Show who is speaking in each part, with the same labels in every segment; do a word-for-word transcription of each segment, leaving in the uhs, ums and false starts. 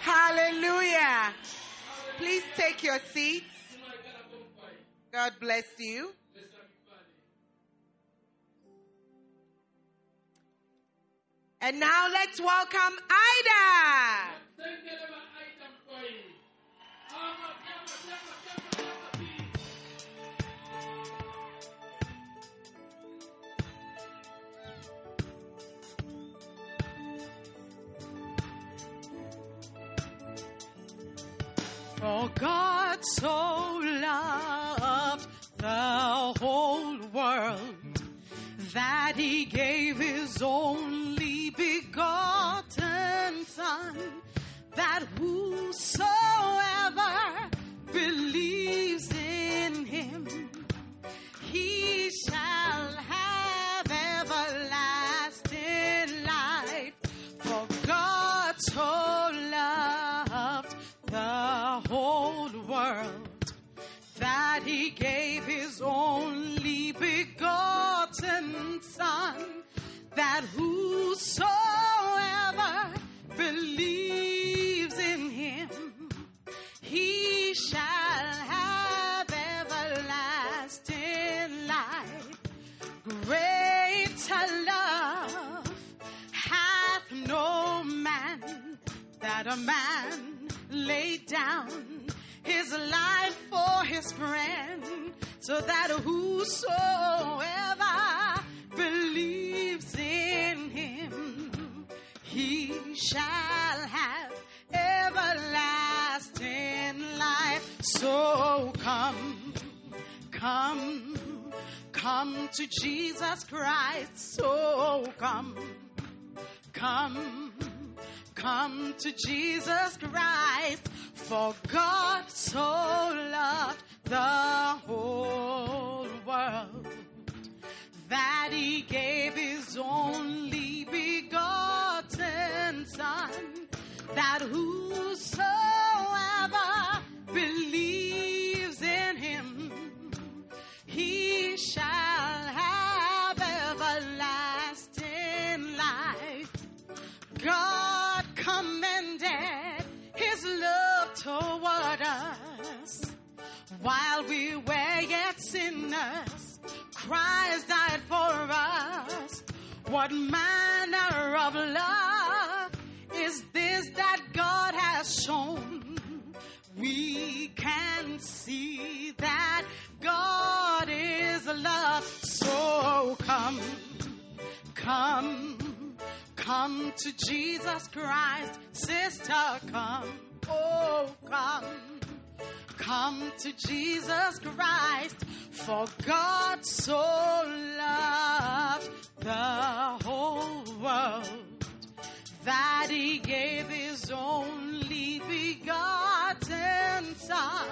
Speaker 1: Hallelujah. Please take your seats. God bless you. And now let's welcome Ida.
Speaker 2: For God so loved the whole world that he gave his only begotten Son, that whosoever believes in him, he shall have everlasting life. For God so loved the whole world that he gave his only begotten Son, that whosoever believes in him, he shall have everlasting life. Greater love hath no man, that a man laid down his life for his friend, so that whosoever believes in him, he shall have everlasting life. So come, come, come to Jesus Christ. So come, come, come to Jesus Christ. For God so loved the whole world that he gave his only begotten Son, that whosoever believes in him, he shall have everlasting life. God commended his love toward us while we were yet sinners. Christ died for us. What manner of love is this that God has shown? We can see that God is love. So come, come, come to Jesus Christ. Sister, come, oh come, come to Jesus Christ. For God so loved the whole world that he gave his only begotten Son.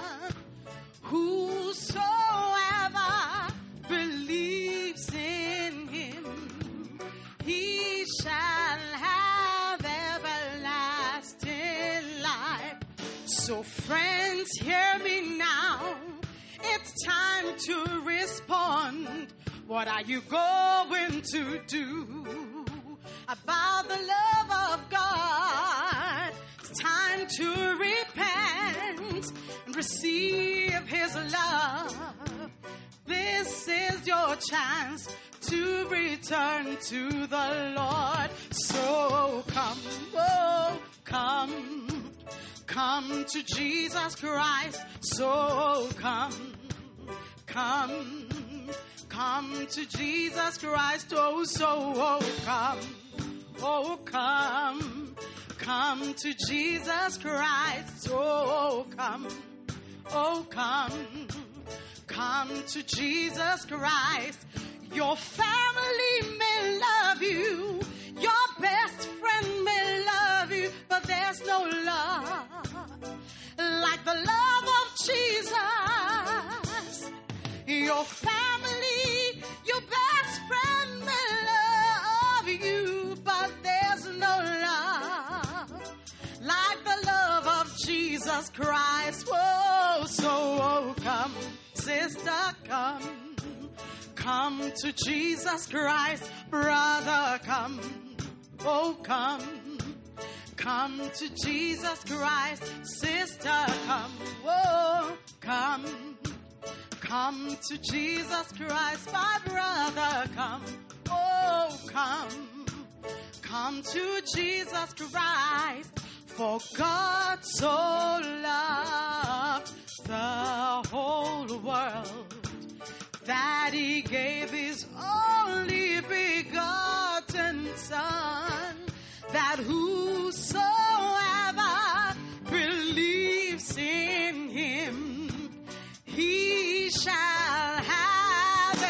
Speaker 2: Whosoever believes in him, he shall have everlasting life. So friends, hear me now. It's time to respond. What are you going to do about the love of God? It's time to repent and receive his love. This is your chance to return to the Lord. So come, oh, come. Come to Jesus Christ. So come, come, come to Jesus Christ. Oh, so oh, come, oh, come, come to Jesus Christ. Oh, come, oh, come, come to Jesus Christ. Your family may love you, your best friend may love you, but there's no love like the love of Jesus. Your family, your best friend may love you, but there's no love like the love of Jesus Christ. Whoa, so oh, come, sister, come, come to Jesus Christ. Brother, come, oh, come. Come to Jesus Christ, sister, come, oh, come. Come to Jesus Christ, my brother, come, oh, come. Come to Jesus Christ, for God so loved the whole world that he gave his only begotten Son, that whosoever believes in him, he shall have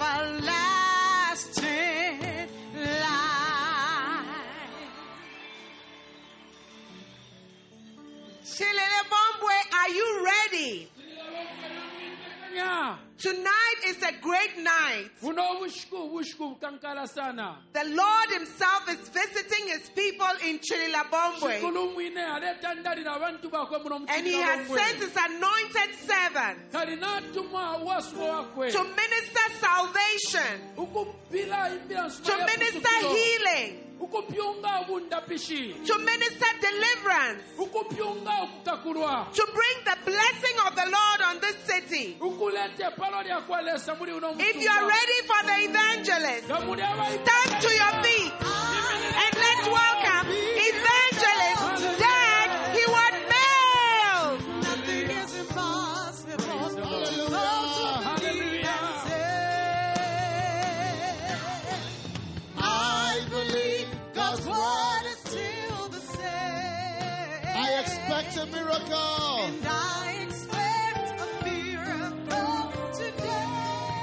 Speaker 2: everlasting life.
Speaker 1: Chilelebombwe, are you ready?
Speaker 3: Yeah.
Speaker 1: Tonight is a great night.
Speaker 3: Uno wishku wishku kankala sana.
Speaker 1: The Lord himself is visiting his people in Chililabombwe.
Speaker 3: Kulumwine aletandali na bantu bakwe muno
Speaker 1: And he has sent his anointed servants
Speaker 3: Kalinatuma waswo wakwe.
Speaker 1: to minister salvation,
Speaker 3: Ukupila imbia
Speaker 1: to
Speaker 3: nsumaya
Speaker 1: minister
Speaker 3: kusukiro.
Speaker 1: healing,
Speaker 3: Ukupyunga bundapishi.
Speaker 1: to minister deliverance,
Speaker 3: Ukupyunga ukutakulwa.
Speaker 1: to bring the blessing of the Lord on this city.
Speaker 3: Ukulete paroli ya kwalesa muri uno
Speaker 1: If you are ready for the evangelist,
Speaker 3: Gamuri awa
Speaker 1: stand to your feet and let's welcome Evangelist Dan Heward Mills.
Speaker 2: Nothing is impossible to those who believe and say, I believe God's word is still the same.
Speaker 4: I expect a miracle.
Speaker 2: And I expect a miracle today.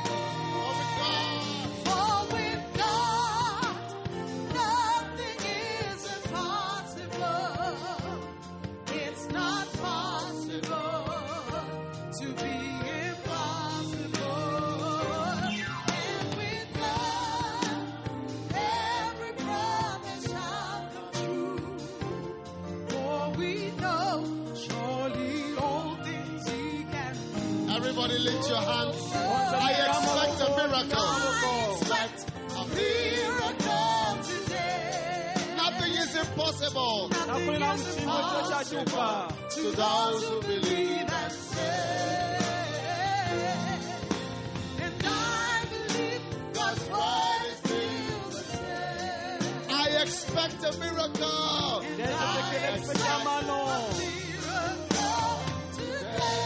Speaker 2: For with God, nothing is impossible. It's not possible to be impossible. And with God, every promise shall come true. For we know surely all things he can do.
Speaker 4: Everybody lift your hands. I expect a miracle.
Speaker 2: I expect a miracle today.
Speaker 4: Nothing is impossible
Speaker 2: Nothing is impossible
Speaker 4: to those who believe.
Speaker 2: and say. And I believe God's word is still the same.
Speaker 4: I expect a miracle.
Speaker 2: And I expect a miracle today.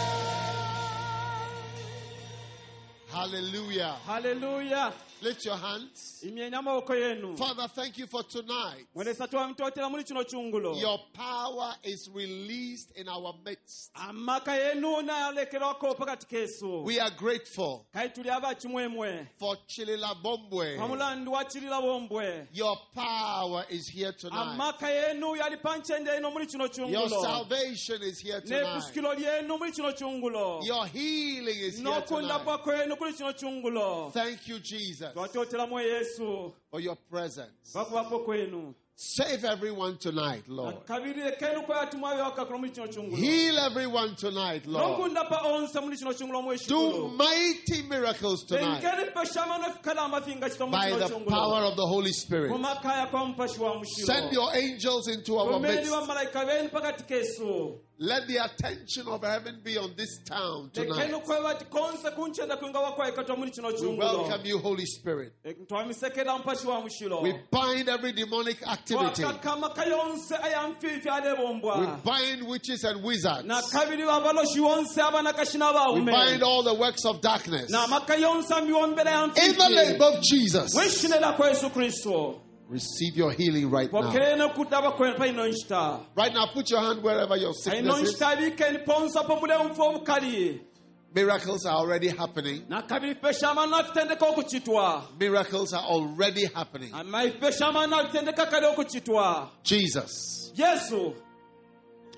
Speaker 4: Hallelujah.
Speaker 3: Hallelujah.
Speaker 4: Lift your hands.
Speaker 3: Imyenya amaboko yenu.
Speaker 4: Father, thank you for tonight.
Speaker 3: Mwendesa twamutotera muri kino chungulo.
Speaker 4: Your power is released in our midst.
Speaker 3: Amaka yenu nalekerwako pakati kesu.
Speaker 4: We are grateful
Speaker 3: Kati tuli abachimwemwe.
Speaker 4: for Chililabombwe.
Speaker 3: Pamulandu wa Chililabombwe.
Speaker 4: Your power is here tonight.
Speaker 3: Amaka yenu yali panchende eno muri kino
Speaker 4: Your
Speaker 3: chungulo.
Speaker 4: salvation is here
Speaker 3: Ne
Speaker 4: tonight.
Speaker 3: kusikilo lyenu muri kino chungulo.
Speaker 4: Your healing is here
Speaker 3: Nokunda
Speaker 4: tonight.
Speaker 3: kwako yenu kuri kino chungulo.
Speaker 4: Thank you, Jesus,
Speaker 3: Twatoteramu Yesu.
Speaker 4: for your presence.
Speaker 3: Bakubapo kwenu.
Speaker 4: Save everyone tonight, Lord.
Speaker 3: Kabiri kenu kwa tumwawe wakakula muri kino chungulo.
Speaker 4: Heal everyone tonight, Lord.
Speaker 3: Nokunda pa onsa muri kino chungulo mwe
Speaker 4: Do
Speaker 3: shukulu.
Speaker 4: mighty miracles tonight
Speaker 3: Bengeni pa shamano fikala amafinga chito muri
Speaker 4: by
Speaker 3: kino
Speaker 4: the
Speaker 3: chungulo.
Speaker 4: power of the Holy Spirit.
Speaker 3: Kumakaya kwa mpashi wa mshilo.
Speaker 4: Send your angels into our
Speaker 3: Komeni
Speaker 4: midst.
Speaker 3: wa malaika benu pakati kesu.
Speaker 4: Let the attention of heaven be on this town tonight.
Speaker 3: Lekenu kwa wati konsa kunchenda kuinga wakwa ikatwa muri kino
Speaker 4: We
Speaker 3: chungulo.
Speaker 4: welcome you, Holy Spirit.
Speaker 3: Twamisekela mpashi wa mshilo.
Speaker 4: We bind every demonic activity.
Speaker 3: Wakakama kayonse ayamfifi alebombwa.
Speaker 4: We bind witches and wizards.
Speaker 3: Na kabiri wabaloshi wonse abana kashina
Speaker 4: We
Speaker 3: baume.
Speaker 4: bind all the works of darkness.
Speaker 3: Na makayonsa miwombele yamfifi.
Speaker 4: In the name of Jesus,
Speaker 3: Wishinela kwa Yesu Kristo.
Speaker 4: receive your healing right now.
Speaker 3: Pokelene kutaba kwen pa inonshita.
Speaker 4: Right now, put your hand wherever your sickness is.
Speaker 3: Inonshita bike ni ponsa pomule mfo mkali.
Speaker 4: Miracles are already happening.
Speaker 3: Na kabiri peshama na vitendeka okuchitwa.
Speaker 4: Miracles are already happening.
Speaker 3: Ama peshama na vitendeka kali okuchitwa.
Speaker 4: Jesus,
Speaker 3: Yesu.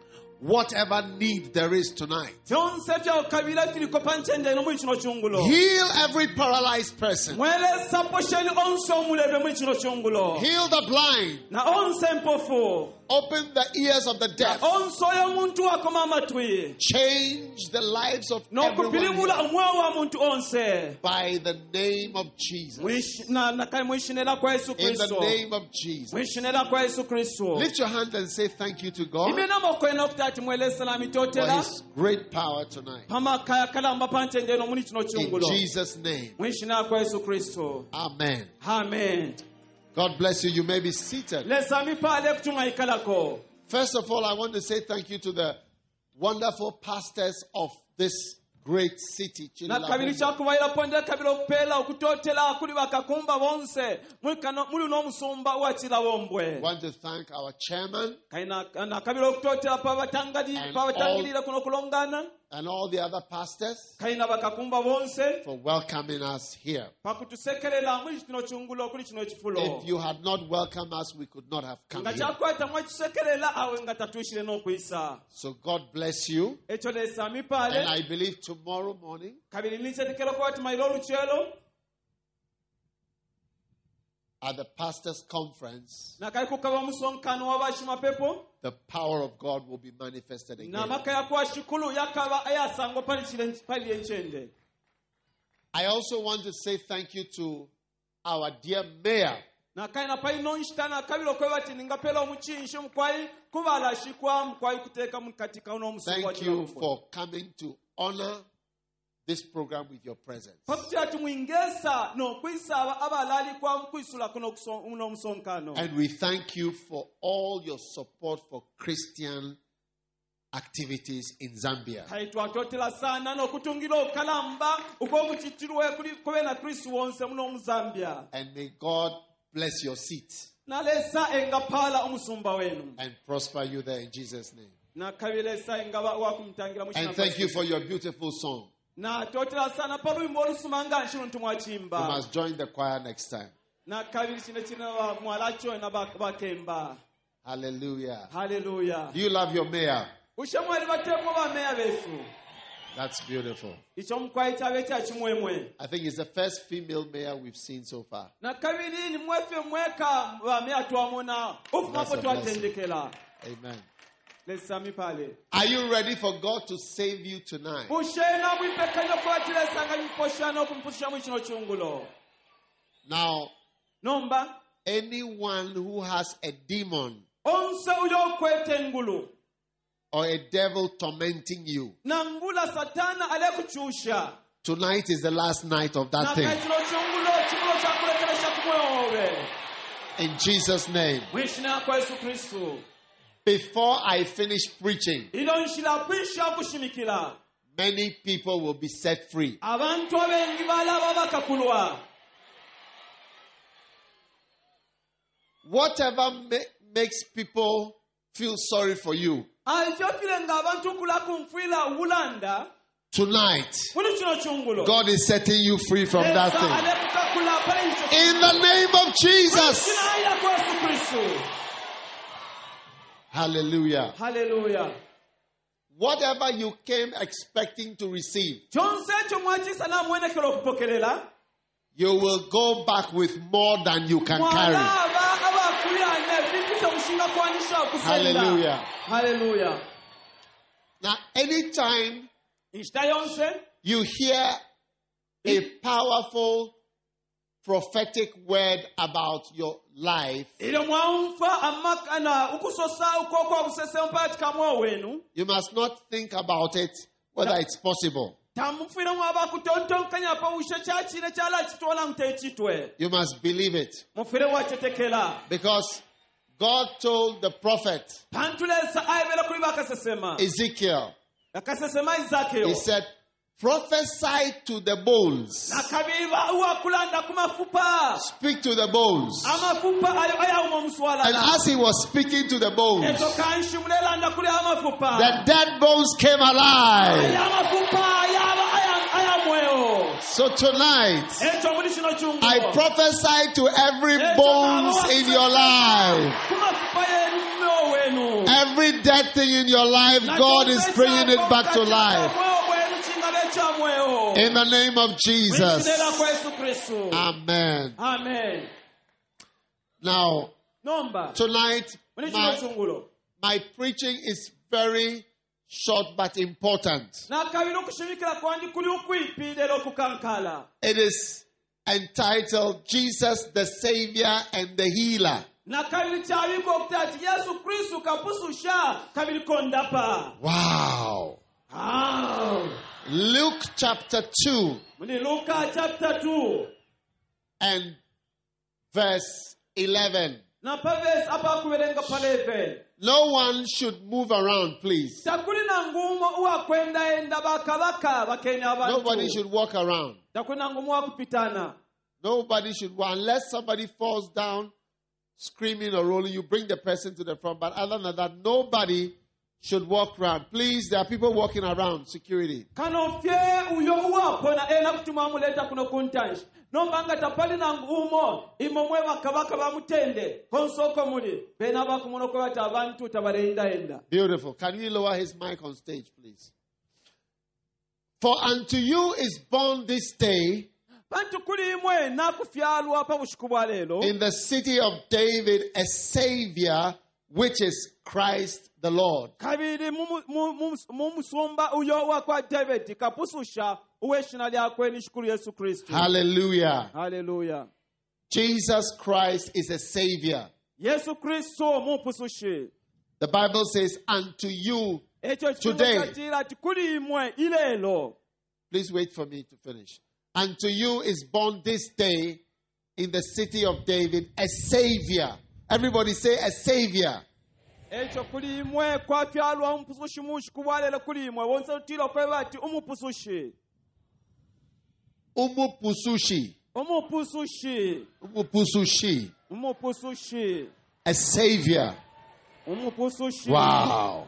Speaker 4: whatever need there is tonight.
Speaker 3: byonse byawukabira kiriko pancende eno muri kino kyungulo.
Speaker 4: Heal every paralyzed person.
Speaker 3: Mwelesa posheni onse omulebe muri kino kyungulo.
Speaker 4: Heal the blind.
Speaker 3: Na onse empofu.
Speaker 4: Open the ears of the deaf.
Speaker 3: Onse oyo omuntu akoma amatwi.
Speaker 4: Change the lives of everyone
Speaker 3: N'okupirimula
Speaker 4: here
Speaker 3: omwoyo wa muntu onse.
Speaker 4: by the name of Jesus.
Speaker 3: Mwish- na- na- kale mwishinira kwa Yesu
Speaker 4: In the
Speaker 3: Kristo.
Speaker 4: name of Jesus.
Speaker 3: Mwishinira kwa Yesu Kristo.
Speaker 4: Lift your hand and say thank you to God
Speaker 3: Imena moko eno kutati mwelesa na
Speaker 4: for
Speaker 3: mitotera.
Speaker 4: His great power tonight.
Speaker 3: Pama kaya kalamba pancende eno muri kino
Speaker 4: In
Speaker 3: kyungulo.
Speaker 4: Jesus' name.
Speaker 3: Mwishinira kwa Yesu Kristo.
Speaker 4: Amen.
Speaker 3: Amen.
Speaker 4: God bless you. You may be seated.
Speaker 3: Lesa mipale kutunga ikalako.
Speaker 4: First of all, I want to say thank you to the wonderful pastors of this great city,
Speaker 3: Na kabiri
Speaker 4: Chilabunga.
Speaker 3: kyakubaira ponde kabiri okupela okutotela kuli bakakumba bonse muri kano- muri n'omusumba wa Kilabombwe.
Speaker 4: I want to thank our chairman
Speaker 3: Kaina na kabiri okutotela pa batangadi
Speaker 4: And
Speaker 3: pa batangirira kuno kulongana.
Speaker 4: and all the other pastors
Speaker 3: Kaina bakakumba bonse
Speaker 4: for welcoming us here.
Speaker 3: pakutusekerera muri kino kyungulo kuli kino kifulo.
Speaker 4: If you had not welcomed us, we could not have come
Speaker 3: Nga
Speaker 4: here.
Speaker 3: kyakwata mwakisekerera awe nga tatuishire n'okuyisa.
Speaker 4: So God bless you.
Speaker 3: Ekyo lesa
Speaker 4: And
Speaker 3: mipale
Speaker 4: I believe tomorrow morning,
Speaker 3: kabiri nisetekera kwati mailo lukyelo
Speaker 4: at the pastors' conference,
Speaker 3: na kali kukaba musonkano w'abashima pepo.
Speaker 4: the power of God will be manifested
Speaker 3: Na
Speaker 4: again.
Speaker 3: maka yakuwa shikulu yakaba ayasango pali chile pali enchende.
Speaker 4: I also want to say thank you to our dear mayor,
Speaker 3: Na kaina pali nonshitana kabilo kwa wati ningapela omuchinshi mkwai kubala shikwa mkwai kuteka mkatika uno msuwa
Speaker 4: thank you for coming to honor this program with your presence.
Speaker 3: Pakuti ati mwingesa no kuisaba abalali kwa mkuisula kuno kuso- uno msonkano.
Speaker 4: And we thank you for all your support for Christian activities in Zambia.
Speaker 3: Kaitwa totela sana no kutungilo kalamba uko mchitiruwe kuli kwe na Kristu wonse muno mzambia.
Speaker 4: And may God bless your seat
Speaker 3: Na lesa engapala omusumba wenu.
Speaker 4: and prosper you there in Jesus' name.
Speaker 3: Na kabilesa engaba wakumtangira mushina.
Speaker 4: And thank you for your beautiful song.
Speaker 3: Na totela sana palu imboru sumanga nshino ntumwa
Speaker 4: You
Speaker 3: chimba.
Speaker 4: must join the choir next time.
Speaker 3: Na kabili chine chine wa mwalacho na bak- bakemba.
Speaker 4: Hallelujah.
Speaker 3: Hallelujah.
Speaker 4: Do you love your mayor?
Speaker 3: Ushamweli batemo ba meya besu.
Speaker 4: That's beautiful.
Speaker 3: Icho mkwai chabe cha chimwemwe.
Speaker 4: I think it's the first female mayor we've seen so far.
Speaker 3: Na kabili ni mwefe mweka ba meya tuamona. Ufumapo
Speaker 4: That's a blessing.
Speaker 3: tuatendekela.
Speaker 4: Amen.
Speaker 3: Let's sami pale.
Speaker 4: Are you ready for God to save you tonight?
Speaker 3: Ushena mwipekanya kwa tile sanga mposhana kumpusha mwichino chungulo.
Speaker 4: Now,
Speaker 3: Nomba.
Speaker 4: anyone who has a demon
Speaker 3: Onse uyo kwete ngulu.
Speaker 4: or a devil tormenting you,
Speaker 3: Na ngula satana alekuchusha.
Speaker 4: tonight is the last night of
Speaker 3: Na
Speaker 4: that thing.
Speaker 3: kaitilo chungulo chungulo chakulekelesha kumwewe.
Speaker 4: In Jesus' name.
Speaker 3: Mwishina kwa Yesu Kristu.
Speaker 4: Before I finish preaching,
Speaker 3: Ilo nshila kwisha kushimikila.
Speaker 4: many people will be set free.
Speaker 3: Abantu abengi balaba bakakulwa.
Speaker 4: Whatever ma- makes people feel sorry for you,
Speaker 3: Alijofile nga abantu kula kumfwila ulanda.
Speaker 4: tonight,
Speaker 3: Muni chino chungulo.
Speaker 4: God is setting you free from that
Speaker 3: Esa
Speaker 4: thing.
Speaker 3: alekukakula pale ncho.
Speaker 4: In the name of Jesus.
Speaker 3: Mwishina haya kwa Yesu Kristu.
Speaker 4: Hallelujah.
Speaker 3: Hallelujah.
Speaker 4: Whatever you came expecting to receive,
Speaker 3: Chonse cho mwachisa na mwene kilo kupokelela.
Speaker 4: you will go back with more than you can carry.
Speaker 3: Mwalaba abakulane vitu mshinga kuanisha kusenda.
Speaker 4: Hallelujah.
Speaker 3: Hallelujah.
Speaker 4: Now, anytime
Speaker 3: Ishta yonse.
Speaker 4: you hear a powerful prophetic word about your life,
Speaker 3: Ile mwaumfa amakana ukusosa uko kwa usese mpati kamwa wenu.
Speaker 4: you must not think about it whether it's possible.
Speaker 3: Tamufira mwaba kutonton kanya pa ushe chachi ne chala chitwala mtechitwe.
Speaker 4: You must believe it.
Speaker 3: Mufire wachetekela.
Speaker 4: Because God told the prophet
Speaker 3: Pantulesa aibela kuliba akasesema.
Speaker 4: Ezekiel,
Speaker 3: Akasesema Izakeo.
Speaker 4: he said, prophesy to the bones.
Speaker 3: Nakabiba uwa kulanda kumafupa.
Speaker 4: Speak to the bones.
Speaker 3: Amafupa ayo aya umo mswala.
Speaker 4: And as he was speaking to the bones,
Speaker 3: Eto kanshi mlela nda kule amafupa.
Speaker 4: the dead bones came alive.
Speaker 3: Aya amafupa aya aya aya mweo.
Speaker 4: So tonight,
Speaker 3: Eto muri shino chungu.
Speaker 4: I prophesy to every bones in your life,
Speaker 3: Kumafupa yenu wenu.
Speaker 4: Every dead thing in your life, God is bringing it back to life. In the name of Jesus. Amen.
Speaker 3: Amen.
Speaker 4: Now,
Speaker 3: Nomba.
Speaker 4: tonight,
Speaker 3: Muli
Speaker 4: my,
Speaker 3: chinosungulo.
Speaker 4: my preaching is very short but important.
Speaker 3: Nakabira okushimikira kwandi kuli ukwipi lero kukankala.
Speaker 4: It is entitled Jesus the Savior and the Healer.
Speaker 3: Nakabiri chabiko okutati Yesu Kristu kapususha kabiri kondapa.
Speaker 4: Wow.
Speaker 3: Ah.
Speaker 4: Luke chapter two
Speaker 3: Muli Luka chapter two.
Speaker 4: and verse eleven.
Speaker 3: Na paves apa kuberenga paleve.
Speaker 4: No one should move around, please.
Speaker 3: Takulina ngumo uwa kwenda enda bakabaka bakenya abantu.
Speaker 4: Nobody should walk around.
Speaker 3: Takulina ngumo wa kupitana.
Speaker 4: Nobody should walk unless somebody falls down screaming or rolling. You bring the person to the front. But other than that, nobody should walk around. Please, there are people walking around. Security.
Speaker 3: Kano fye uyo uwa pona ena kutuma muleta kuno kuntanshi. Nombanga tapali na ngumo imomwe bakabaka bamutende konsoko muli bena bakumuno ko bata abantu tabarenda enda.
Speaker 4: Beautiful. Can you lower his mic on stage, please? For unto you is born this day
Speaker 3: Bantu kuli imwe nakufyalwa apa bushikubwa lelo
Speaker 4: in the city of David a Savior, which is Christ the Lord.
Speaker 3: kabiri mumusomba uyo wa kwa David kapususha uweshina lyakwe ni shukuru Yesu Kristo.
Speaker 4: Hallelujah.
Speaker 3: Hallelujah.
Speaker 4: Jesus Christ is a Savior.
Speaker 3: Yesu Kristo mupusushi.
Speaker 4: The Bible says, unto you.
Speaker 3: Echo
Speaker 4: Today.
Speaker 3: chikatira tikuli imwe ilelo.
Speaker 4: Please wait for me to finish. Unto you is born this day in the city of David a Savior. Everybody say a Savior.
Speaker 3: Echo kuli imwe kwa fyalwa umupusushi mushikubwa lelo kuli imwe wonse utilo kwe bati umupusushi.
Speaker 4: Umupusushi.
Speaker 3: Umupusushi.
Speaker 4: Umupusushi.
Speaker 3: Umupusushi.
Speaker 4: A Savior.
Speaker 3: Umupusushi.
Speaker 4: Wow.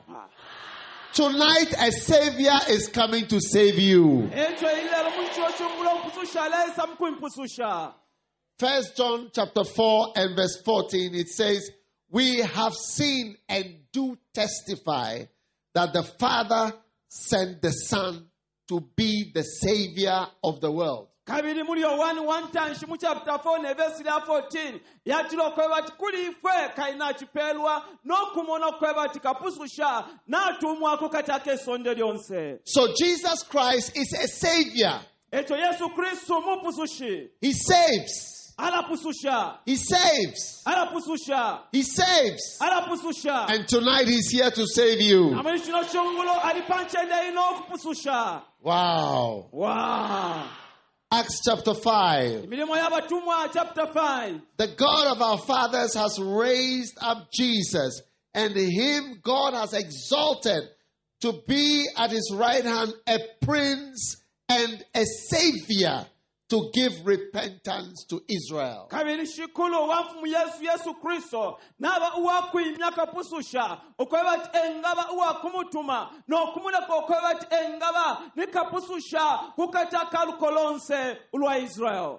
Speaker 4: Tonight a Savior is coming to save you.
Speaker 3: Echo ilelo mucho chungula umupususha lesa mkuimpususha.
Speaker 4: First John chapter four and verse fourteen, it says, we have seen and do testify that the Father sent the Son to be the Savior of the world.
Speaker 3: Kabiri muri one one time shimu chapter four ne verse fourteen yatilo kwe bati kuli fwe kaina chipelwa no kumono kwe bati kapususha na tumwa ko katake sonde lyonse.
Speaker 4: So Jesus Christ is a Savior.
Speaker 3: Echo Yesu Kristo mupusushi.
Speaker 4: He saves.
Speaker 3: Alapususha.
Speaker 4: He saves.
Speaker 3: Alapususha.
Speaker 4: He saves.
Speaker 3: Alapususha.
Speaker 4: And tonight he's here to save you.
Speaker 3: Amanishino chungulo alipanchende ino kupususha.
Speaker 4: Wow.
Speaker 3: Wow.
Speaker 4: Acts chapter five.
Speaker 3: Milimo yabatumwa chapter five.
Speaker 4: The God of our fathers has raised up Jesus, and him God has exalted to be at his right hand a prince and a savior to give repentance to Israel.
Speaker 3: Kabiri shikulo wafu Yesu Yesu Kristo naba uwa kuimyaka pususha okwebati engaba uwa kumutuma no kumuna ko okwebati engaba nikapususha kukataka lukolonse ulwa Israel.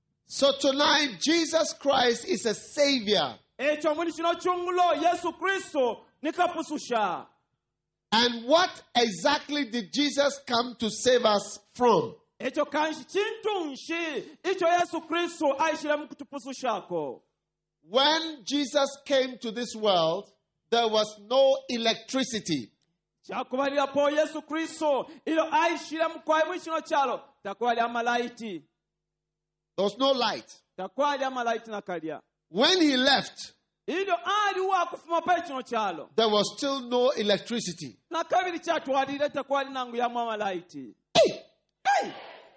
Speaker 4: So tonight Jesus Christ is a savior.
Speaker 3: Echo muri chino chungulo Yesu Kristo nikapususha.
Speaker 4: And what exactly did Jesus come to save us from?
Speaker 3: Echo kanshi chintunshi icho Yesu Kristo aishira mkutupusushako.
Speaker 4: When Jesus came to this world, there was no electricity.
Speaker 3: Chakubalira po Yesu Kristo ilo aishira mkwai mwishino chalo takwali amalaiti.
Speaker 4: There was no light.
Speaker 3: Takwali amalaiti nakalia.
Speaker 4: When he left,
Speaker 3: Ilo ali wa kufuma pa chino chalo.
Speaker 4: there was still no electricity.
Speaker 3: Nakabiri chatu walile takwali nangu ya amalaiti.
Speaker 4: Hey!
Speaker 3: Hey!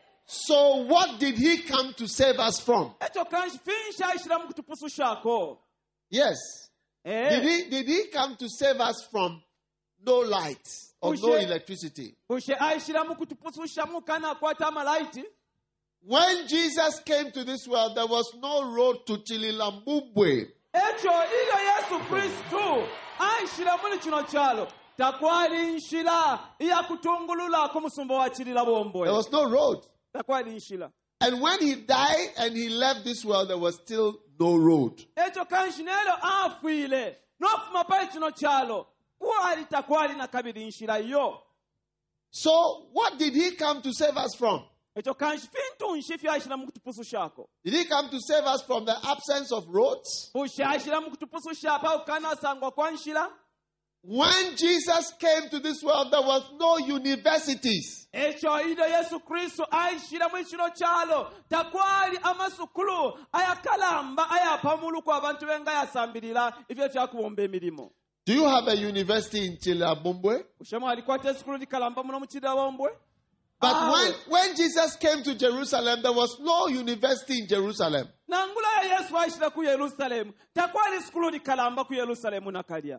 Speaker 4: So what did he come to save us from?
Speaker 3: Echo kanshi finisha aishira mkutupusushako.
Speaker 4: Yes.
Speaker 3: Eh.
Speaker 4: Did he, did he come to save us from no light or no
Speaker 3: Ushe-
Speaker 4: electricity?
Speaker 3: Ushe aishira mukutupususha mukana kwata amalaiti.
Speaker 4: When Jesus came to this world, there was no road to Chililambubwe.
Speaker 3: Echo ilo Yesu Kristo aishira muli chino chalo takwali nshila iya kutungulula kumusumbo wa chilila bombo.
Speaker 4: There was no road.
Speaker 3: Takwali nshila.
Speaker 4: And when he died and he left this world, there was still no road.
Speaker 3: Echo kanshi nelo afuile nofuma pa chino chalo kwali takwali na kabiri nshira yo.
Speaker 4: So, what did he come to save us from?
Speaker 3: Ekyo kanshi fintu nshifi ashira mu kutupusu shako.
Speaker 4: Did he come to save us from the absence of roads?
Speaker 3: Ushashira mu kutupusu shapa ukana sangwa kwa nshira.
Speaker 4: When Jesus came to this world, there was no universities.
Speaker 3: Ekyo ido Yesu Kristo aishira mu kino kyalo takwali amasukulu ayakalamba ayapamulu kwa abantu benga yasambirira ivyo kyakubomba emirimo.
Speaker 4: Do you have a university in Chilabumbwe?
Speaker 3: Ushema alikuwa tesukulu likalamba muno mu Chilabumbwe.
Speaker 4: But
Speaker 3: Ah,
Speaker 4: when, when Jesus came to Jerusalem, there was no university in Jerusalem.
Speaker 3: nangula ya Yesu aishira ku Yerusalemu takwali sukulu likalamba ku Yerusalemu nakalya.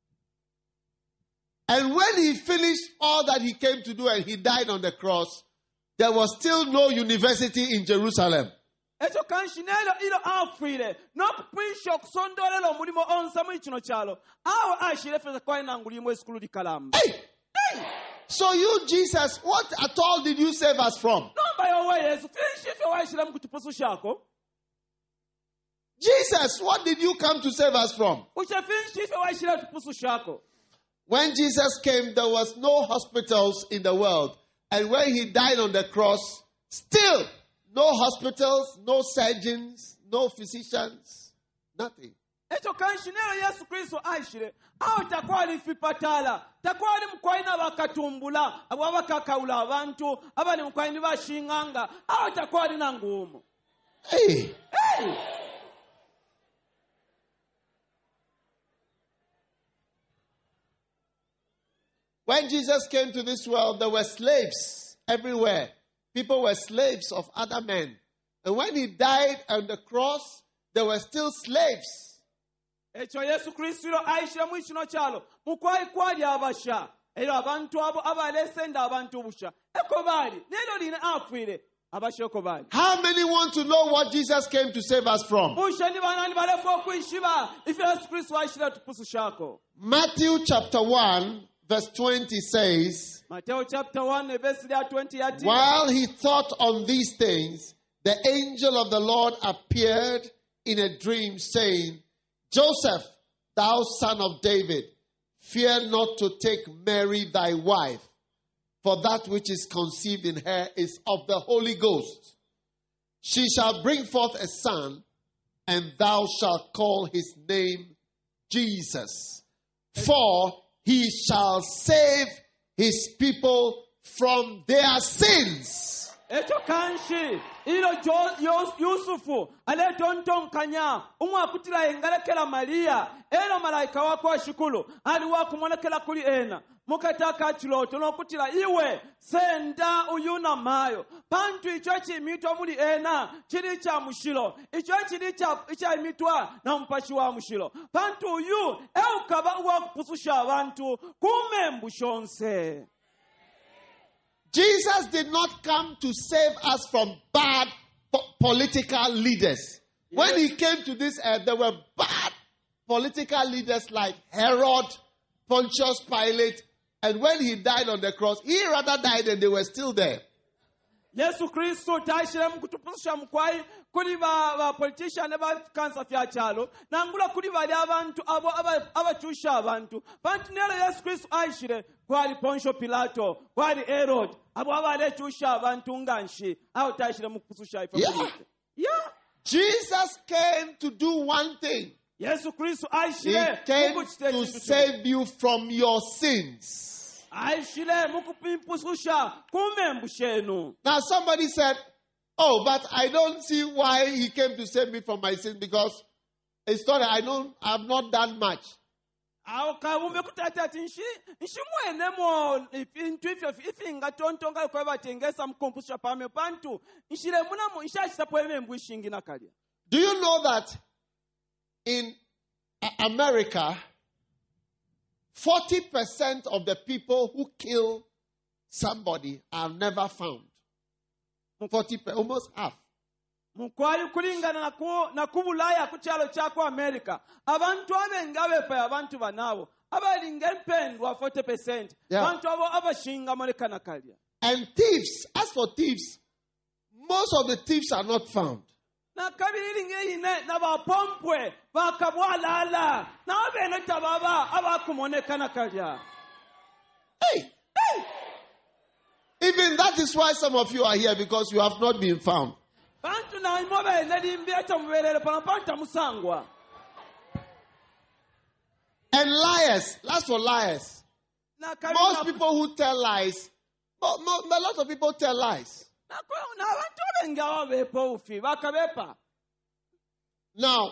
Speaker 4: And when he finished all that he came to do and he died on the cross, there was still no university in Jerusalem.
Speaker 3: Ekyo kanshi nelo ilo afwire n'okupwisha okusondolera omulimo onsa mu kino kyalo awo ashire feza kwa nangulimu esukulu likalamba.
Speaker 4: Hey! So you, Jesus, what at all did you save us from?
Speaker 3: Nomba yowe Yesu finshi ife waishira mu kutupusu shako.
Speaker 4: Jesus, what did you come to save us from?
Speaker 3: Usha finshi ife waishira tupusu shako.
Speaker 4: When Jesus came, there was no hospitals in the world. And when he died on the cross, still no hospitals, no surgeons, no physicians, nothing.
Speaker 3: Ekyo kanshi nelo Yesu Kristo aishire awo takwali fipatala takwali mukwaina bakatumbula abo bakakaula abantu abali mukwaini bashinganga awo takwali nangumu.
Speaker 4: Hey!
Speaker 3: Hey!
Speaker 4: When Jesus came to this world, there were slaves everywhere. People were slaves of other men. And when he died on the cross, there were still slaves.
Speaker 3: Ekyo Yesu Kristo ilo aishira mu kino kyalo mukwali kwali abasha ero abantu abo abalesenda abantu busha eko bali nelo lina afwire abasha eko bali.
Speaker 4: How many want to know what Jesus came to save us from?
Speaker 3: Busha ni banani balefu okwishiba ife Yesu Kristo aishira tupusu shako.
Speaker 4: Matthew chapter one, verse twenty says,
Speaker 3: Mateo chapter one verse twenty ati.
Speaker 4: while he thought on these things, the angel of the Lord appeared in a dream, saying, Joseph, thou son of David, fear not to take Mary thy wife, for that which is conceived in her is of the Holy Ghost. She shall bring forth a son, and thou shalt call his name Jesus, for he shall save his people from their sins.
Speaker 3: Ekyo kanshi ilo Jo- Yo- Yusufu aletontonkanya umwakutila engalekela Maria elo malaika wako ashikulu ali wakumwonekela kuli ena mukataka chiloto nokutila iwe senda uyuna mayo pantu icho chimitwa muli ena chili cha mushilo icho chili cha icha imitwa na mpachi wa mushilo pantu uyu eukaba uwakupususha abantu kumembu shonse.
Speaker 4: Jesus did not come to save us from bad po- political leaders. When he came to this earth, there were bad political leaders like Herod, Pontius Pilate, and when he died on the cross, he rather died and they were still there.
Speaker 3: Yesu Kristo taishira mukutupusha mkwai kuli ba, ba politician ba kansa fya chalo nangula kuli bali abantu abo aba abachusha abantu bantu nero Yesu Kristo aishire kwali Pontius Pilato kwali Herod abo abale chusha abantu nganshi au taishira mukupusha ifa.
Speaker 4: Yeah.
Speaker 3: Yeah.
Speaker 4: Jesus came to do one thing.
Speaker 3: Yesu Kristo
Speaker 4: He
Speaker 3: aishire
Speaker 4: came
Speaker 3: mukuchite
Speaker 4: to
Speaker 3: chintu chino.
Speaker 4: save you from your sins.
Speaker 3: Aishire mukupimpusha kumembushenu.
Speaker 4: Now somebody said, oh, but I don't see why he came to save me from my sins because it's not, I don't, I've not done much.
Speaker 3: Awo kawumbe kutata ati nshi nshi mwene mo intu ifyo ifinga tontonga kwa batengesa mkompusha pame pantu nshire muna mo nshashita poeme mbwishingi nakalya.
Speaker 4: Do you know that in A- America, forty percent of the people who kill somebody are never found? forty percent, almost half.
Speaker 3: Mukwali kulingana na ku na kubulaya kuchalo chako America abantu abengabe pa abantu banabo abalinga empendwa forty percent
Speaker 4: Yeah.
Speaker 3: abantu abo abashinga America nakalya.
Speaker 4: And thieves, as for thieves, most of the thieves are not found.
Speaker 3: Na kabiri linge ine na bapompwe bakabwalala na abene kweta baba abakumonekana kalya.
Speaker 4: Hey! Even that is why some of you are here, because you have not been found.
Speaker 3: Bantu na imobe nedimbyeto muberere panapanta musangwa.
Speaker 4: And liars. That's for liars.
Speaker 3: Na
Speaker 4: Most
Speaker 3: kabina
Speaker 4: people who tell lies, mo- mo- a lot of people tell lies.
Speaker 3: na kwa na bantu bengi ababepa ufi bakabepa.
Speaker 4: Now,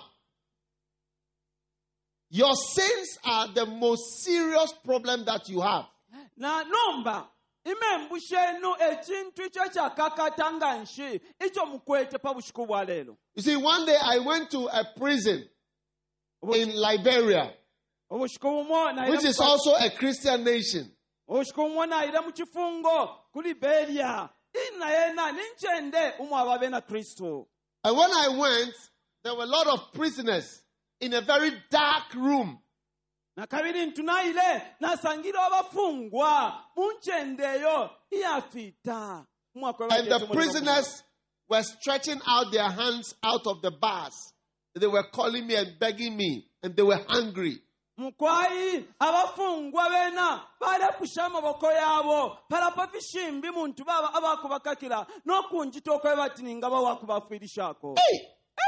Speaker 4: your sins are the most serious problem that you have.
Speaker 3: Na nomba imembushe no ekintu ekyo kyakakatanga nshi ekyo mukwete pa bushiku bwa lero.
Speaker 4: You see, one day I went to a prison in Liberia,
Speaker 3: Obushiku bumwo na
Speaker 4: which is also a Christian nation.
Speaker 3: obushiku bumwo na ira mu kifungo kuli Beria. Ina yena ninchende umu ababe na Kristo.
Speaker 4: And when I went, there were a lot of prisoners in a very dark room.
Speaker 3: Na kabiri ntunaile nasangira abafungwa munchendeyo iyafita.
Speaker 4: And the prisoners were stretching out their hands out of the bars. They were calling me and begging me, and they were hungry.
Speaker 3: Mukwai abafungwa bena bale kushama boko yabo palapa fishimbi muntu baba abakubakakira no kunjito ko bati ningaba wakubafirishako.
Speaker 4: Hey!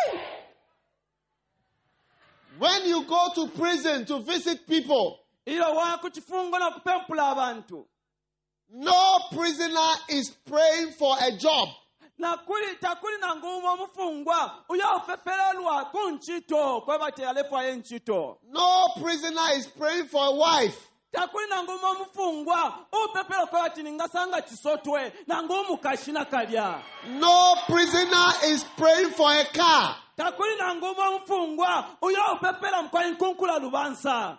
Speaker 4: When you go to prison to visit people,
Speaker 3: Ilo wa kuchifungo na kupempula abantu.
Speaker 4: no prisoner is praying for a job.
Speaker 3: Na kuli takuli na ngumo mufungwa uya upepelelwa kunchito kwa bati alefa yenchito.
Speaker 4: No prisoner is praying for a wife.
Speaker 3: Takuli na ngumo mufungwa upepelo kwa bati ningasanga chisotwe na ngumu kashina kalya.
Speaker 4: No prisoner is praying for a car.
Speaker 3: Takuli na ngumo mfungwa uya upepela mkwa inkunkula lubansa.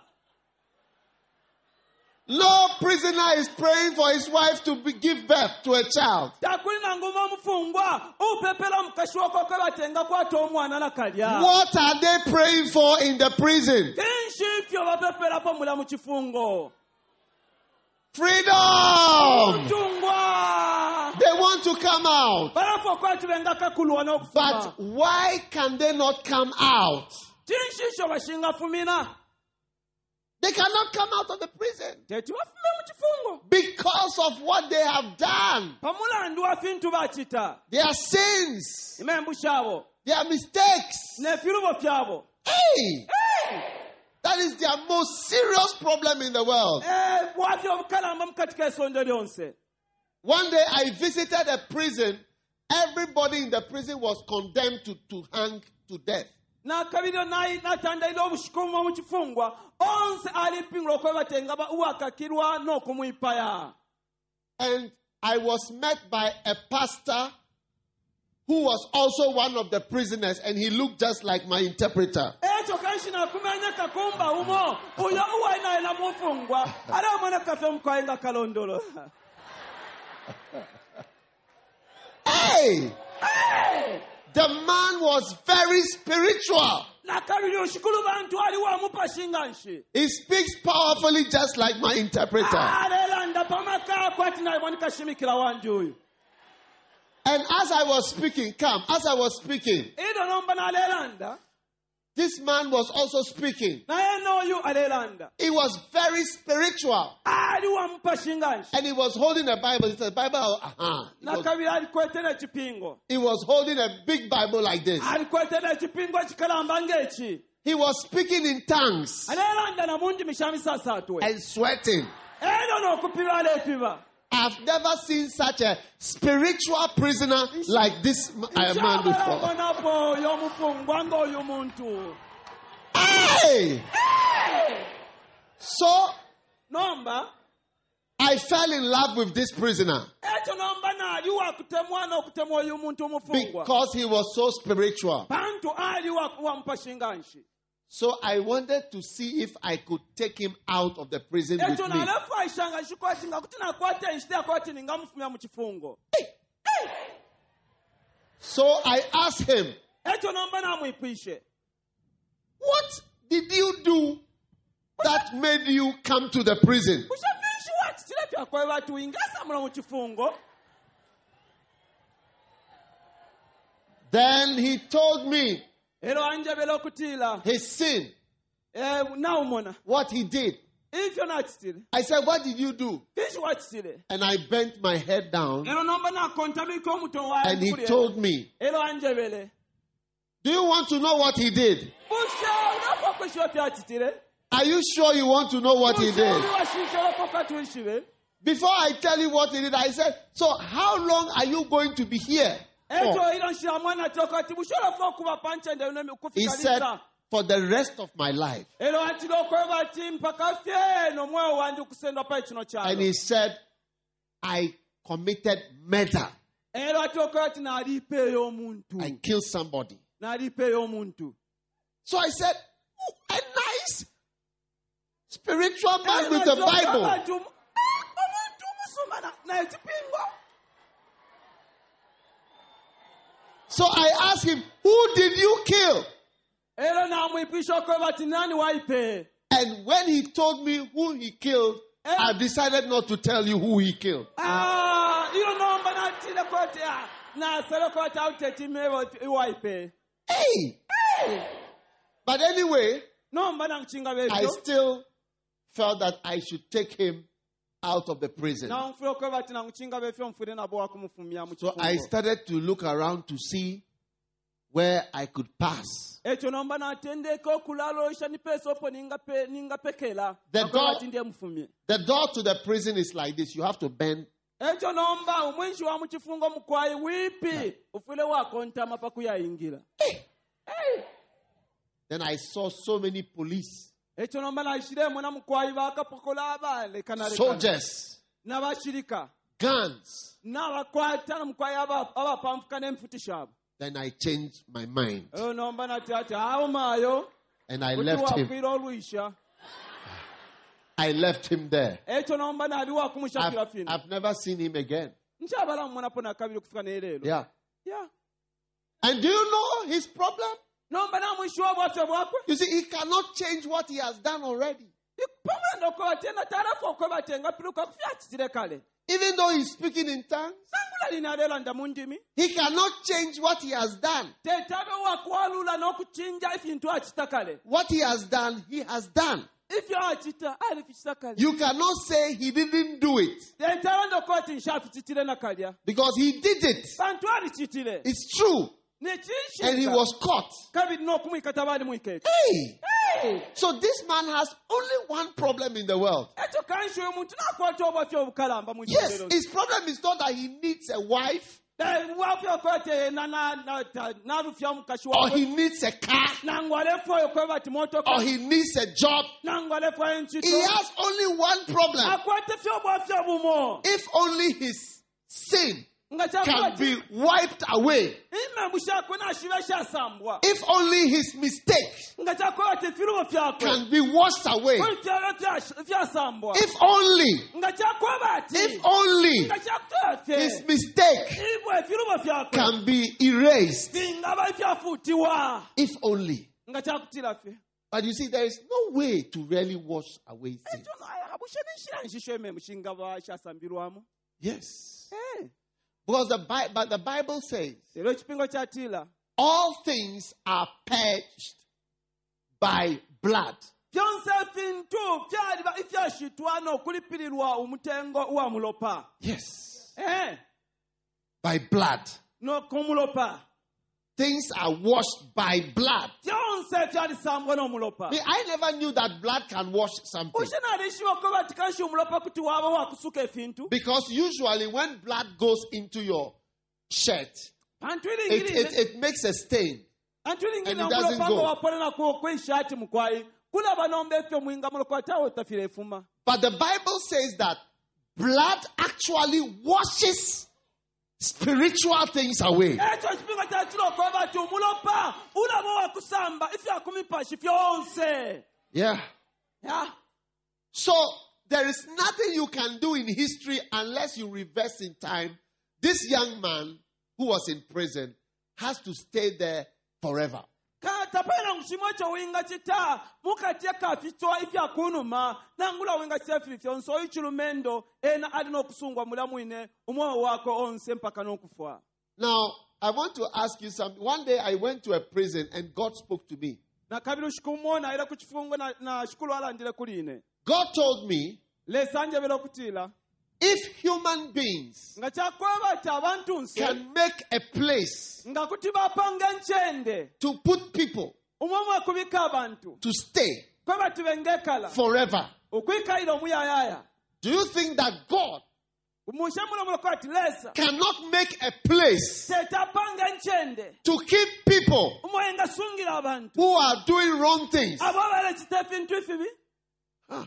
Speaker 4: No prisoner is praying for his wife to be, give birth to a child.
Speaker 3: Takuli na ngumo mfungwa upepela mkashwako kwa batenga kwa tomwana na kalya.
Speaker 4: What are they praying for in the prison?
Speaker 3: Kinshifyo bapepela pa mula mchifungo.
Speaker 4: Freedom!
Speaker 3: Tungwa.
Speaker 4: They want to come out.
Speaker 3: Barafo kwa tubenga kakuluwa na okufuma.
Speaker 4: But why can they not come out?
Speaker 3: Tinshisho bashinga fumina.
Speaker 4: They cannot come out of the prison
Speaker 3: Teti wafume mchifungo.
Speaker 4: because of what they have done.
Speaker 3: Pamula nduwa fintu bachita.
Speaker 4: Their sins,
Speaker 3: Imembushabo.
Speaker 4: their mistakes.
Speaker 3: Nefirubo pyabo.
Speaker 4: Hey!
Speaker 3: Hey!
Speaker 4: That is their most serious problem in the world.
Speaker 3: Eh, wafyo bukalamba mkatika esonde lyonse.
Speaker 4: One day I visited a prison. Everybody in the prison was condemned to, to hang to death.
Speaker 3: Na kabiri nai natanda ilo bushikumo mchifungwa. Onse alipingro kwa batenga ba uwakakirwa no kumuipaya.
Speaker 4: And I was met by a pastor who was also one of the prisoners, and he looked just like my interpreter.
Speaker 3: Echo kanshi na kumenya kakumba umo. Uya uwa ina ila mufungwa. Ala mwana kafe mkwaenga kalondolo.
Speaker 4: Hey!
Speaker 3: Hey!
Speaker 4: The man was very spiritual.
Speaker 3: Na kabiri ushikulu bantu aliwa mupashinga nshi.
Speaker 4: He speaks powerfully just like my interpreter.
Speaker 3: Alelanda pamaka kwati na iwanika shimikila wanjuyu.
Speaker 4: And as I was speaking, come, as I was speaking,
Speaker 3: Ido nomba na alelanda.
Speaker 4: this man was also speaking.
Speaker 3: Na eno yu alelanda.
Speaker 4: He was very spiritual.
Speaker 3: Aliwa mpashinga nshi.
Speaker 4: And he was holding a Bible. He said, Bible, uh-huh. He
Speaker 3: Na
Speaker 4: was,
Speaker 3: kabiri alikwetele chipingo.
Speaker 4: he was holding a big Bible like this.
Speaker 3: Alikwetele chipingo chikalamba ngechi.
Speaker 4: He was speaking in tongues
Speaker 3: Alelanda na munji mishami sasa atwe.
Speaker 4: and sweating.
Speaker 3: Eno no kupiva alepiva.
Speaker 4: I've never seen such a spiritual prisoner like this uh, man before.
Speaker 3: Napo yomufungwa ngo yumuntu.
Speaker 4: Hey! So
Speaker 3: Nomba.
Speaker 4: I fell in love with this prisoner
Speaker 3: Echo nomba na aliwa kutemwa na kutemwa yumuntu mufungwa.
Speaker 4: because he was so spiritual.
Speaker 3: Bantu aliwa kuwa mpashinga nshi.
Speaker 4: So I wanted to see if I could take him out of the prison with
Speaker 3: Echo na
Speaker 4: me.
Speaker 3: alefu aishanga shikwati nga kutina kwate nshite kwati ninga mfumia mchifungo.
Speaker 4: So I asked him,
Speaker 3: Echo nomba na muipishe.
Speaker 4: what did you do that made you come to the prison?
Speaker 3: Kushafishi wati tilapia kwa watu ingasa mula mchifungo.
Speaker 4: Then he told me
Speaker 3: Elo anja belo kutila.
Speaker 4: his sin.
Speaker 3: Eh, nawe umona
Speaker 4: what he did.
Speaker 3: ivyo nachitile
Speaker 4: I said, what did you do?
Speaker 3: ishi wachitile
Speaker 4: And I bent my head down,
Speaker 3: ero nomba nakontamika omuto wawe
Speaker 4: and he
Speaker 3: kuli
Speaker 4: told me,
Speaker 3: ero anjebele
Speaker 4: do you want to know what he did?
Speaker 3: busha unafa kweshiwa pyachitile
Speaker 4: Are you sure you want to know what he did?
Speaker 3: did
Speaker 4: Before I tell you what he did, I said, so how long are you going to be here?
Speaker 3: ekyo
Speaker 4: for?
Speaker 3: ilo nshira mwana toka ati bushobola kuba panchende
Speaker 4: He
Speaker 3: kufika
Speaker 4: said,
Speaker 3: lisa
Speaker 4: for the rest of my life.
Speaker 3: ero ati lokweba ati mpaka fye nomwoyo wanje kusendwa pa kino
Speaker 4: And
Speaker 3: kyalo
Speaker 4: he said, I committed murder.
Speaker 3: ero ati okweba ati nalipeeyo omuntu
Speaker 4: I killed somebody.
Speaker 3: nalipeeyo omuntu
Speaker 4: So I said, oh, a nice spiritual man with the Bible.
Speaker 3: omuntu omusoma na- n'ekipingo
Speaker 4: So I asked him, who did you kill?
Speaker 3: ero namwipisha okweba ati nani waipe
Speaker 4: And when he told me who he killed, I decided not to tell you who he killed.
Speaker 3: Ah, iyo nomba natile kote ah, nasele kote autetimebo iwaipe
Speaker 4: Hey! But anyway,
Speaker 3: nomba nanchinga
Speaker 4: I
Speaker 3: bebyo
Speaker 4: still felt that I should take him out of the prison.
Speaker 3: namfule okweba ati nanchinga befyo mfule nabo wakumufumya mu
Speaker 4: So I
Speaker 3: kifungo
Speaker 4: started to look around to see where I could pass.
Speaker 3: ekyo nomba natendeka okulaloosha nipesa opo ningape- ningapekela
Speaker 4: The
Speaker 3: Okweba
Speaker 4: door-
Speaker 3: ati ndiye mufumye
Speaker 4: The door to the prison is like this. You have to bend.
Speaker 3: ekyo nomba omwenshi wa mu kifungo mukwayi wipi ufule wakontama pakuyayingira
Speaker 4: Then I saw so many police,
Speaker 3: ekyo nomba nashiremo na mukwayi bakapokola abalekana
Speaker 4: soldiers,
Speaker 3: n'abashirika
Speaker 4: guns.
Speaker 3: n'abakwata na mukwayi aba- abapampuka n'emfuti shaabo
Speaker 4: Then I changed my mind
Speaker 3: eyo nomba nati ati awo maayo
Speaker 4: and I
Speaker 3: kuti
Speaker 4: left him.
Speaker 3: wakwira olwisha
Speaker 4: I left him there.
Speaker 3: ekyo nomba nali
Speaker 4: I've,
Speaker 3: wakumushakira fino
Speaker 4: I've never seen him again.
Speaker 3: nkyabala mmunapo nakabiri kufika neerero
Speaker 4: Yeah.
Speaker 3: Yeah.
Speaker 4: And do you know his problem?
Speaker 3: nomba namwishiwa bwaffe bwakwe
Speaker 4: You see, he cannot change what he has done already.
Speaker 3: pamwenda okweba tena tarafu okweba tenga piruka kufyakitire kale
Speaker 4: Even though he's speaking in tongues,
Speaker 3: nangula linabeeranda mu ndimi
Speaker 4: he cannot change what he has done.
Speaker 3: tetabe wakwalula n'okukinja efintu akita kale
Speaker 4: What he has done, he has done.
Speaker 3: ifyo akita alifikisa kale
Speaker 4: You cannot say he didn't do it
Speaker 3: tetabenda okweba ti nshafikitire nakalya
Speaker 4: because he did it.
Speaker 3: bantu alikitire
Speaker 4: It's true. And he
Speaker 3: nekinshinga
Speaker 4: was caught.
Speaker 3: kabiri n'okumwika tabaali mwikeeko
Speaker 4: Hey! So this man has only one problem in the world.
Speaker 3: ekyo kanshi oyo muntu nakwata obwafyo obukalamba mu
Speaker 4: Yes,
Speaker 3: kibeero
Speaker 4: his problem is not that he needs a wife
Speaker 3: bwafyo okwete nalufya mukashi
Speaker 4: or
Speaker 3: wawe
Speaker 4: he needs a car
Speaker 3: nangwalefu oyo kweba ti motoka
Speaker 4: or he needs a job.
Speaker 3: nangwalefu
Speaker 4: He
Speaker 3: enkito
Speaker 4: has only one problem.
Speaker 3: akwate fyo obwafyo bumo
Speaker 4: If only his sin
Speaker 3: nga
Speaker 4: can
Speaker 3: kyakuba
Speaker 4: be wiped away.
Speaker 3: imembu shakwe nashiba shasambwa
Speaker 4: If only his mistake
Speaker 3: nga kyakuba ti firubo fyakwe
Speaker 4: can be washed away.
Speaker 3: olutalo fyasambwa
Speaker 4: If only,
Speaker 3: nga kyakuba ti
Speaker 4: if only
Speaker 3: nga kyakutafye
Speaker 4: his mistake
Speaker 3: ibwe efirubo fyakwe
Speaker 4: can be erased.
Speaker 3: singaba fyafuutiwa
Speaker 4: If only.
Speaker 3: nga kyakutira ffe
Speaker 4: But you see, there is no way to really wash away sin.
Speaker 3: ekyo abushe nenshira nshisho ememu shingaba shasambirwamu
Speaker 4: Yes.
Speaker 3: Eh,
Speaker 4: Because the, Bi- but the Bible says,
Speaker 3: era ekipingo kyatiila
Speaker 4: all things are purged by blood.
Speaker 3: byonse ebintu byaliba ibyashitwa n'okulipirirwa omutengo wa mulopa
Speaker 4: Yes.
Speaker 3: Eh,
Speaker 4: By blood.
Speaker 3: n'okumulopa
Speaker 4: Things are washed by blood.
Speaker 3: byonse byalisambwa n'omulopa
Speaker 4: I, I never knew that blood can wash something.
Speaker 3: ushe nalishiwa okoba ti kanshi omulopa kuti waba wakusuka efintu
Speaker 4: Because usually when blood goes into your shirt,
Speaker 3: antu
Speaker 4: it, it,
Speaker 3: ilingirire
Speaker 4: it makes a stain.
Speaker 3: antu ilingirire
Speaker 4: and it doesn't
Speaker 3: omulopa
Speaker 4: go.
Speaker 3: nga wapolina kw'ishati mukwayi kulaba nomba efyo mwinga mulopa tawe otafira efuma
Speaker 4: But the Bible says that blood actually washes spiritual things away.
Speaker 3: ekyo ekipingo kyakira okoba ti omulopa ulaba wakusamba ifyakumipashi fyonse
Speaker 4: Yeah.
Speaker 3: Yeah.
Speaker 4: So there is nothing you can do in history unless you reverse in time. This young man who was in prison has to stay there forever.
Speaker 3: katapena mushimo ekyo winga kita mukatya kafitwa ifyakunuma nangula winga sefiri fyonse oyichilumendo ena alina okusungwa mulamu ine omwoyo wako onse mpaka n'okufa
Speaker 4: Now, I want to ask you something. One day I went to a prison and God spoke to me.
Speaker 3: na kabiri ushikumuona ila kuchifungo na, na shukulu alandile kuline
Speaker 4: God told me,
Speaker 3: lesanje bila kutila
Speaker 4: if human beings
Speaker 3: nga chakweba cha abantu nse
Speaker 4: can make a place
Speaker 3: nga kuti bapanga nchende
Speaker 4: to put people
Speaker 3: umwamwe kubika abantu
Speaker 4: to stay
Speaker 3: kweba tubengekala
Speaker 4: forever,
Speaker 3: ukwikaila omuyayaya
Speaker 4: do you think that God
Speaker 3: umushamulo mulokoti lesa
Speaker 4: cannot make a place
Speaker 3: tetapanga nchende
Speaker 4: to keep people
Speaker 3: umwenga sungira abantu
Speaker 4: who are doing wrong things?
Speaker 3: abo bale chitefi ntwifi bi
Speaker 4: Huh.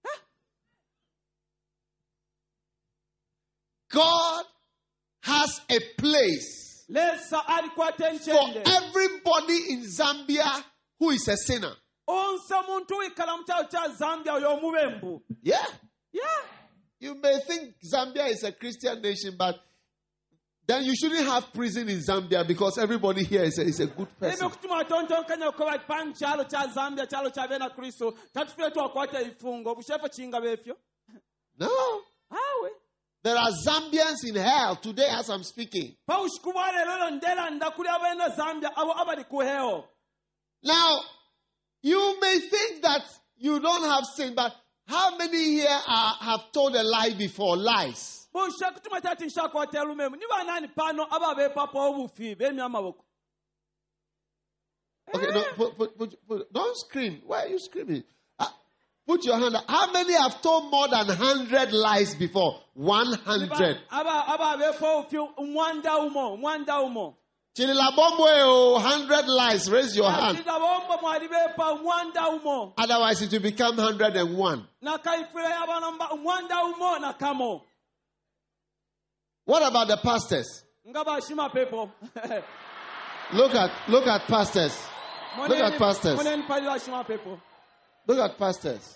Speaker 4: God has a place
Speaker 3: lesa alikwate
Speaker 4: for
Speaker 3: nchende
Speaker 4: everybody in Zambia who is a sinner.
Speaker 3: onse muntu wikala mukyalo kya Zambia oyo omubembu
Speaker 4: Yeah.
Speaker 3: yeah
Speaker 4: You may think Zambia is a Christian nation, but then you shouldn't have prison in Zambia because everybody here is a, is a good
Speaker 3: ebe
Speaker 4: person.
Speaker 3: okutima tontonkanya okuba pan kyalo kya Zambia kyalo kya bena Kristo tatufire twakwata ebifungo bushefe kinga befyo
Speaker 4: No.
Speaker 3: awe
Speaker 4: There are Zambians in hell today as I'm speaking.
Speaker 3: paushku bwa lero ndela ndakuli abena Zambia abo abali kuheo
Speaker 4: Now, you may think that you don't have sin, but how many here are, have told a lie before? Lies.
Speaker 3: bushe kutuma tati nshakwata lumemu niba nani pano ababe papa obufi bemya amaboko
Speaker 4: Okay, no, put, put, put, put, don't scream. Why are you screaming? Uh, put your hand up. How many have told more than one hundred lies before? one hundred.
Speaker 3: aba ababe po obufi mwanda umo mwanda umo
Speaker 4: Chililabomwe, oh, one hundred lies. Raise your hand.
Speaker 3: Bombo mwalibepa mwanda umo
Speaker 4: Otherwise, it will become one hundred and one.
Speaker 3: na kaifire yabanamba mwanda umo na kamo
Speaker 4: What about the pastors?
Speaker 3: nga bashima pepo
Speaker 4: Look at look at pastors. Look at pastors.
Speaker 3: moneni pali bashima pepo
Speaker 4: Look at pastors.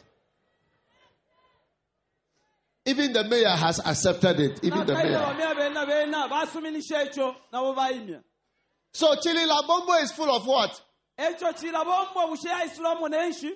Speaker 4: Even the mayor has accepted it. Even the
Speaker 3: na kaile
Speaker 4: mayor.
Speaker 3: bamya bena bena basuminisha ekyo nabo bayimya
Speaker 4: So Chililabombo is full of what?
Speaker 3: ekyo kira bombo bushe yaisula munenshi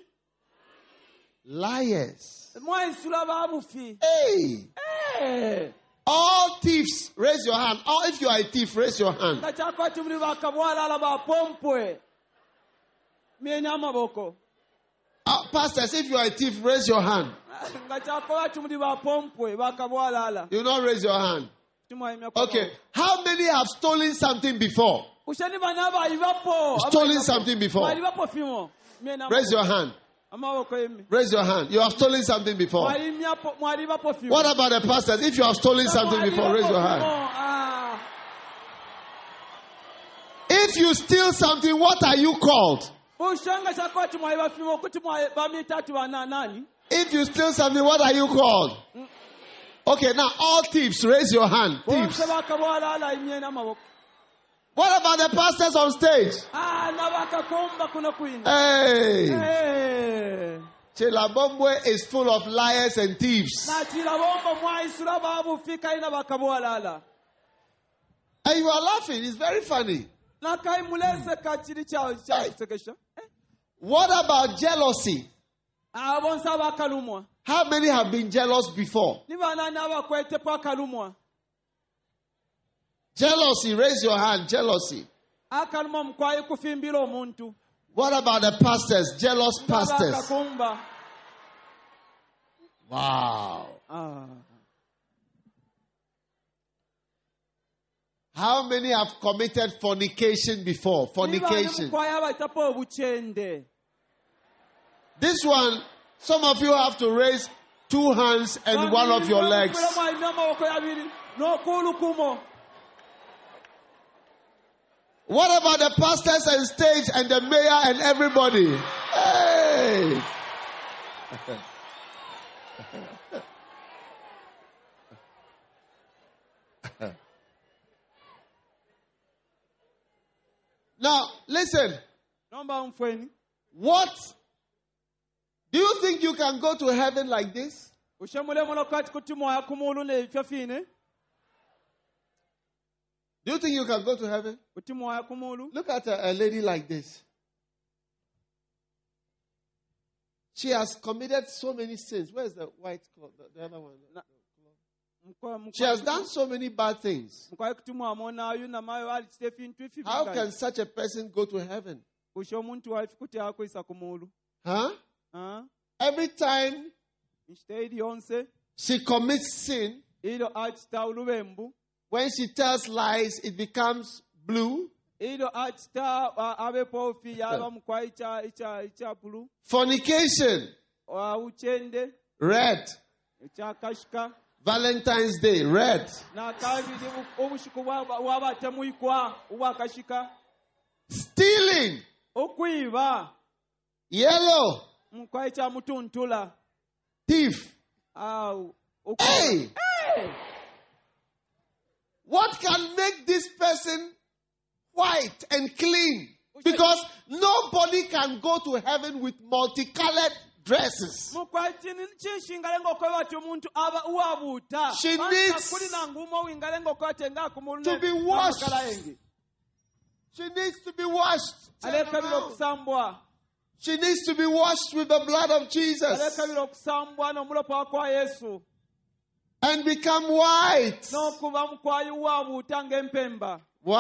Speaker 4: Liars.
Speaker 3: mwaisula babufi
Speaker 4: Hey.
Speaker 3: eh
Speaker 4: All thieves, raise your hand. Or if you are a thief, raise your hand.
Speaker 3: nga kyakwati muli bakabwala ala bapompwe myenya amaboko
Speaker 4: Uh, pastors, if you are a thief, raise your hand.
Speaker 3: nga kyakwati muli bapompwe bakabwala ala
Speaker 4: You not raise your hand.
Speaker 3: timwayimya kwa
Speaker 4: Okay. How many have stolen something before?
Speaker 3: ushani bana bayibapo
Speaker 4: Stolen something before.
Speaker 3: bayibapo fimo myenya
Speaker 4: Raise your hand.
Speaker 3: amaboko yemi
Speaker 4: Raise your hand. You have stolen something before.
Speaker 3: mwayimyapo mwalibapo fimo
Speaker 4: What about the pastors? If you have stolen something before, raise your hand.
Speaker 3: Ah,
Speaker 4: If you steal something, what are you called?
Speaker 3: ushanga shakwati mwayiba fimo kuti mwayi bamitatu bana nani
Speaker 4: If you steal something, what are you called? Okay, now all thieves, raise your hand. Thieves.
Speaker 3: bonse bakabwala ala imyenya amaboko
Speaker 4: What about the pastors on stage?
Speaker 3: ah nabakakomba kuno kwina
Speaker 4: Hey.
Speaker 3: eh
Speaker 4: Chilabomwe is full of liars and thieves.
Speaker 3: na kila bombo mwaisula babufika ina bakabwala ala
Speaker 4: And you are laughing. It's very funny.
Speaker 3: na kai mulese kachiri chao cha kusekesha
Speaker 4: What about jealousy?
Speaker 3: ah bonse abakalumwa
Speaker 4: How many have been jealous before?
Speaker 3: ni bana nabakwete kwa kalumwa
Speaker 4: Jealousy, raise your hand. Jealousy.
Speaker 3: akalumwa mkwaye kufimbira omuntu
Speaker 4: What about the pastors? Jealous pastors.
Speaker 3: bakakumba
Speaker 4: Wow.
Speaker 3: ah
Speaker 4: How many have committed fornication before? Fornication.
Speaker 3: mkwaye abatapo obuchende
Speaker 4: This one, some of you have to raise two hands and one of your legs. What about the pastors and stage and the mayor and everybody? Hey! Now, listen.
Speaker 3: Nomba mfweni.
Speaker 4: What? Do you think you can go to heaven like this?
Speaker 3: Ushemule molokati kutimwa ya kumulu ne fyafine.
Speaker 4: Do you think you can go to heaven?
Speaker 3: Kutimwa ya kumulu.
Speaker 4: Look at a, a lady like this. She has committed so many sins. Where's the white cloth? The, the other one.
Speaker 3: Na- Mkwa- mkwa-
Speaker 4: She has done so many bad things.
Speaker 3: mkwa kutimwa mona ayu na mayo ali stefi ntwifi.
Speaker 4: How can such a person go to heaven?
Speaker 3: kusho omuntu waife kuti akwisa kumulu.
Speaker 4: Huh?
Speaker 3: Ah,
Speaker 4: Every time
Speaker 3: instead yonse
Speaker 4: she commits sin,
Speaker 3: ilo achita ulubembu,
Speaker 4: when she tells lies, it becomes blue.
Speaker 3: ilo achita abepo fi yaba mukwa icha icha icha bulu,
Speaker 4: Fornication,
Speaker 3: wa uchende
Speaker 4: red.
Speaker 3: icha kashika.
Speaker 4: Valentine's Day, red.
Speaker 3: Na kabiri obushiku wabatemuikwa ubwakashika.
Speaker 4: Stealing,
Speaker 3: Okwiba
Speaker 4: yellow.
Speaker 3: mukwa icha mutuntula.
Speaker 4: Thief.
Speaker 3: Au
Speaker 4: Hey!
Speaker 3: Hey!
Speaker 4: What can make this person white and clean? Because nobody can go to heaven with multicolored dresses.
Speaker 3: Mukwa chini chishingalengo kwa watu muntu aba uabuta.
Speaker 4: She needs
Speaker 3: kuli na ngumo wingalengo kwa tenga kumulune.
Speaker 4: to be washed. She needs to be washed.
Speaker 3: Aleka bilo kusambwa.
Speaker 4: She needs to be washed with the blood of
Speaker 3: Aleka
Speaker 4: Jesus
Speaker 3: bilo kusambwa no mulopa kwa Yesu.
Speaker 4: and become white.
Speaker 3: No kuba mkwa uabuta ngempemba.
Speaker 4: Wow.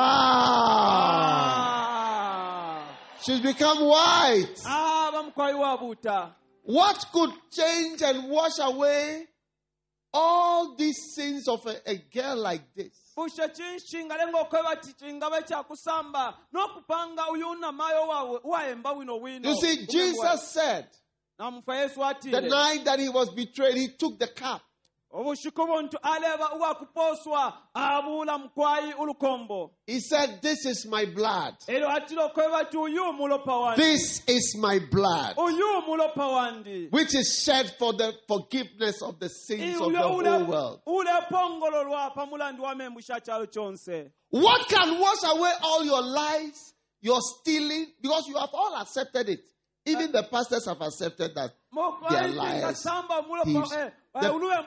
Speaker 3: Ah.
Speaker 4: She's become white.
Speaker 3: Ah, bamkwa uabuta.
Speaker 4: What could change and wash away all these sins of a, a girl like this?
Speaker 3: Pusha chishingalengo kwa wati chingabe cha kusamba. No kupanga uyuna mayo wa waemba wino wino.
Speaker 4: You see, Jesus said,
Speaker 3: Na mfa Yesu ati.
Speaker 4: the night that he was betrayed, he took the cup.
Speaker 3: Obushiku buntu aleba uwa kuposwa abula mkwai ulukombo.
Speaker 4: He said, this is my blood.
Speaker 3: Elo atilo kweba tu uyu mulopa wandi.
Speaker 4: This is my blood,
Speaker 3: Uyu mulopa wandi.
Speaker 4: which is shed for the forgiveness of the sins of the whole world.
Speaker 3: Ule pongolo lwapa mulandi wa membusha chalo chonse.
Speaker 4: What can wash away all your lies, your stealing? Because you have all accepted it. Even the pastors have accepted that they are liars. thieves. The,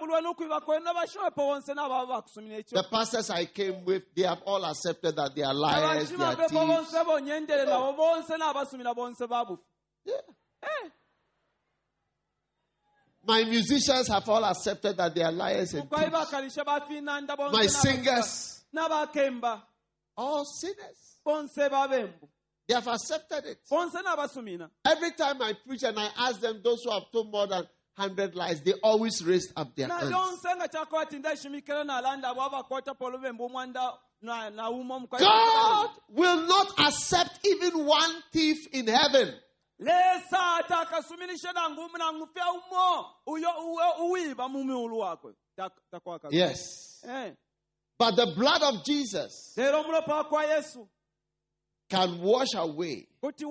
Speaker 4: the pastors I came with, they have all accepted that they are liars, they are thieves. Yeah. My musicians have all accepted that they are liars and thieves. My singers, all sinners. They have accepted it. Every time I preach and I ask them, those who have told more than one hundred lies, they always raised up their hands. God will not accept even one thief in heaven. Yes. But the blood of Jesus can wash away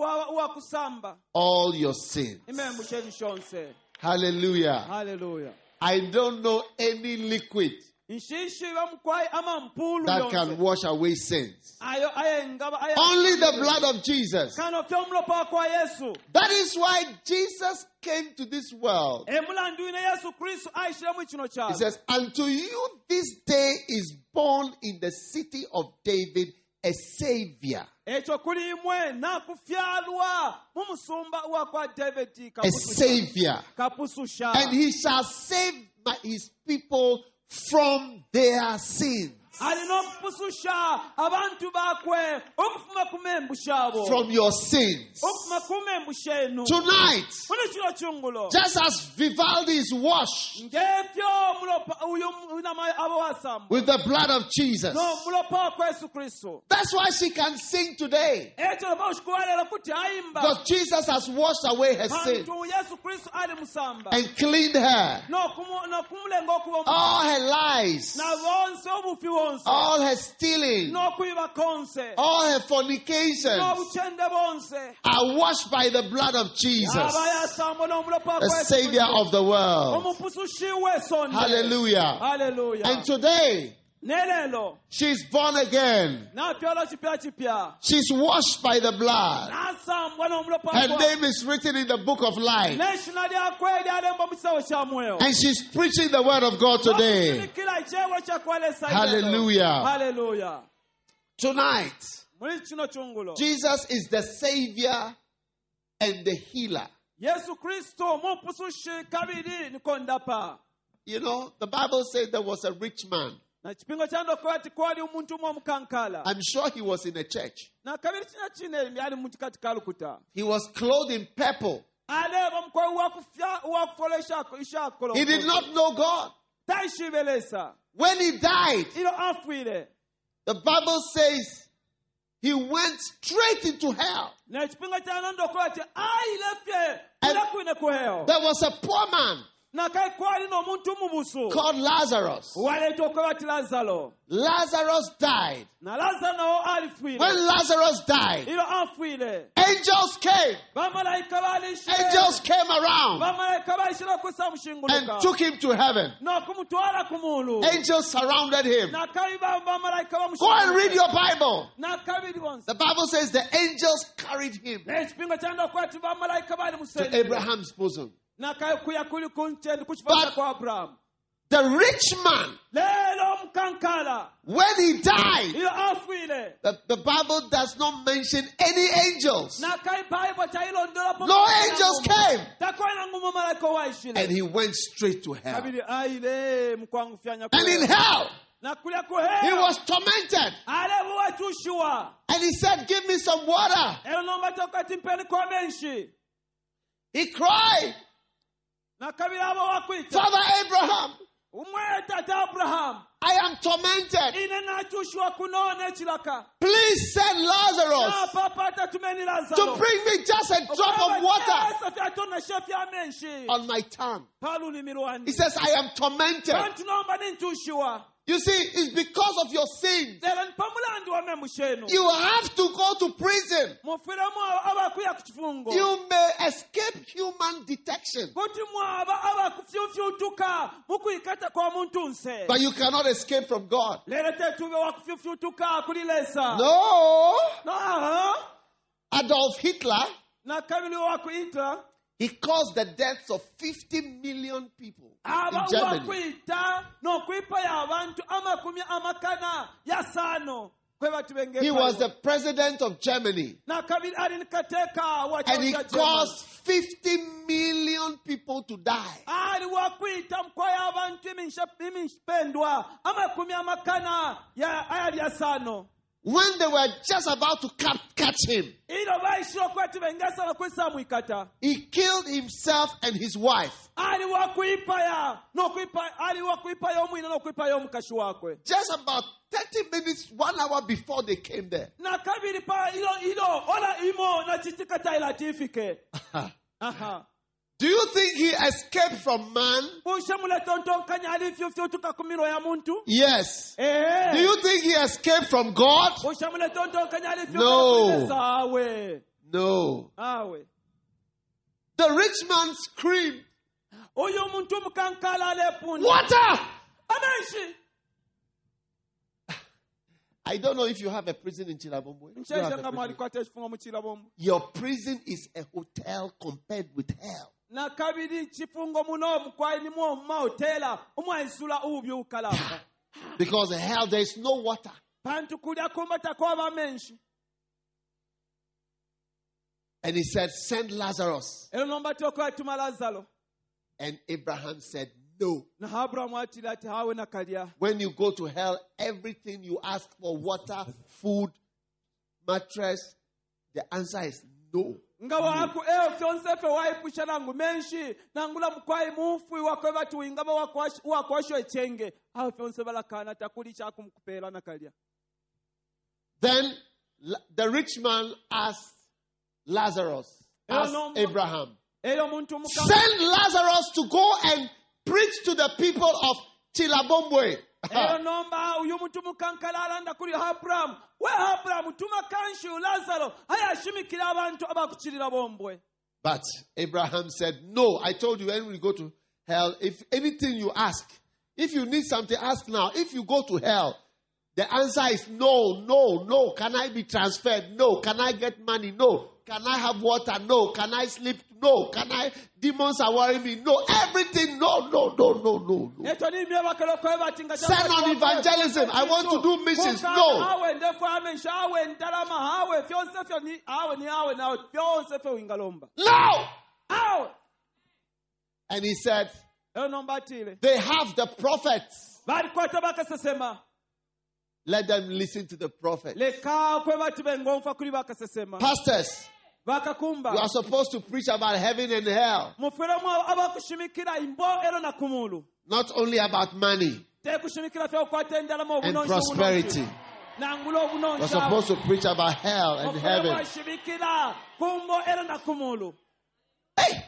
Speaker 4: all your sins. Hallelujah.
Speaker 3: Hallelujah.
Speaker 4: I don't know any liquid that can wash away sins. Only the blood of Jesus. That is why Jesus came to this world. He says, unto you this day is born in the city of David a Savior. A Savior. And he shall save his people from their sins. From your sins. Tonight, just as Vivaldi is washed with the blood of Jesus, that's why she can sing today. Because Jesus has washed away her sin and cleaned her. All her lies, all her stealing, all her fornications are washed by the blood of Jesus, the Savior of the world. Hallelujah.
Speaker 3: Hallelujah.
Speaker 4: And today, she's born again. She's washed by the blood. Her name is written in the book of life. And she's preaching the word of God today. Hallelujah.
Speaker 3: Hallelujah.
Speaker 4: Tonight, Jesus is the Savior and the healer. You know, the Bible says there was a rich man.
Speaker 3: na chipingo chandokola ati kwali umuntu umwe omukankala
Speaker 4: I'm sure he was in a church.
Speaker 3: na kabiri kina kine byali muntu kati kalukuta
Speaker 4: He was clothed in purple.
Speaker 3: aleba mukwayi wakufya wakufola ishako ishakolo
Speaker 4: He did not know God.
Speaker 3: taishibelesa
Speaker 4: When he died,
Speaker 3: ilo afwile
Speaker 4: the Bible says he went straight into hell.
Speaker 3: na chipingo chandokola ati ailefye
Speaker 4: And
Speaker 3: ila kwine kuheo
Speaker 4: There was a poor man
Speaker 3: na kai kwali no muntu mubusu
Speaker 4: called Lazarus.
Speaker 3: waleeta okola ati lazaro
Speaker 4: Lazarus died.
Speaker 3: na lazaro nawo alifwile
Speaker 4: When Lazarus died,
Speaker 3: ilo afwile
Speaker 4: angels came.
Speaker 3: bamalayika balishile
Speaker 4: Angels came around
Speaker 3: bamalayika balishile kusa
Speaker 4: and
Speaker 3: mushinguluka
Speaker 4: took him to heaven.
Speaker 3: n'okumutwala ku mulu
Speaker 4: Angels surrounded him.
Speaker 3: na kabiri bamalayika
Speaker 4: Go and read your Bible.
Speaker 3: na kabiri bonse
Speaker 4: The Bible says the angels carried him
Speaker 3: n'ekipingo kyandokola ati bamalayika bali
Speaker 4: to
Speaker 3: musenge
Speaker 4: Abraham's bosom.
Speaker 3: na kuya kuli ku nchendi ku kifata
Speaker 4: But-
Speaker 3: kwa aburahamu
Speaker 4: The rich man,
Speaker 3: leero omukankala
Speaker 4: when he died,
Speaker 3: ilo afwile
Speaker 4: the, the Bible does not mention any angels.
Speaker 3: na kai baibo chailondola
Speaker 4: No angels came.
Speaker 3: takwena ngumu malayika waishile
Speaker 4: And he went straight to hell.
Speaker 3: kabiri aile mkwangufyanya
Speaker 4: And in hell,
Speaker 3: na kulia
Speaker 4: he
Speaker 3: kuheo
Speaker 4: was tormented.
Speaker 3: alevo wachushuwa
Speaker 4: And he said, give me some water.
Speaker 3: elo nomba tokati mpeni kwa menshi
Speaker 4: He cried,
Speaker 3: na kabiri abo wakwita
Speaker 4: Father Abraham,
Speaker 3: umwe tata abrahamu
Speaker 4: I am tormented.
Speaker 3: ine nachushuwa kunone ekilaka
Speaker 4: Please send Lazarus
Speaker 3: na papa tatumeni
Speaker 4: to
Speaker 3: lazaro
Speaker 4: bring me just a drop of water
Speaker 3: fyatona shefya menshi
Speaker 4: on my tongue.
Speaker 3: palulimi
Speaker 4: He
Speaker 3: lwandi
Speaker 4: says, I am tormented.
Speaker 3: bantu nomba ninchushuwa
Speaker 4: You see, it's because of your sins.
Speaker 3: lero nipamulandi wame mushenu
Speaker 4: You have to go to prison.
Speaker 3: mufiremu abakuya ku kifungo
Speaker 4: You may escape human detection,
Speaker 3: kuti mwaba abakufyufyutuka mukuyikata kwa muntu nse
Speaker 4: but you cannot escape from God.
Speaker 3: lero tetuve wakufyufyutuka kulilesa
Speaker 4: No.
Speaker 3: no
Speaker 4: Adolf Hitler,
Speaker 3: na kabili wakuita
Speaker 4: he caused the deaths of fifty million people in
Speaker 3: aba
Speaker 4: Germany.
Speaker 3: wakuita n'okwipa y'abantu amakumi amakana yasano kwe batu benge
Speaker 4: He was the president of Germany,
Speaker 3: na kabili ali nikateka wa
Speaker 4: and he
Speaker 3: chama cha Germany.
Speaker 4: caused fifty million people to die.
Speaker 3: ali wakwita mkwa y'abantu iminsha- iminshipendwa amakumi amakana ya ayali yasano
Speaker 4: When they were just about to cap- catch him,
Speaker 3: ilo baishira okwati bengesa nokwisa mwikata
Speaker 4: he killed himself and his wife.
Speaker 3: ali wakuipaya n'okwipa ali wakuipaya omwine n'okwiipaya omukashi wakwe
Speaker 4: Just about thirty minutes, one hour before they came there.
Speaker 3: na kabiri pa ilo ilo ola imo na chitikata ila tifike aha
Speaker 4: Do you think he escaped from man?
Speaker 3: bushamule tontonkanya alifyufyutuka ku milo ya muntu
Speaker 4: Yes.
Speaker 3: eh
Speaker 4: Do you think he escaped from God?
Speaker 3: bushamule tontonkanya alifyutuka
Speaker 4: No.
Speaker 3: ku awe
Speaker 4: No.
Speaker 3: awe
Speaker 4: The rich man screamed,
Speaker 3: uyu muntu mukankala alepunda
Speaker 4: water!
Speaker 3: amenshi
Speaker 4: I don't know if you have a prison in Chilabombo. You have
Speaker 3: nsheshe
Speaker 4: a
Speaker 3: nga mwali
Speaker 4: prison.
Speaker 3: kwata ekifungo mukila bomu
Speaker 4: Your prison is a hotel compared with hell.
Speaker 3: na kabiri chifungo muno mukwayi nimwo omumahotela omwaisula ubi ukalamba
Speaker 4: Because in hell there is no water.
Speaker 3: pantu kulya kumbata kwaba menshi
Speaker 4: And he said, send Lazarus.
Speaker 3: ero nomba tokwatuma lazaro
Speaker 4: And Abraham said, no.
Speaker 3: na aburahamu atira ati hawe nakalya
Speaker 4: When you go to hell, everything you ask for, water, food, mattress, the answer is no.
Speaker 3: nga waku eyo fyonse fe waipusha nangu menshi nangula mukwayi mufwi wakwe bati wingaba wakwasho echenge aho fyonse balakana takuli chakumukupela nakalya
Speaker 4: Then La- the rich man asked Lazarus, asked
Speaker 3: no, no.
Speaker 4: Abraham,
Speaker 3: eyo muntu muka
Speaker 4: send Lazarus to go and preach to the people of Chilabombwe.
Speaker 3: eyo nomba uyu muntu mukankala alanda kuli aburahamu we aburahamu tuma kanshu lazaro ayashimikira abantu abakukirira bombwe
Speaker 4: But Abraham said, no, I told you when we go to hell, if anything you ask, if you need something, ask now. If you go to hell, the answer is no, no, no. Can I be transferred? No. Can I get money? No. Can I have water? No. Can I sleep? No. Can I, demons are worrying me? No. Everything, no, no, no, no, no, no.
Speaker 3: eto nimye bakalo kwe bati nga
Speaker 4: Send on evangelism. I want to do missions. No.
Speaker 3: awe ndefu amensha awe ntalama awe fyonse fyo ni awe ni awe nawe fyonse fyo wingalomba
Speaker 4: No.
Speaker 3: awe
Speaker 4: And he said,
Speaker 3: ero nombatile
Speaker 4: They have the prophets.
Speaker 3: balikwata bakasesema
Speaker 4: Let them listen to the prophet.
Speaker 3: leka kwe bati bengomfa kuli bakasesema
Speaker 4: Pastors,
Speaker 3: bakakumba
Speaker 4: you are supposed to preach about heaven and hell,
Speaker 3: mufiremu abakushimikira imbo ero na kumulu
Speaker 4: not only about money
Speaker 3: tekushimikira fya okwata endala mu
Speaker 4: and
Speaker 3: obunonzi
Speaker 4: prosperity.
Speaker 3: nangula
Speaker 4: You are
Speaker 3: obunonzi
Speaker 4: supposed to preach about hell and heaven.
Speaker 3: bashimikira kumbo ero na kumulu.
Speaker 4: Hey!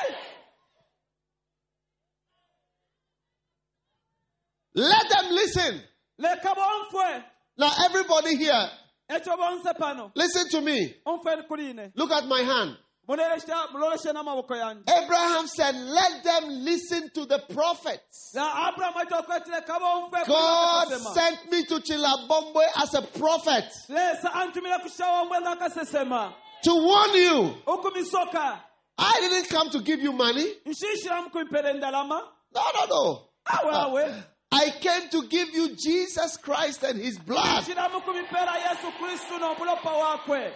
Speaker 4: Let them listen.
Speaker 3: leka bonfwe
Speaker 4: Now, everybody here,
Speaker 3: ekyo bonse pano
Speaker 4: listen to me.
Speaker 3: onfwe kuline
Speaker 4: Look at my hand.
Speaker 3: mulolesha muloleshe n'amaboko yange
Speaker 4: Abraham said, let them listen to the prophets.
Speaker 3: na Abraham atokwati leka bonfwe
Speaker 4: God
Speaker 3: kuli
Speaker 4: sent me to Chilabombe as a prophet
Speaker 3: lesa antumile kushawa omwe ngakasesema
Speaker 4: to warn you.
Speaker 3: ukumisoka
Speaker 4: I didn't come to give you money.
Speaker 3: nshishiramu kumpera endalama
Speaker 4: No, no, no.
Speaker 3: awe awe
Speaker 4: I came to give you Jesus Christ and his blood.
Speaker 3: nshiramu kumpera yesu kristu n'obulopa wakwe.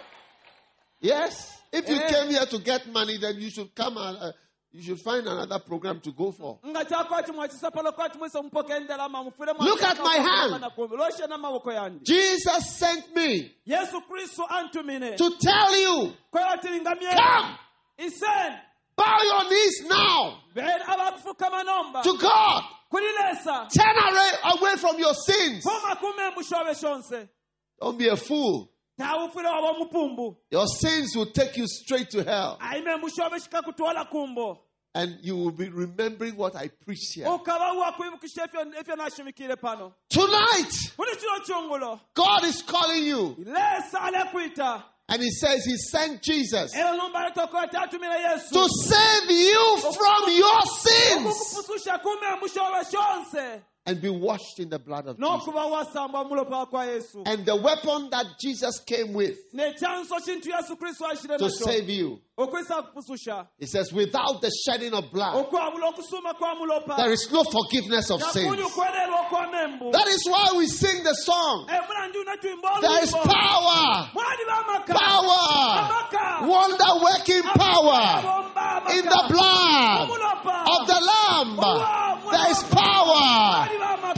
Speaker 4: Yes. If you
Speaker 3: Eh.
Speaker 4: came here to get money, then you should come and uh, you should find another program to go for.
Speaker 3: nga kyakwati mwakisa palo kwati mwese mupoka endalama mufiremu
Speaker 4: Look at my hand.
Speaker 3: loshe n'amaboko yange
Speaker 4: Jesus sent me
Speaker 3: yesu kristu antumine
Speaker 4: to tell you,
Speaker 3: kwewatilingamye
Speaker 4: come,
Speaker 3: isen
Speaker 4: bow your knees now
Speaker 3: bera abakufukama nomba
Speaker 4: to God.
Speaker 3: kulilesa
Speaker 4: Turn away, away from your sins.
Speaker 3: poma kumembushobe shonse
Speaker 4: Don't be a fool.
Speaker 3: tawufire waba mupumbu
Speaker 4: Your sins will take you straight to hell.
Speaker 3: aimembushobe shika kutwala kumbo
Speaker 4: And you will be remembering what I preached here.
Speaker 3: ukaba wakwibukisha efyo efyo nashimikire pano
Speaker 4: Tonight,
Speaker 3: kuli kino kyungulo
Speaker 4: God is calling you.
Speaker 3: lesa alekwita
Speaker 4: And he says he sent Jesus
Speaker 3: era nomba aletokola tatumira yesu
Speaker 4: to save you from your sins
Speaker 3: okukupususha kumembushobe shonse
Speaker 4: and be washed in the blood of Jesus.
Speaker 3: n'okuba wasambwa mulopa kwa yesu
Speaker 4: And the weapon that Jesus came with
Speaker 3: nekyanso kintu yesu kristo ashire
Speaker 4: to
Speaker 3: nakyo
Speaker 4: save you,
Speaker 3: okwisa kupususha
Speaker 4: he says, without the shedding of blood,
Speaker 3: okwabula okusuma kwa mulopa
Speaker 4: there is no forgiveness of
Speaker 3: nakuli
Speaker 4: sins.
Speaker 3: ukwererwa okwamembu
Speaker 4: That is why we sing the song.
Speaker 3: emulandi unatwimba
Speaker 4: There is
Speaker 3: olwimbo
Speaker 4: power,
Speaker 3: mwali b'amaka
Speaker 4: power,
Speaker 3: amaka
Speaker 4: wonder working power
Speaker 3: abomba amaka
Speaker 4: in the blood
Speaker 3: omulopa
Speaker 4: of the Lamb. There is power,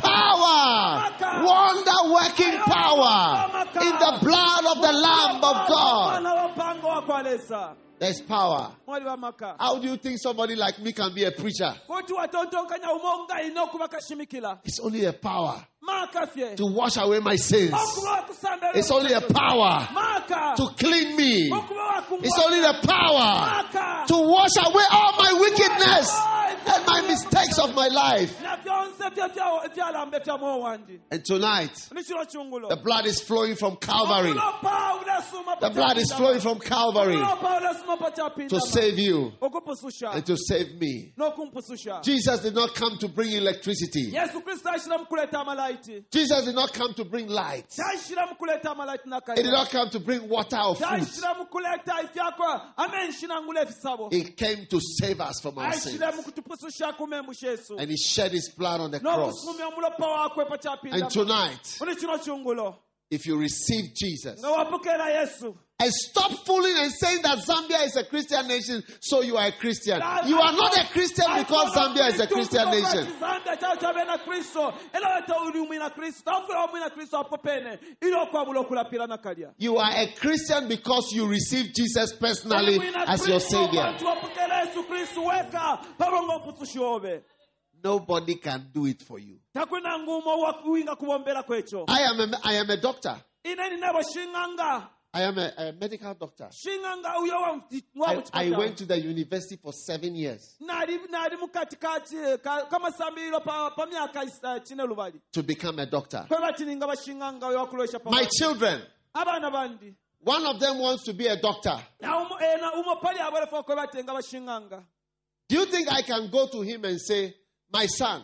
Speaker 4: power, wonder working power in the blood of the Lamb of God.
Speaker 3: Mwana w'opango wakwalesa
Speaker 4: There's power.
Speaker 3: mwali b'amaka
Speaker 4: How do you think somebody like me can be a preacher?
Speaker 3: kuti watontonkanya umonga alina okuba kashimikira
Speaker 4: It's only a power
Speaker 3: maka fye
Speaker 4: to wash away my sins.
Speaker 3: okuba wakusamba
Speaker 4: It's only a power
Speaker 3: maka
Speaker 4: to clean me.
Speaker 3: okuba
Speaker 4: It's
Speaker 3: wakumwa
Speaker 4: only the power
Speaker 3: maka
Speaker 4: to wash away all my wickedness and my mistakes of my life.
Speaker 3: na byonse bye bya- byalamba bya mwoyo wandi
Speaker 4: And tonight,
Speaker 3: ni kino kyungulo
Speaker 4: the blood is flowing from Calvary.
Speaker 3: Omulopa ulasuma
Speaker 4: The blood is flowing from Calvary
Speaker 3: Omulopa ulasuma pa kyapindama.
Speaker 4: to save you
Speaker 3: okupususha
Speaker 4: and to save me.
Speaker 3: n'okumpususha
Speaker 4: Jesus did not come to bring electricity.
Speaker 3: yesu kristo ashiramu kuleeta amalaiti
Speaker 4: Jesus did not come to bring light.
Speaker 3: tashiramu kuleeta amalaiti
Speaker 4: He did
Speaker 3: nakaya
Speaker 4: not come to bring water or food.
Speaker 3: tashiramu kuleeta ifyako amenshinangula ebisabo
Speaker 4: He came to save us from our sins.
Speaker 3: ashiramu kutupususha kumembusha yesu
Speaker 4: And he shed his blood on the cross.
Speaker 3: n'okusumya omulopa wakwe pa
Speaker 4: And
Speaker 3: kyapindama
Speaker 4: tonight,
Speaker 3: muli kino kyungulo
Speaker 4: if you receive Jesus
Speaker 3: nga wapokeera yesu
Speaker 4: and stop fooling and saying that Zambia is a Christian nation, so you are a Christian. You are not a Christian because Zambia is a Christian nation.
Speaker 3: zambia kyalo kyabeera kristo era wete uli mwina kristo tawufira omwina kristo apo pene ili okwabula okulapira nakalya
Speaker 4: You are a Christian because you receive Jesus personally as your Savior.
Speaker 3: wapokeera yesu kristo weka pabonga opususha obe
Speaker 4: Nobody can do it for you.
Speaker 3: takwina ngumo wakuwinga kubombera kwekyo
Speaker 4: I am a, I am a doctor.
Speaker 3: ine ninebo shinganga
Speaker 4: I am a, a medical doctor.
Speaker 3: shinganga uyo wa
Speaker 4: I, I went to the university for seven years
Speaker 3: nali nali mukatikati ka- kamasambiriro pa pa myaka isa- kine lubali
Speaker 4: to become a doctor.
Speaker 3: kwe batininga bashinganga uyo wakulosha pa
Speaker 4: My children,
Speaker 3: abaana bandi
Speaker 4: one of them wants to be a doctor.
Speaker 3: na umo ena umo pali abalefa kwe batenga bashinganga
Speaker 4: Do you think I can go to him and say, my son,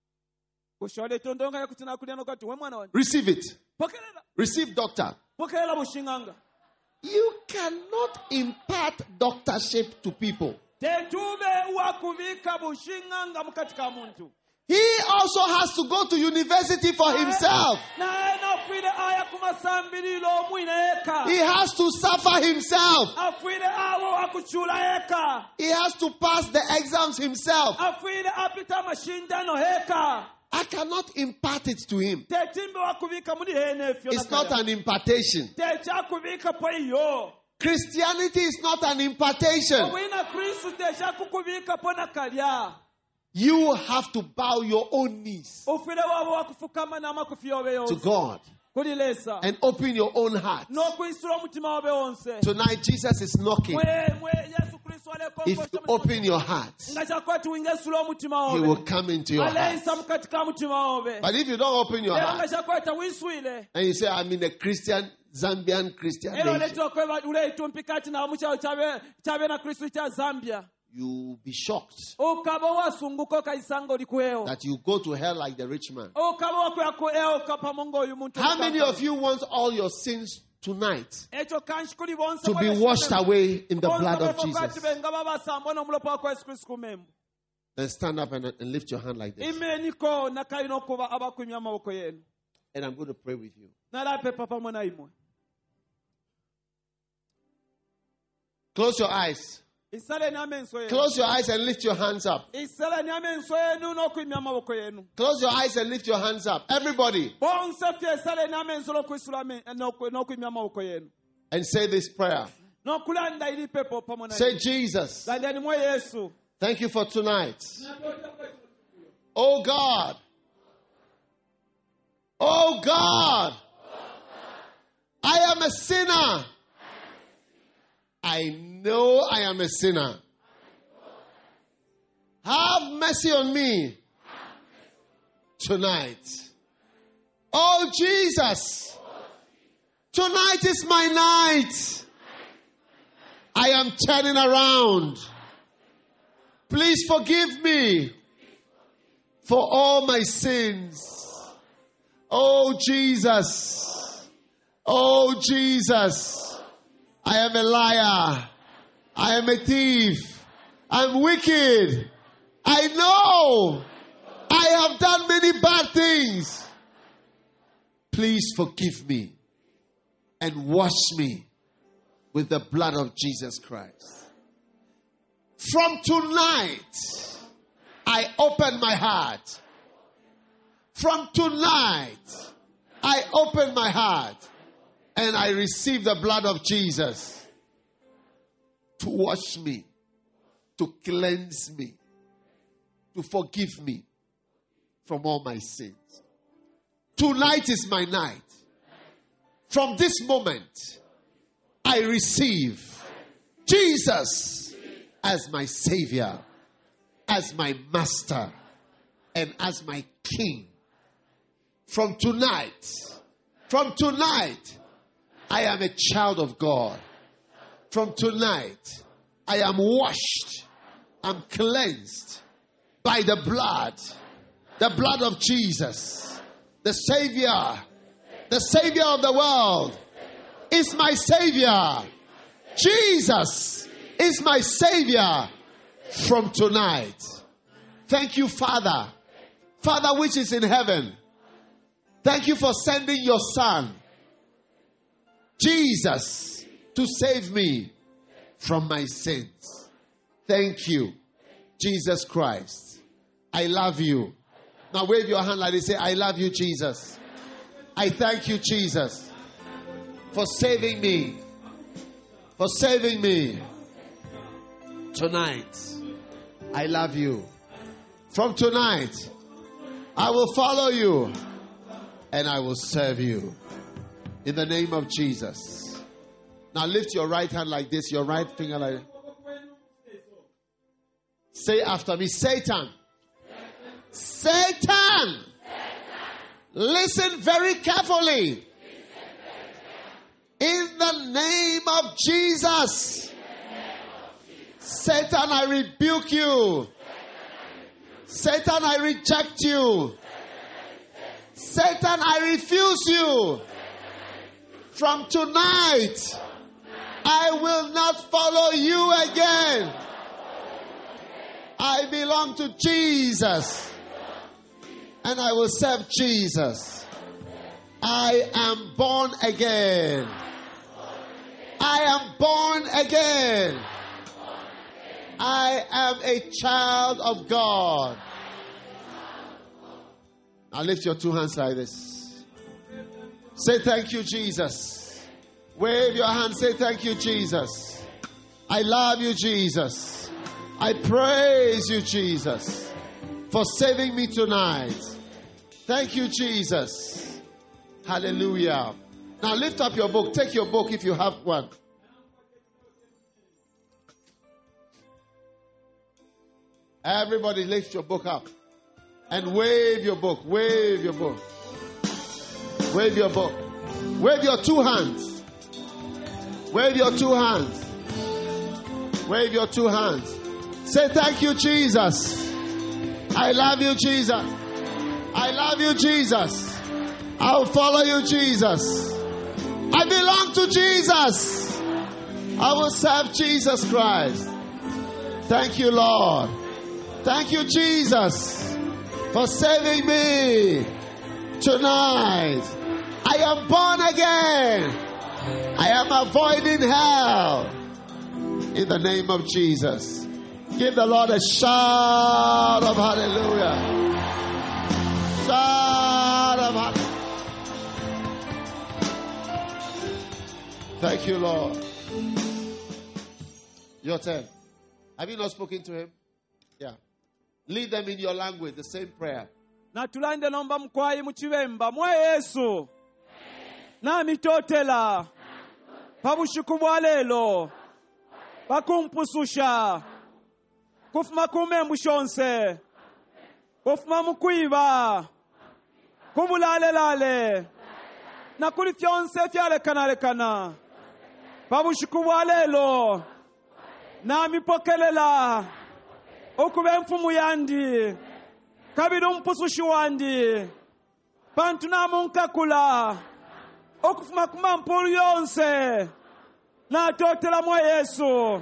Speaker 3: kushole tondonga yakutina kulyano kati we mwana wange
Speaker 4: receive it.
Speaker 3: pokerera
Speaker 4: Receive doctor.
Speaker 3: pokerera bushinganga
Speaker 4: You cannot impart doctorship to people.
Speaker 3: tetube wakuvika bushinganga mukati ka muntu
Speaker 4: He also has to go to university for himself.
Speaker 3: naye n'ofwire aya ku masambiriro omwine eka
Speaker 4: He has to suffer himself.
Speaker 3: afwire awo akuchula eka
Speaker 4: He has to pass the exams himself.
Speaker 3: afwire apita amashindano eka
Speaker 4: I cannot impart it to him.
Speaker 3: tetimbe wakubika muri hene efyo
Speaker 4: It's not an impartation.
Speaker 3: tekyakubika po iyo
Speaker 4: Christianity is not an impartation.
Speaker 3: obwina kristu tekyakukubika po nakalya
Speaker 4: You have to bow your own knees
Speaker 3: ufire wabo wakufukama n'amakufi yobe
Speaker 4: to
Speaker 3: yonse
Speaker 4: God
Speaker 3: kuri lesa
Speaker 4: and open your own heart.
Speaker 3: n'okwisula omutima wabe wonse
Speaker 4: Tonight, Jesus is knocking.
Speaker 3: mwe mwe yesu kristu aleko
Speaker 4: If you open your heart,
Speaker 3: nga kyakwati wingesula omutima
Speaker 4: He
Speaker 3: wobe
Speaker 4: will come into your heart.
Speaker 3: aleisa mukati ka mutima wobe
Speaker 4: But if you don't open your
Speaker 3: era nga
Speaker 4: heart
Speaker 3: kyakwata wiswile
Speaker 4: and you say, I'm in a Christian, Zambian Christian
Speaker 3: era
Speaker 4: nation,
Speaker 3: oleta okweba uleitumpika ati nawo mukyalo kyabe kyabe na kristu kya zambia
Speaker 4: you'll be shocked
Speaker 3: okaba wasunguka okayisanga oli kuewo
Speaker 4: that you go to hell like the rich man.
Speaker 3: okaba wakwera ku ewo kapamo ng'oyu muntu
Speaker 4: How many of you want all your sins tonight
Speaker 3: ekyo kanshi kuli bonse
Speaker 4: to be washed away in the blood of
Speaker 3: kati
Speaker 4: Jesus?
Speaker 3: benga babasambwa n'omulopo wa yesu kristu kumembu
Speaker 4: Then stand up and, and lift your hand like this.
Speaker 3: imeniko nakalina okuba abakwimya amaboko yenu
Speaker 4: And I'm going to pray with you.
Speaker 3: nalapepa pamwe naimwe
Speaker 4: Close your eyes.
Speaker 3: isaleni amenso yenu
Speaker 4: Close your eyes and lift your hands up.
Speaker 3: isaleni amenso yenu n'okwimya amaboko yenu
Speaker 4: Close your eyes and lift your hands up. Everybody.
Speaker 3: bonse fye isaleni amenso n'okwisula ame- n'okwi- n'okwimya amaboko yenu
Speaker 4: And say this prayer.
Speaker 3: n'okulanda iri pepo pamwe na
Speaker 4: Say, Jesus,
Speaker 3: landani mwe yesu
Speaker 4: thank you for tonight. Oh God. Oh God. I am a sinner. I know I am a sinner. Have mercy on me tonight. Oh Jesus. Tonight is my night. I am turning around. Please forgive me for all my sins. Oh Jesus. Oh Jesus. I am a liar. I am a thief. I'm wicked. I know I have done many bad things. Please forgive me and wash me with the blood of Jesus Christ. From tonight, I open my heart. From tonight, I open my heart and I receive the blood of Jesus to wash me, to cleanse me, to forgive me from all my sins. Tonight is my night. From this moment, I receive Jesus as my Savior, as my Master, and as my King. From tonight, from tonight, I am a child of God. From tonight, I am washed, I'm cleansed by the blood, the blood of Jesus, the Savior, the Savior of the world is my Savior. Jesus is my Savior from tonight. Thank you, Father. Father which is in heaven. Thank you for sending your Son, Jesus, to save me from my sins. Thank you, Jesus Christ. I love you. Now wave your hand like this. Say, I love you, Jesus. I thank you, Jesus, for saving me. For saving me. Tonight, I love you. From tonight, I will follow you and I will serve you. In the name of Jesus. Now lift your right hand like this, your right finger like this. Say after me, Satan. Satan. Satan. Listen very carefully. In the name of Jesus. Satan, I rebuke you. Satan, I reject you. Satan, I refuse you. From tonight, I will not follow you again. I belong to Jesus. and I will serve Jesus. I am born again. I am born again. I am a child of God. Now lift your two hands like this. Say thank you, Jesus. Wave your hand. Say thank you, Jesus. I love you, Jesus. I praise you, Jesus, for saving me tonight. Thank you, Jesus. Hallelujah. Now lift up your book. Take your book if you have one. Everybody lift your book up and wave your book. Wave your book. Wave your book. Wave your two hands. Wave your two hands. Wave your two hands. Say thank you, Jesus. I love you, Jesus. I love you, Jesus. I'll follow you, Jesus. I belong to Jesus. I will serve Jesus Christ. Thank you, Lord. Thank you, Jesus, for saving me tonight. I am born again. I am avoiding hell. In the name of Jesus. Give the Lord a shout of hallelujah. Shout of hallelujah. Thank you, Lord. Your turn. Have you not spoken to him? Yeah. Lead them in your language, the same prayer.
Speaker 3: natulande nomba mkwayi muchivemba mwa Yesu na mitotela pabushiku bwa lelo bakumpususha kufuma kumembu shonse kufuma mukwiba kubulalelale na kuli fyonse fyalekanalekana pabushiku bwa lelo na mipokelela okube mfumu yandi kabiri umpusushi wandi pantu na munkakula okufuma kumampulu yonse na totela mwa Yesu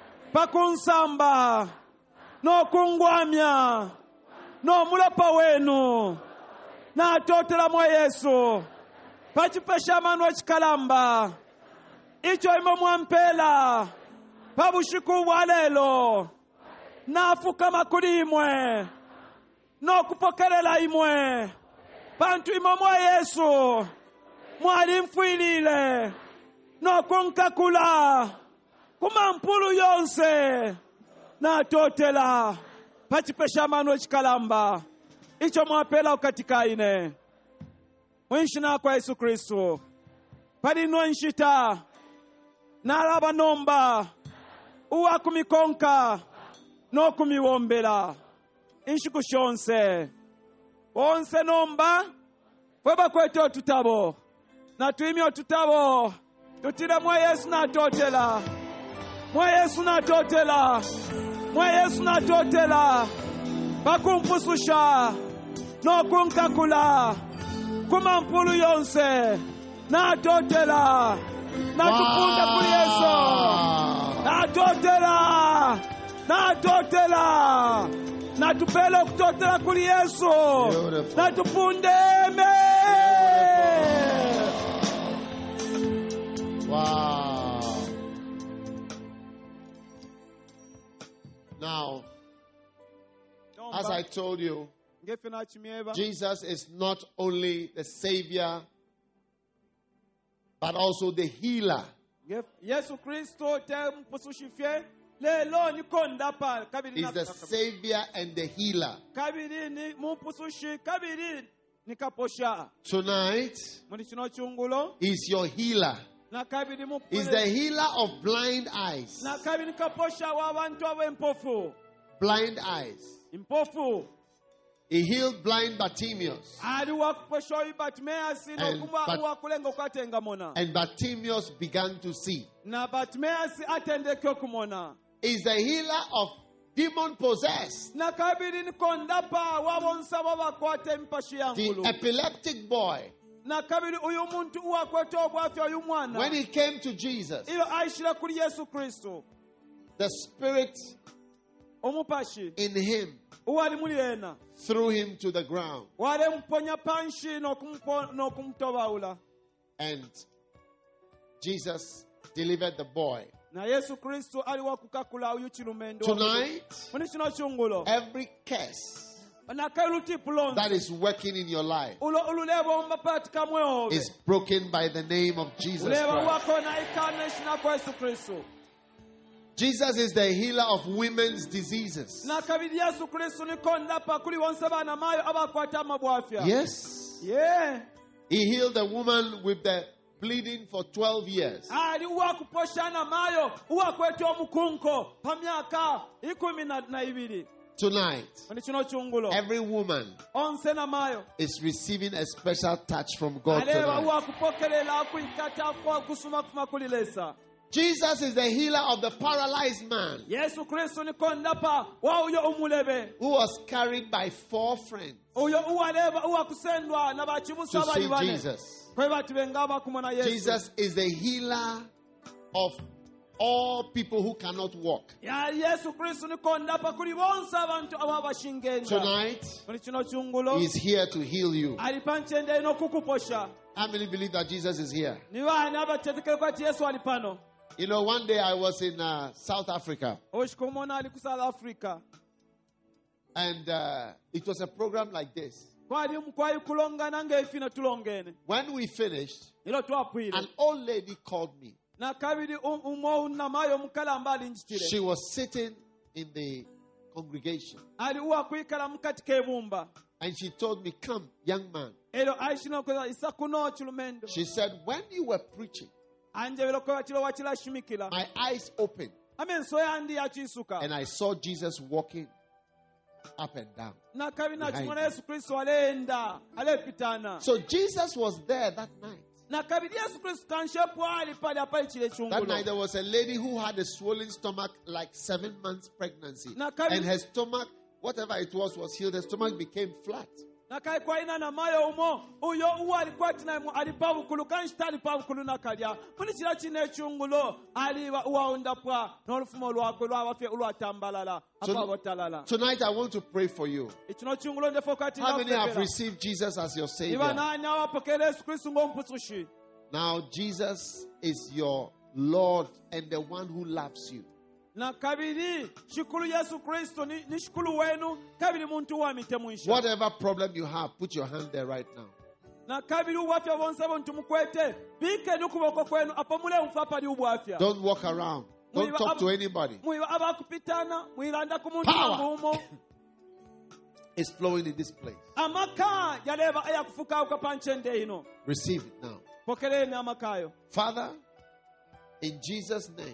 Speaker 3: pakunsamba no kungwamya no mulapa wenu na totela mwa Yesu pachipesha manu wa chikalamba icho imo mwampela pabushiku bwa lelo nafuka makuli imwe no kupokelela imwe bantu imo mwa Yesu mwali mfwilile no kunkakula kumampulu yonse na totela pachipesha manu chikalamba icho mwapela ukatika ine mwenshina kwa Yesu Kristo pali nwenshita nalaba nomba uwa kumikonka no kumiwombela inshiku shonse onse nomba fweba kwetu tutabo na tuimio tutabo tutira mwa Yesu na totela mwa Yesu na totela mwa Yesu na totela bakumpususha no kunkakula kumampulu yonse na totela na tupunda kuli Yesu na totela na totela na tupelo kutotela kuli Yesu na tupundeme.
Speaker 4: Wow. Now, as I told you, Jesus is not only the Savior, but also the healer.
Speaker 3: Yesu Kristo te mpusushifye lelo ni konda pa kabiri
Speaker 4: is the Savior and the healer.
Speaker 3: Kabiri ni mpusushi kabiri ni kaposha.
Speaker 4: Tonight, He's your healer.
Speaker 3: Na kabiri mu
Speaker 4: He's the healer of blind eyes.
Speaker 3: Na kabiri kaposha wa bantu abempofu.
Speaker 4: Blind eyes.
Speaker 3: Impofu.
Speaker 4: He healed blind Bartimaeus. And, Bat- and Bartimaeus began to see. Is the healer of demon possessed. The epileptic boy. When he came to Jesus, the spirit
Speaker 3: omupashi
Speaker 4: in him,
Speaker 3: uwali muli yena
Speaker 4: threw him to the ground.
Speaker 3: wali mponya panshi n'okumpo- n'okumutobaula
Speaker 4: And Jesus delivered the boy.
Speaker 3: na yesu kristo ali wakukakula uyu chilumendo
Speaker 4: Tonight,
Speaker 3: muni kino chungulo
Speaker 4: every curse
Speaker 3: nakailuti lonse
Speaker 4: that is working in your life
Speaker 3: ulo ululeba omapati kamwe ove
Speaker 4: is broken by the name of Jesus
Speaker 3: uleba
Speaker 4: Christ.
Speaker 3: wako na ikana ishina kwa yesu kristo
Speaker 4: Jesus is the healer of women's diseases.
Speaker 3: nakabidi yesu kristo nikondapa kuli wonse bana mayo abakwata amabwafya
Speaker 4: Yes.
Speaker 3: yeah
Speaker 4: He healed a woman with the bleeding for twelve years.
Speaker 3: ali uwakuposhana mayo uwakweta omukunko pa myaka ikumi na na ibiri
Speaker 4: Tonight,
Speaker 3: muni kino chungulo
Speaker 4: every woman
Speaker 3: onse na mayo
Speaker 4: is receiving a special touch from God
Speaker 3: aleba
Speaker 4: tonight.
Speaker 3: uwakupokelela kuikata kwa kusuma kuma kulilesa
Speaker 4: Jesus is the healer of the paralyzed man
Speaker 3: yesu kristo nikondapa wa uyo umulebe
Speaker 4: who was carried by four friends
Speaker 3: uyo uwaleba uwakusendwa na bachibusa
Speaker 4: to see
Speaker 3: abali bane
Speaker 4: Jesus.
Speaker 3: kwe bati bengaba kumona yesu
Speaker 4: Jesus is the healer of all people who cannot walk.
Speaker 3: ya yesu kristo nikondapa kuli bonse abantu aba bashingenga
Speaker 4: Tonight,
Speaker 3: muri kino chungulo
Speaker 4: He is here to heal you.
Speaker 3: alipanchende ino kukuposha
Speaker 4: How many believe that Jesus is here?
Speaker 3: ni bani abatetekele kwati yesu alipano
Speaker 4: You know, one day I was in uh, South Africa,
Speaker 3: oshikomona ali ku South Africa
Speaker 4: and uh, it was a program like this.
Speaker 3: kwali mkwai kulongana ngefina tulongene
Speaker 4: When we finished,
Speaker 3: ilo twapwire
Speaker 4: an old lady called me.
Speaker 3: na kabiri um- umo unamayo mukala mbali njitire
Speaker 4: She was sitting in the congregation,
Speaker 3: ali uwa kuikala mukati kebumba
Speaker 4: and she told me, "Come, young man."
Speaker 3: elo aishino koza isakuno chulumendo
Speaker 4: She said, "When you were preaching,
Speaker 3: anje velo kwa chilo wachila shimikila
Speaker 4: my eyes opened,
Speaker 3: ame soya ndi yachisuka
Speaker 4: and I saw Jesus walking up and down."
Speaker 3: na kabi na
Speaker 4: Behind
Speaker 3: chimona
Speaker 4: me.
Speaker 3: Yesu Kristo alenda alepitana
Speaker 4: So Jesus was there that night.
Speaker 3: na kabi Yesu Kristo kanshepo ali pale apali chile
Speaker 4: That
Speaker 3: chungulo
Speaker 4: night there was a lady who had a swollen stomach, like seven months pregnancy,
Speaker 3: Na kabi-
Speaker 4: and her stomach, whatever it was, was healed. Her stomach became flat.
Speaker 3: na kai kwa ina na mayo umo uyo uwa alikuwa tina mu alipavu kulu kanshita alipavu kulu na kalya muni chila chine chungulo ali wa uwa undapwa nolufumo lwakwe lwabafye ulwatambalala
Speaker 4: So-
Speaker 3: apa botalala
Speaker 4: Tonight I want to pray for you.
Speaker 3: ichino chungulo ndefo kati
Speaker 4: How many have
Speaker 3: ndakupepera.
Speaker 4: received Jesus as your
Speaker 3: iba
Speaker 4: Savior?
Speaker 3: nani awapokele Yesu Kristo ngompusushi
Speaker 4: Now Jesus is your Lord and the one who loves you.
Speaker 3: na kabiri shikulu Yesu Kristo ni, ni shikulu wenu kabiri muntu wa mitemwisha
Speaker 4: Whatever problem you have, put your hand there right now.
Speaker 3: na kabiri ubwafya bonse bontu mukwete bike nukuboko kwenu apo mule mfapa li ubwafya
Speaker 4: Don't walk around. Don't
Speaker 3: Muiba
Speaker 4: talk
Speaker 3: ab-
Speaker 4: to anybody.
Speaker 3: muiba abakupitana mwilanda ku muntu
Speaker 4: Power.
Speaker 3: wangumo
Speaker 4: It's flowing in this place.
Speaker 3: amaka yaleba ayakufuka ukapanchende ino
Speaker 4: Receive it now.
Speaker 3: pokeleni amakayo
Speaker 4: Father, in Jesus' name,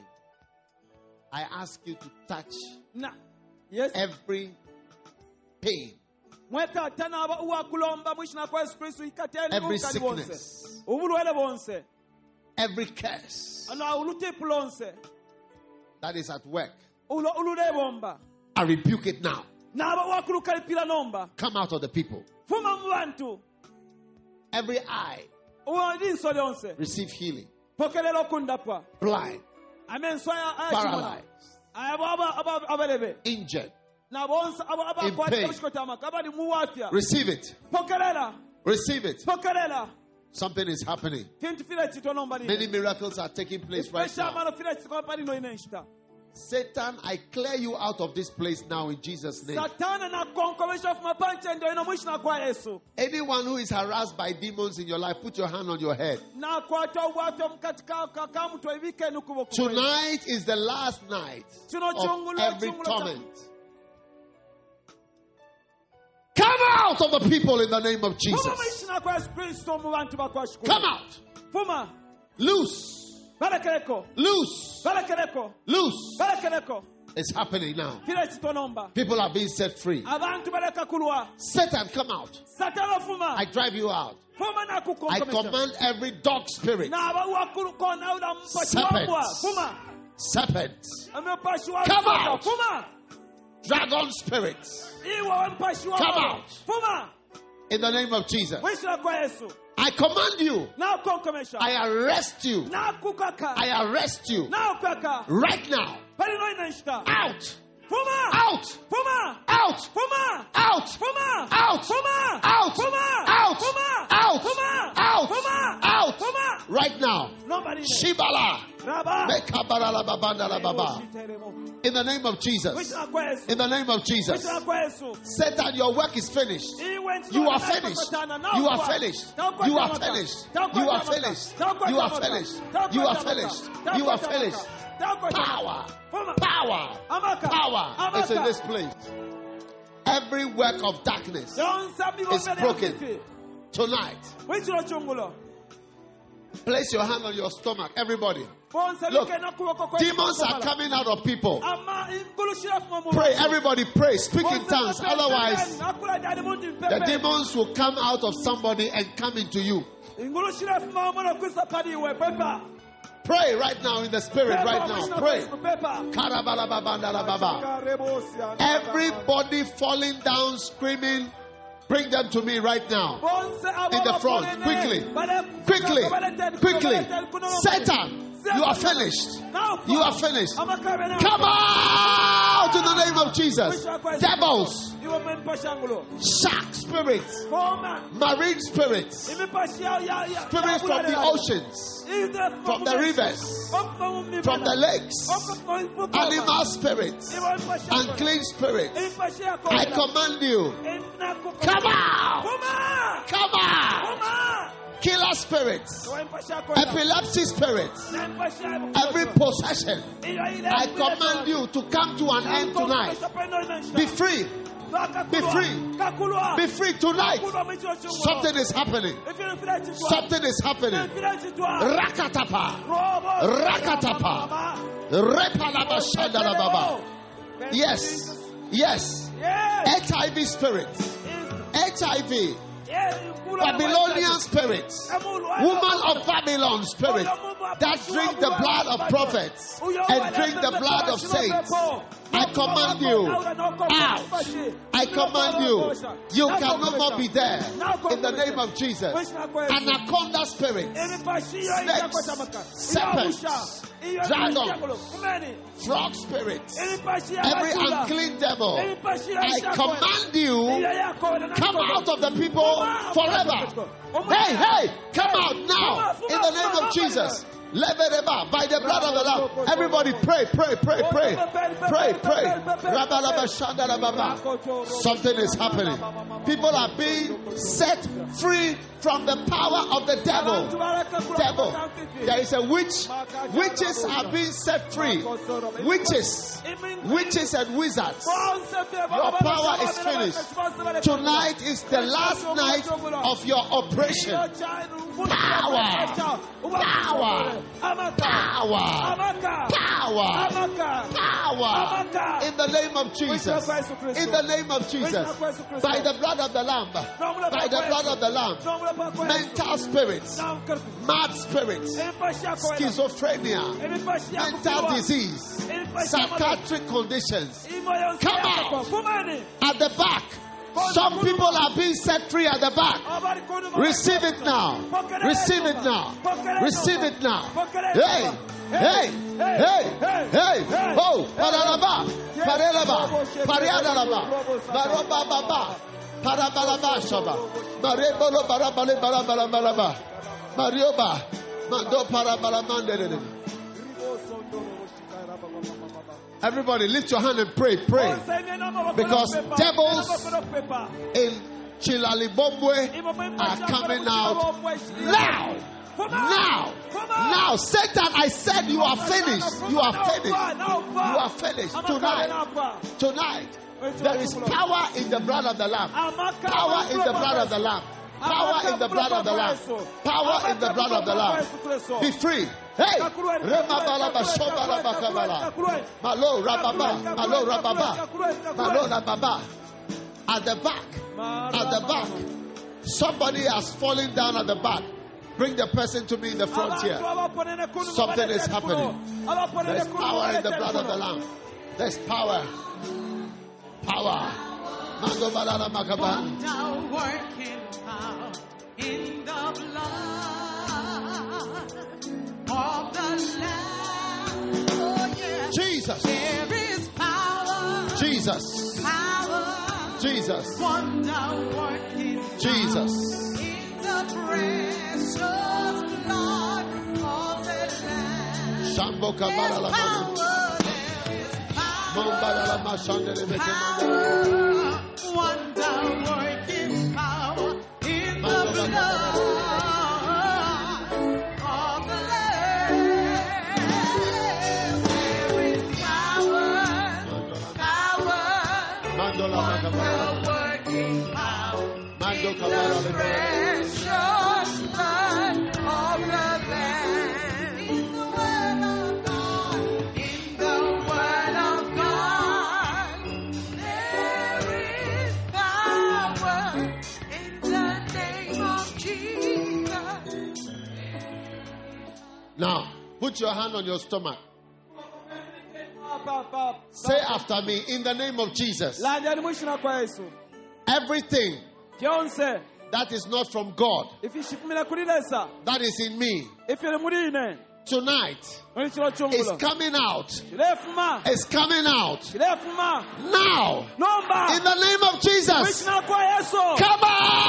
Speaker 4: I ask you to touch
Speaker 3: na yes
Speaker 4: every pain,
Speaker 3: mweta tana aba uwakulomba mwishina kwa Yesu Kristo ikateni
Speaker 4: every
Speaker 3: bukali bonse
Speaker 4: sickness,
Speaker 3: ubulwele bonse
Speaker 4: every curse
Speaker 3: ana ulutipu lonse
Speaker 4: that is at work.
Speaker 3: ulo ulule bomba
Speaker 4: I rebuke it now.
Speaker 3: naba wakulukalipila nomba
Speaker 4: Come out of the people.
Speaker 3: fuma mu bantu
Speaker 4: Every eye,
Speaker 3: uwadinso lyonse
Speaker 4: receive healing.
Speaker 3: pokelela okundapwa
Speaker 4: Blind,
Speaker 3: amen swaya ayachimona
Speaker 4: paralyzed,
Speaker 3: abo aba aba abalebe
Speaker 4: injured.
Speaker 3: na bonse abo
Speaker 4: In
Speaker 3: abakwata
Speaker 4: pain.
Speaker 3: abashikotama kabali muwafya
Speaker 4: Receive it.
Speaker 3: pokelela
Speaker 4: Receive it.
Speaker 3: pokelela
Speaker 4: Something is happening.
Speaker 3: kintu file chito nomba
Speaker 4: Many
Speaker 3: lile
Speaker 4: miracles are taking place right now.
Speaker 3: mano file chito pali no inenshita
Speaker 4: Satan, I clear you out of this place now in Jesus' name.
Speaker 3: satana na konkomesha fuma panche ndio ina mwishina kwa Yesu
Speaker 4: Anyone who is harassed by demons in your life, put your hand on your head.
Speaker 3: na kwata ubwafya mkatika kakamu ibike nukuboko
Speaker 4: Tonight is the last night
Speaker 3: Chino
Speaker 4: of
Speaker 3: chungulo,
Speaker 4: every
Speaker 3: chungulo,
Speaker 4: torment. Come out of the people in the name of
Speaker 3: fuma
Speaker 4: Jesus.
Speaker 3: mwishina kwa Yesu Kristo mu bantu bakwashukuru
Speaker 4: Come out.
Speaker 3: fuma
Speaker 4: Loose.
Speaker 3: balekeleko
Speaker 4: Loose.
Speaker 3: balekeleko
Speaker 4: Loose.
Speaker 3: balekeleko
Speaker 4: It's happening now.
Speaker 3: file chito nomba
Speaker 4: People are being set free.
Speaker 3: abantu baleka kulwa
Speaker 4: Satan, come out.
Speaker 3: satana fuma
Speaker 4: I drive you out.
Speaker 3: fuma na
Speaker 4: I
Speaker 3: kukonkomesha
Speaker 4: command every dog spirit,
Speaker 3: na aba wakulukona ula mpashi
Speaker 4: Serpents.
Speaker 3: wabwa fuma
Speaker 4: serpents,
Speaker 3: amepashi
Speaker 4: Come
Speaker 3: wabwa
Speaker 4: out.
Speaker 3: fuma
Speaker 4: dragon spirits,
Speaker 3: iwa mpashi
Speaker 4: Come
Speaker 3: wabwa
Speaker 4: out.
Speaker 3: fuma
Speaker 4: in the name of Jesus.
Speaker 3: mwishina kwa Yesu
Speaker 4: I command you.
Speaker 3: na kukonkomesha
Speaker 4: I arrest you.
Speaker 3: na kukaka
Speaker 4: I arrest you
Speaker 3: na ukaka
Speaker 4: right now.
Speaker 3: pali no inashita
Speaker 4: Out.
Speaker 1: Fuma!
Speaker 4: Out!
Speaker 1: Fuma!
Speaker 4: Out!
Speaker 1: Fuma!
Speaker 4: Out!
Speaker 1: Fuma!
Speaker 4: Out!
Speaker 1: Fuma!
Speaker 4: Out!
Speaker 1: Fuma!
Speaker 4: Out!
Speaker 1: Fuma!
Speaker 4: Out!
Speaker 1: Fuma!
Speaker 4: Out!
Speaker 1: Fuma!
Speaker 4: Out!
Speaker 1: Fuma!
Speaker 4: Right now.
Speaker 1: Nobody there.
Speaker 4: Shibala.
Speaker 1: Rabba.
Speaker 4: Mekabaralababandalababa. In the name of Jesus. In the name of Jesus. Satan, your work is finished. You are finished. You are finished. You are finished. You are finished. You are finished. You are finished. You are finished. Power. Power. Power is in this place. Every work of darkness is broken tonight. Place your hand on your stomach, everybody. Look, demons are coming out of people. Pray, everybody pray, speak in tongues. Otherwise, the demons will come out of somebody and come into you. Pray right now in the spirit, right now. Pray. Everybody falling down, screaming. Bring them to me right now. In the front. Quickly. Quickly. Quickly. Satan, you are finished. You are finished. Come out in the name of Jesus. Devils. Shark spirits. Marine spirits. Spirits from the oceans. From the rivers. From the lakes. Animal spirits. Unclean spirits. I command you. Come out! Come out! Killer spirits, epilepsy spirits, every possession, I command you to come to an end tonight. Be free. Be free. Be free tonight. Something is happening. Something is happening. Rakatapa. Rakatapa. Repalaba Shandalababa. Yes. Yes. H I V spirits. H I V. Babylonian spirits, woman of Babylon spirit that drink the blood of prophets and drink the blood of saints. I command you out. I command you. You can no more be there. In the name of Jesus. Anaconda spirits, snakes, serpents, dragons, frog spirits, every unclean devil. I command you, come out of the people forever. Hey, hey, come out now in the name of Jesus. Levereba, by the blood of the Lamb. Everybody pray, pray, pray, pray. Pray, pray. Something is happening. People are being set free from the power of the devil. Devil. There is a witch. Witches are being set free. Witches. Witches and wizards. Your power is finished. Tonight is the last night of your operation. Power. Power. Power. Power. Power. In the name of Jesus. In the name of Jesus. By the blood of the Lamb. By the blood of the Lamb. Mental spirits. Mad spirits. Schizophrenia. Mental disease. Psychiatric conditions. Come out. At the back. Some people are being set free at the back. Receive it now. Receive it now. Receive it now. Hey, hey, hey, hey. Oh, Paralaba, Paralaba, Pariadalaba, Baroba Baba, Parabalaba Shaba, Marebolo Barabale Barabalabalaba, Marioba, Mando Parabalamande. Everybody lift your hand and pray, pray. Because devils in Chilalibombwe are coming out now. Now. Now. Satan, I said you are finished. You are finished. You are finished. Tonight. Tonight. There is power in the blood of the Lamb. Power in the blood of the Lamb. Power in the blood of the Lamb. Power in the blood of the Lamb. Be free. Hey! Remabala Bashobala Bakabala. Malo Rababa. Malo Rababa. Malo Rababa. At the back. At the back. Somebody has fallen down at the back. Bring the person to me in the front here. Something is happening. There's power in the blood of the Lamb. There's power. Power. Mango Balala Makaba.
Speaker 2: Now working power in the blood of the Lamb. Oh, yeah.
Speaker 4: Jesus.
Speaker 2: There is power
Speaker 4: Jesus.
Speaker 2: Power.
Speaker 4: Jesus.
Speaker 2: Wonder working.
Speaker 4: Jesus.
Speaker 2: In the precious blood of the Lamb.
Speaker 4: Shambo
Speaker 2: There's
Speaker 4: kabara la mama.
Speaker 2: power. There is power.
Speaker 4: Mambara la mashande le beke manda.
Speaker 2: Power. Wonder working power in the blood of the Lamb. There is power. Power.
Speaker 4: Mando la maka bara.
Speaker 2: Wonder working power.
Speaker 4: Mando
Speaker 2: In
Speaker 4: kabara
Speaker 2: the
Speaker 4: le bara.
Speaker 2: precious blood of the Lamb. In the word of God. In the word of God. There is power in the name of Jesus.
Speaker 4: Now, put your hand on your stomach.
Speaker 3: Up, up, up.
Speaker 4: Say after me, in the name of Jesus.
Speaker 3: Landeni mwishina kwa Yesu.
Speaker 4: Everything
Speaker 3: Kyonse.
Speaker 4: that is not from God,
Speaker 3: Ifishipimila kulilesa.
Speaker 4: that is in me,
Speaker 3: Ifile muline.
Speaker 4: tonight
Speaker 3: Mwini chilo
Speaker 4: is
Speaker 3: chungulo.
Speaker 4: coming out.
Speaker 3: Chilefuma.
Speaker 4: Is coming out
Speaker 3: Chilefuma.
Speaker 4: now.
Speaker 3: Nomba.
Speaker 4: In the name of Jesus.
Speaker 3: Mwishina kwa Yesu.
Speaker 4: Come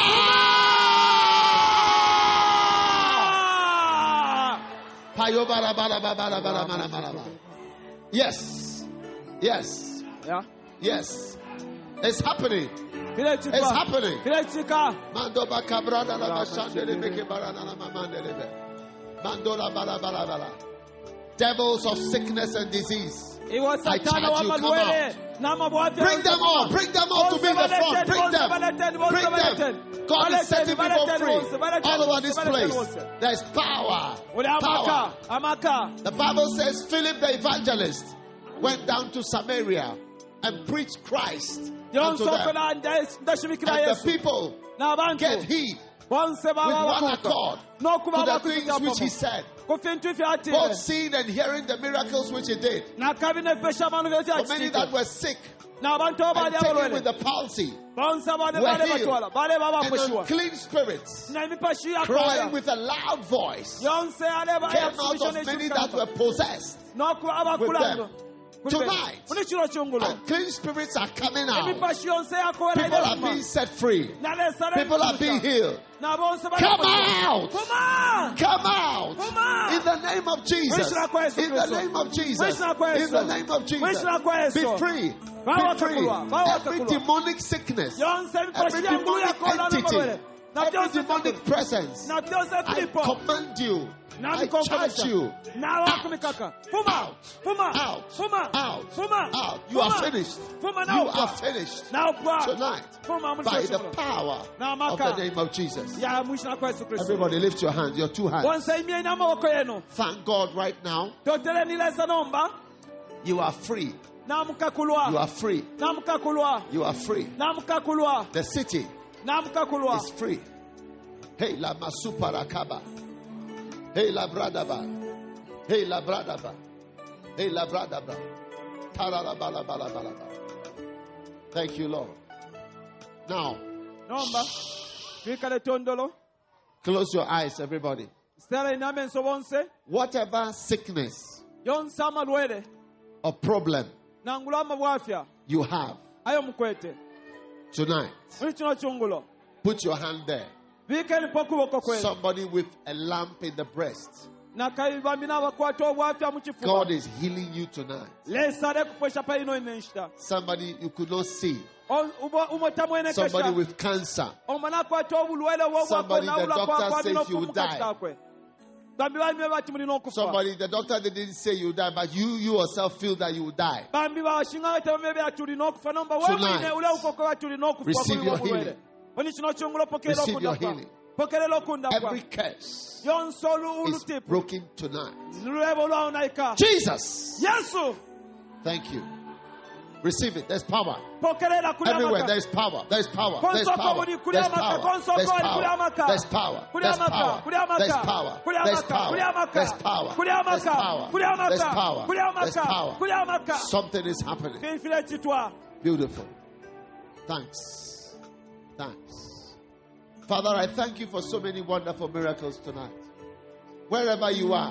Speaker 4: on! Yes. Yes.
Speaker 3: Yeah.
Speaker 4: Yes. It's happening.
Speaker 3: Kile chika.
Speaker 4: It's happening.
Speaker 3: Kile chika.
Speaker 4: Mandoba kabrada la bashandele beke barana la mamandele be. Mandola bala bala bala. Devils of sickness and disease.
Speaker 3: Iwo
Speaker 4: I
Speaker 3: satana
Speaker 4: charge
Speaker 3: wa
Speaker 4: you, come
Speaker 3: malwele. Nama bwafya.
Speaker 4: Bring them all. Bring them all to be the front. Bring them. Bring them. God is setting people free all over this place. There's power.
Speaker 3: Ule
Speaker 4: Power.
Speaker 3: amaka. Amaka.
Speaker 4: The Bible says Philip the evangelist went down to Samaria and preached Christ unto them.
Speaker 3: Yonsokona ndashimikira
Speaker 4: And the
Speaker 3: Yesu.
Speaker 4: people
Speaker 3: N'abantu.
Speaker 4: get heed
Speaker 3: Bonse
Speaker 4: with
Speaker 3: baba
Speaker 4: one
Speaker 3: bakuka.
Speaker 4: accord
Speaker 3: N'okuba
Speaker 4: to the
Speaker 3: bakuka
Speaker 4: things which he
Speaker 3: popo.
Speaker 4: said.
Speaker 3: Kufintu
Speaker 4: Both
Speaker 3: fyatile.
Speaker 4: seeing and hearing the miracles which he did.
Speaker 3: Nakabine pesha manu
Speaker 4: For many that
Speaker 3: vyachika.
Speaker 4: were sick
Speaker 3: N'abantu
Speaker 4: and
Speaker 3: abali
Speaker 4: taken with
Speaker 3: abalwele.
Speaker 4: the palsy
Speaker 3: Bonse bale
Speaker 4: were
Speaker 3: bale
Speaker 4: healed.
Speaker 3: batwala. Bale baba
Speaker 4: and
Speaker 3: kushiwa.
Speaker 4: unclean spirits
Speaker 3: Na imipashi ya
Speaker 4: crying
Speaker 3: kola.
Speaker 4: with a loud voice
Speaker 3: Yonse aleba ya
Speaker 4: came out of
Speaker 3: subishone
Speaker 4: many
Speaker 3: chukana.
Speaker 4: that were possessed.
Speaker 3: N'okuba abakulando.
Speaker 4: Tonight,
Speaker 3: Muni chilo chungulo.
Speaker 4: unclean spirits are coming out.
Speaker 3: Imipashi yonse ya kola.
Speaker 4: People are being set free. People are being healed. Come out!
Speaker 3: Come on!
Speaker 4: Come out!
Speaker 3: Come out!
Speaker 4: In the name of Jesus. In the name of Jesus. In the name of Jesus. Be free. Be free. Every demonic sickness, every demonic entity, every demonic presence, I command you. I charge you. Out. Out. Out. Out. Out. You are finished. You are finished tonight by the power of the name of Jesus. Everybody lift your hands, your two hands. Thank God right now. You are free. You are free. You are free. The city is free. Hey, la masuparakaba. Hey, la bradaba. Hey, la bradaba. Hey, la bradaba. Tararabalabalaba. Thank you, Lord. Now, close your eyes, everybody. Whatever sickness or problem you have tonight, put your hand there. Somebody with a lump in the breast. God is healing you tonight. Somebody you could not see. Somebody with cancer. Somebody the doctor says you will die. Somebody the doctor didn't say you will die, but you, you yourself feel that you will die. Tonight, receive your healing. Receive your healing. Every curse is broken tonight. Jesus! Thank you. Receive it. There's power. Everywhere there is power. There is power. There is power. There is power. There is power. There is power. There is power. There is power. There is power. There is power. There is power. There is power. Something is happening. Beautiful. Thanks. Thanks. Father, I thank you for so many wonderful miracles tonight. Wherever you are,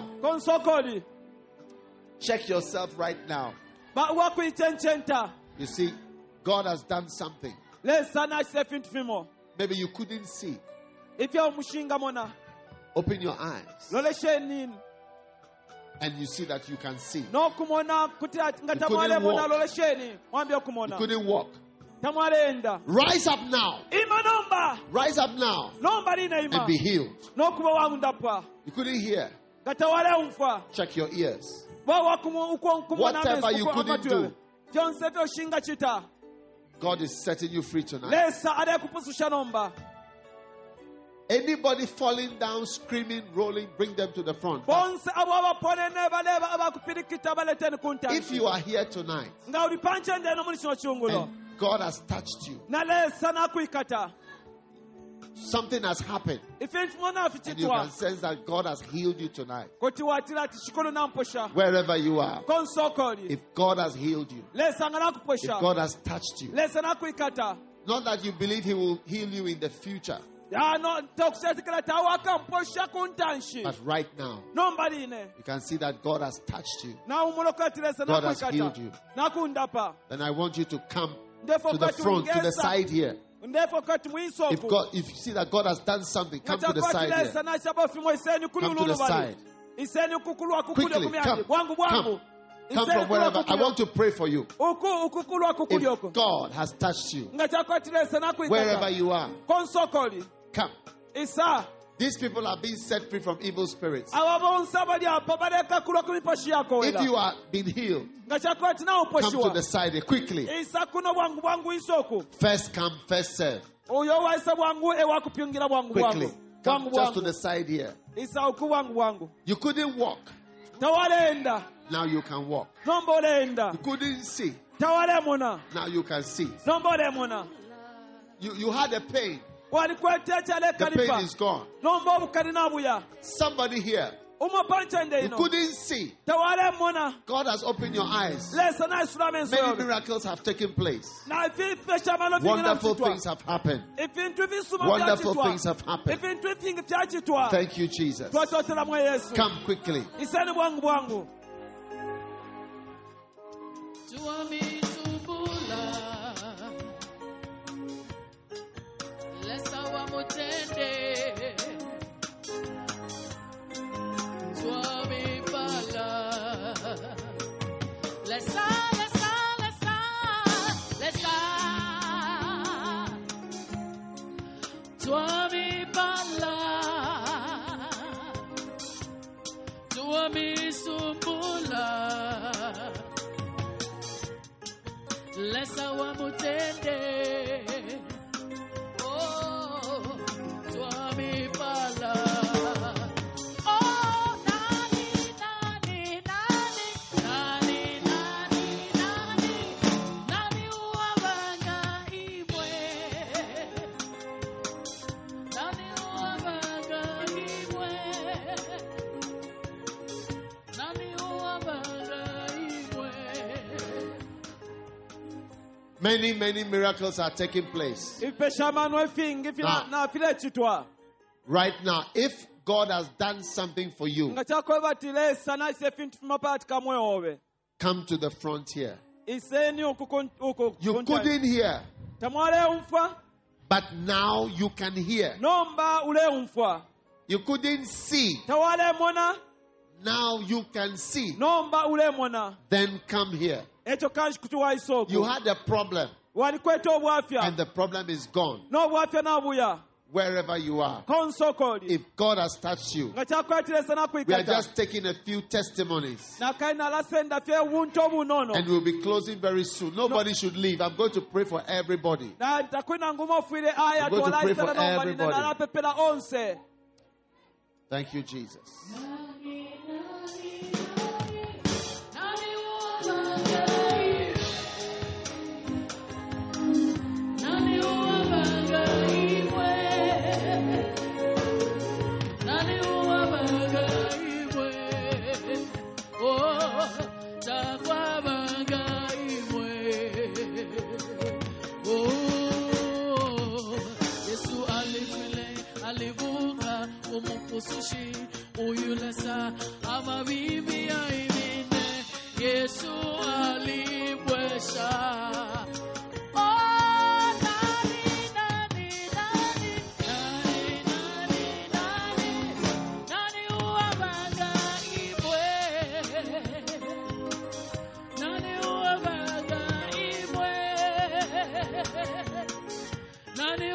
Speaker 4: check yourself right now. You see, God has done something.
Speaker 3: lesa nakisa efintu fimo
Speaker 4: Maybe you couldn't see.
Speaker 3: ifya omushinga mona
Speaker 4: Open your eyes
Speaker 3: loleshe nini
Speaker 4: and you see that you can see.
Speaker 3: n'okumona kuti ati nga tamwale mona
Speaker 4: walk.
Speaker 3: lolesheni mwambie
Speaker 4: You
Speaker 3: okumona
Speaker 4: couldn't walk.
Speaker 3: tamwale enda
Speaker 4: Rise up now.
Speaker 3: ima nomba
Speaker 4: Rise up now
Speaker 3: nomba lina ima
Speaker 4: and be healed.
Speaker 3: n'okuba wamundapwa
Speaker 4: You couldn't hear.
Speaker 3: nga tawale umfa
Speaker 4: Check your ears. Whatever you couldn't do.
Speaker 3: kyonse toshinga kita
Speaker 4: God is setting you free tonight.
Speaker 3: lesa ali kupusisha nomba
Speaker 4: Anybody falling down, screaming, rolling, bring them to the front.
Speaker 3: bonse abo abapone ne baleba abakupirikita baleteni kunta
Speaker 4: If you are here tonight
Speaker 3: nga uli panche ndeno muri kino kyungulo
Speaker 4: and God has touched you,
Speaker 3: na lesa nakwikata
Speaker 4: something has happened,
Speaker 3: ifintu mona
Speaker 4: and you
Speaker 3: afichitwa
Speaker 4: can sense that God has healed you tonight.
Speaker 3: kuti watira ati shikolo namposha
Speaker 4: Wherever you are,
Speaker 3: konsokoli
Speaker 4: if God has healed you,
Speaker 3: lesa nga
Speaker 4: if
Speaker 3: nakuposha
Speaker 4: God has touched you,
Speaker 3: lesa nakwikata
Speaker 4: not that you believe He will heal you in the future,
Speaker 3: ano tokusetikira tawaka mposha kuntanshi
Speaker 4: but right now,
Speaker 3: nomba line
Speaker 4: you can see that God has touched you.
Speaker 3: na umulokati lesa
Speaker 4: God has
Speaker 3: nakwikata
Speaker 4: healed you.
Speaker 3: nakundapa
Speaker 4: Then I want you to come
Speaker 3: ndefo
Speaker 4: to the
Speaker 3: kati
Speaker 4: front, to the
Speaker 3: ungesa
Speaker 4: side here.
Speaker 3: ndefo kati
Speaker 4: If
Speaker 3: mwisofu
Speaker 4: God, if you see that God has done something, come to the side
Speaker 3: lesa
Speaker 4: here.
Speaker 3: nashabafimo iseni
Speaker 4: Come to the
Speaker 3: kulululu bali
Speaker 4: side.
Speaker 3: iseni kukulwa kukule
Speaker 4: Quickly,
Speaker 3: kumyandi
Speaker 4: come,
Speaker 3: bwangu bwangu
Speaker 4: come. Come from wherever. I want to pray for you.
Speaker 3: uku ukukulwa
Speaker 4: If
Speaker 3: kukulyoko
Speaker 4: God has touched you,
Speaker 3: nga chakwati lesa
Speaker 4: wherever
Speaker 3: nakwikata
Speaker 4: you are,
Speaker 3: konsokoli
Speaker 4: come.
Speaker 3: isa
Speaker 4: These people are being set free from evil spirits.
Speaker 3: aba bonse bali apa baleka kulwa kumipashi yako
Speaker 4: If
Speaker 3: wela
Speaker 4: you are being healed,
Speaker 3: nga chakwati nawo
Speaker 4: come to the
Speaker 3: poshiwa
Speaker 4: side here quickly.
Speaker 3: isa kuno bwangu bwangu isoku
Speaker 4: First come, first serve.
Speaker 3: uyo waisa bwangu ewakupyungira bwangu
Speaker 4: Quickly.
Speaker 3: bwangu
Speaker 4: Come
Speaker 3: bwangu
Speaker 4: just to
Speaker 3: bwangu
Speaker 4: the side here.
Speaker 3: isa uku bwangu bwangu
Speaker 4: You couldn't walk.
Speaker 3: tawalenda
Speaker 4: Now you can walk.
Speaker 3: nomba olenda
Speaker 4: You couldn't see.
Speaker 3: tawale muna
Speaker 4: Now you can see.
Speaker 3: nomba ole muna
Speaker 4: You, you had a pain.
Speaker 3: walikwetecha
Speaker 4: The pain
Speaker 3: lekalipa
Speaker 4: is gone.
Speaker 3: nomba obukali nabuya
Speaker 4: Somebody here,
Speaker 3: umupanchende
Speaker 4: you
Speaker 3: ino
Speaker 4: couldn't see.
Speaker 3: tawale muna
Speaker 4: God has opened your eyes.
Speaker 3: lesa naisula menso
Speaker 4: Many
Speaker 3: yobe
Speaker 4: miracles have taken place.
Speaker 3: na ififesha mano
Speaker 4: Wonderful
Speaker 3: vinginachitwa
Speaker 4: things have happened.
Speaker 3: ifintu visuma
Speaker 4: Wonderful
Speaker 3: vyachitwa
Speaker 4: things have happened.
Speaker 3: ifintu vingi vyachitwa
Speaker 4: Thank you, Jesus.
Speaker 3: twatotela mwe yesu
Speaker 4: Come quickly.
Speaker 3: iseni bwangu bwangu
Speaker 2: Tuamisubula Lesa wa mutende Tuami bala Lesa, lesa, lesa Lesa Tuami bala Tuami sumbula Lesa wa mutende Oh Tuami pala Oh nani nani nani Nani nani nani Nani uwabanga imwe Nani uwabanga imwe Nani uwabanga imwe
Speaker 4: Many, many miracles are taking place.
Speaker 3: ifesha mano efingi
Speaker 4: Ah.
Speaker 3: nafilechitwa
Speaker 4: Right now, if God has done something for you,
Speaker 3: nga chakweva ti lesa naise fintu fimapati kamwe obe
Speaker 4: come to the front here.
Speaker 3: iseni uku kun- uku
Speaker 4: You
Speaker 3: kunta-
Speaker 4: couldn't hear,
Speaker 3: tamwale umfa
Speaker 4: but now you can hear.
Speaker 3: nomba ule umfa
Speaker 4: You couldn't see,
Speaker 3: tawale mona
Speaker 4: now you can see.
Speaker 3: nomba ule mona
Speaker 4: Then come here.
Speaker 3: ekyo kanji kutuwa
Speaker 4: You
Speaker 3: isoko
Speaker 4: had a problem,
Speaker 3: walikweta
Speaker 4: and
Speaker 3: obwafya
Speaker 4: the problem is gone.
Speaker 3: n'obwafya nabuya
Speaker 4: Wherever you are,
Speaker 3: konsokoli
Speaker 4: if God has touched you,
Speaker 3: nga kyakwatiresa
Speaker 4: we are
Speaker 3: nakwikata
Speaker 4: just taking a few testimonies.
Speaker 3: nakaina lasenda fye buntu obunono
Speaker 4: And we'll be closing very soon. Nobody should leave. I'm going to pray for everybody.
Speaker 3: na takwina nguma ofwire aya
Speaker 4: I'm going to pray for
Speaker 3: twolaisana nombalina
Speaker 4: everybody.
Speaker 3: nalapepela onse
Speaker 4: Thank you, Jesus.
Speaker 2: Sushi, uyulesa, ama bibi ya imine, Yesu alibwesha. Oh,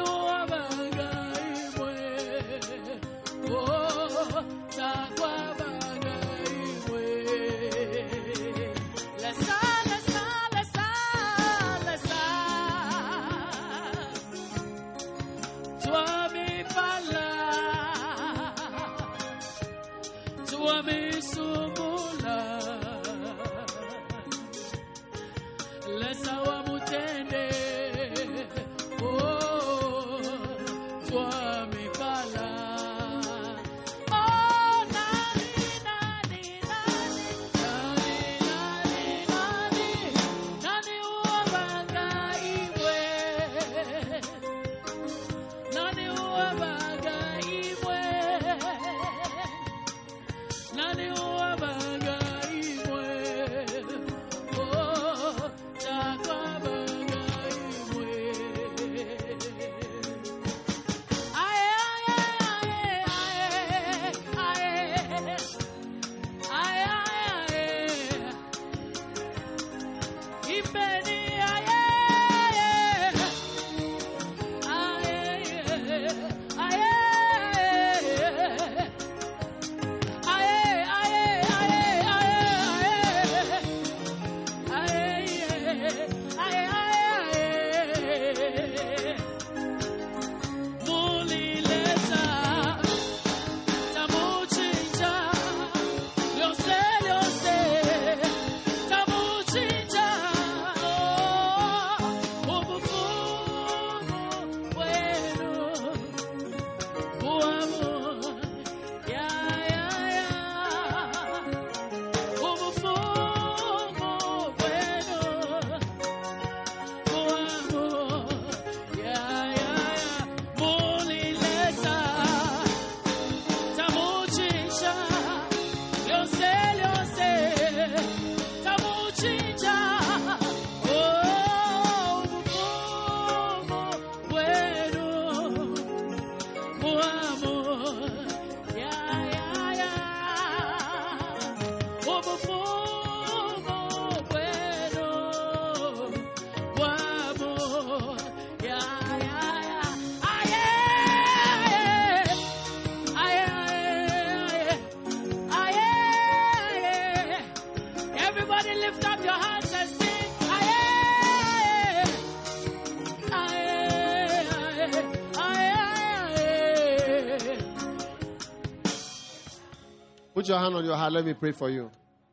Speaker 4: Put your hand on your heart. Let me pray for you.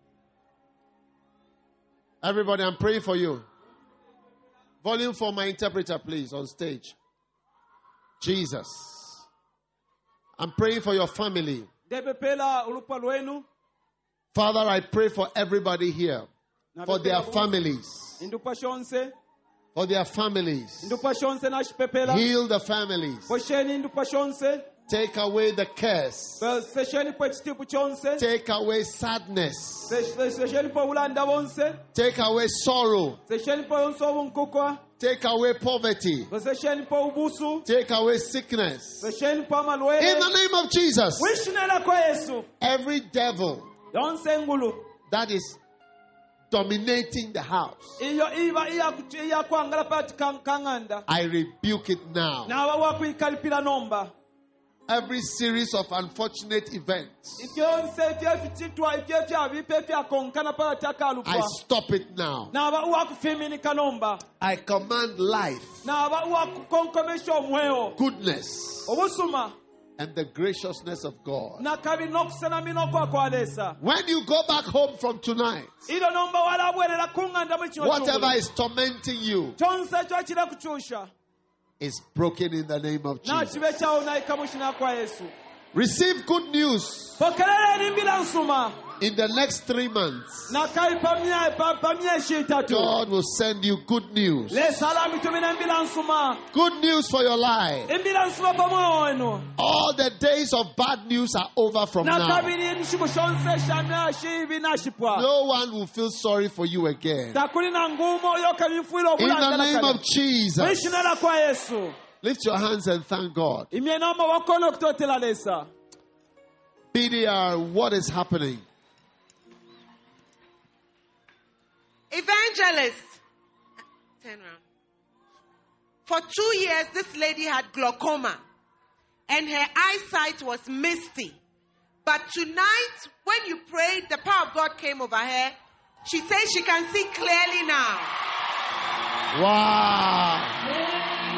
Speaker 4: Everybody, I'm praying for you. Volume for my interpreter, please, on stage. Jesus. I'm praying for your family. Father, I pray for everybody here. For their families. For their families. Heal the families. Take away the curse. Take away sadness. Take away sorrow. Take away poverty. Take away sickness. In the name of Jesus. Every devil that is dominating the house, I rebuke it now. Every series of unfortunate events, I stop it now. I command life, goodness, and the graciousness of God. When you go back home from tonight, whatever is tormenting you is broken in the name of Jesus. Receive good news. In the next three months, God will send you good news. Good news for your life. All the days of bad news are over from now. No one will feel sorry for you again. In the name of Jesus. Lift your hands and thank God. B D R, what is happening?
Speaker 1: Evangelist. Turn around. For two years, this lady had glaucoma and her eyesight was misty. But tonight, when you prayed, the power of God came over her. She says she can see clearly now.
Speaker 4: Wow.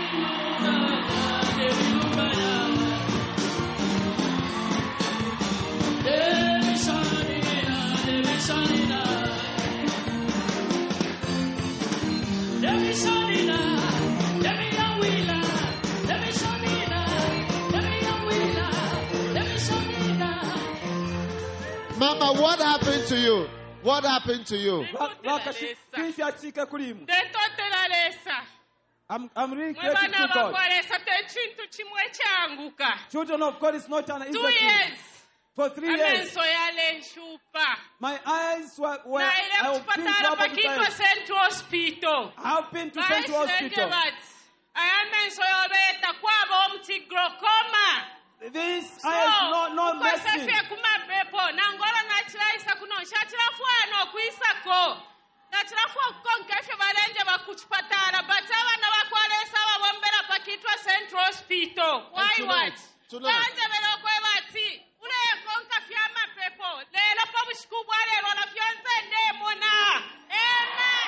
Speaker 4: Mama, what happened to you? What happened to you?
Speaker 3: vakashifyatika kulimu.
Speaker 2: Ndetotera lesa.
Speaker 3: I'm, I'm really grateful
Speaker 2: Mwebana
Speaker 3: to God.
Speaker 2: bakwalesa techintu chimwe changuka.
Speaker 3: Children of God is not an easy
Speaker 2: Two
Speaker 3: thing.
Speaker 2: years.
Speaker 3: For three years,
Speaker 2: Amenso yale nshupa.
Speaker 3: my eyes were, were
Speaker 2: Na
Speaker 3: I
Speaker 2: ile
Speaker 3: have been
Speaker 2: kuchipatala
Speaker 3: troubled
Speaker 2: pakitwa
Speaker 3: times.
Speaker 2: Central Hospital.
Speaker 3: I have been to Central Hospital.
Speaker 2: Ayamenso yobeta kwabo mti glaucoma.
Speaker 3: This eyes no no medicine.
Speaker 2: Ukosefye kumapepo nangora nachiraisa kuno shatirafuano kuisako. Nachirafuwa kukonkefye balenje bakuchipatala but abana bakwalesa babombera pakitwa Central Hospital. Why
Speaker 4: tonight,
Speaker 2: what?
Speaker 4: tonight.
Speaker 2: Banje belokwe bati ule konka fya mapepo lelo pa bushikubwa lelo na fyonse ndemona. Amen.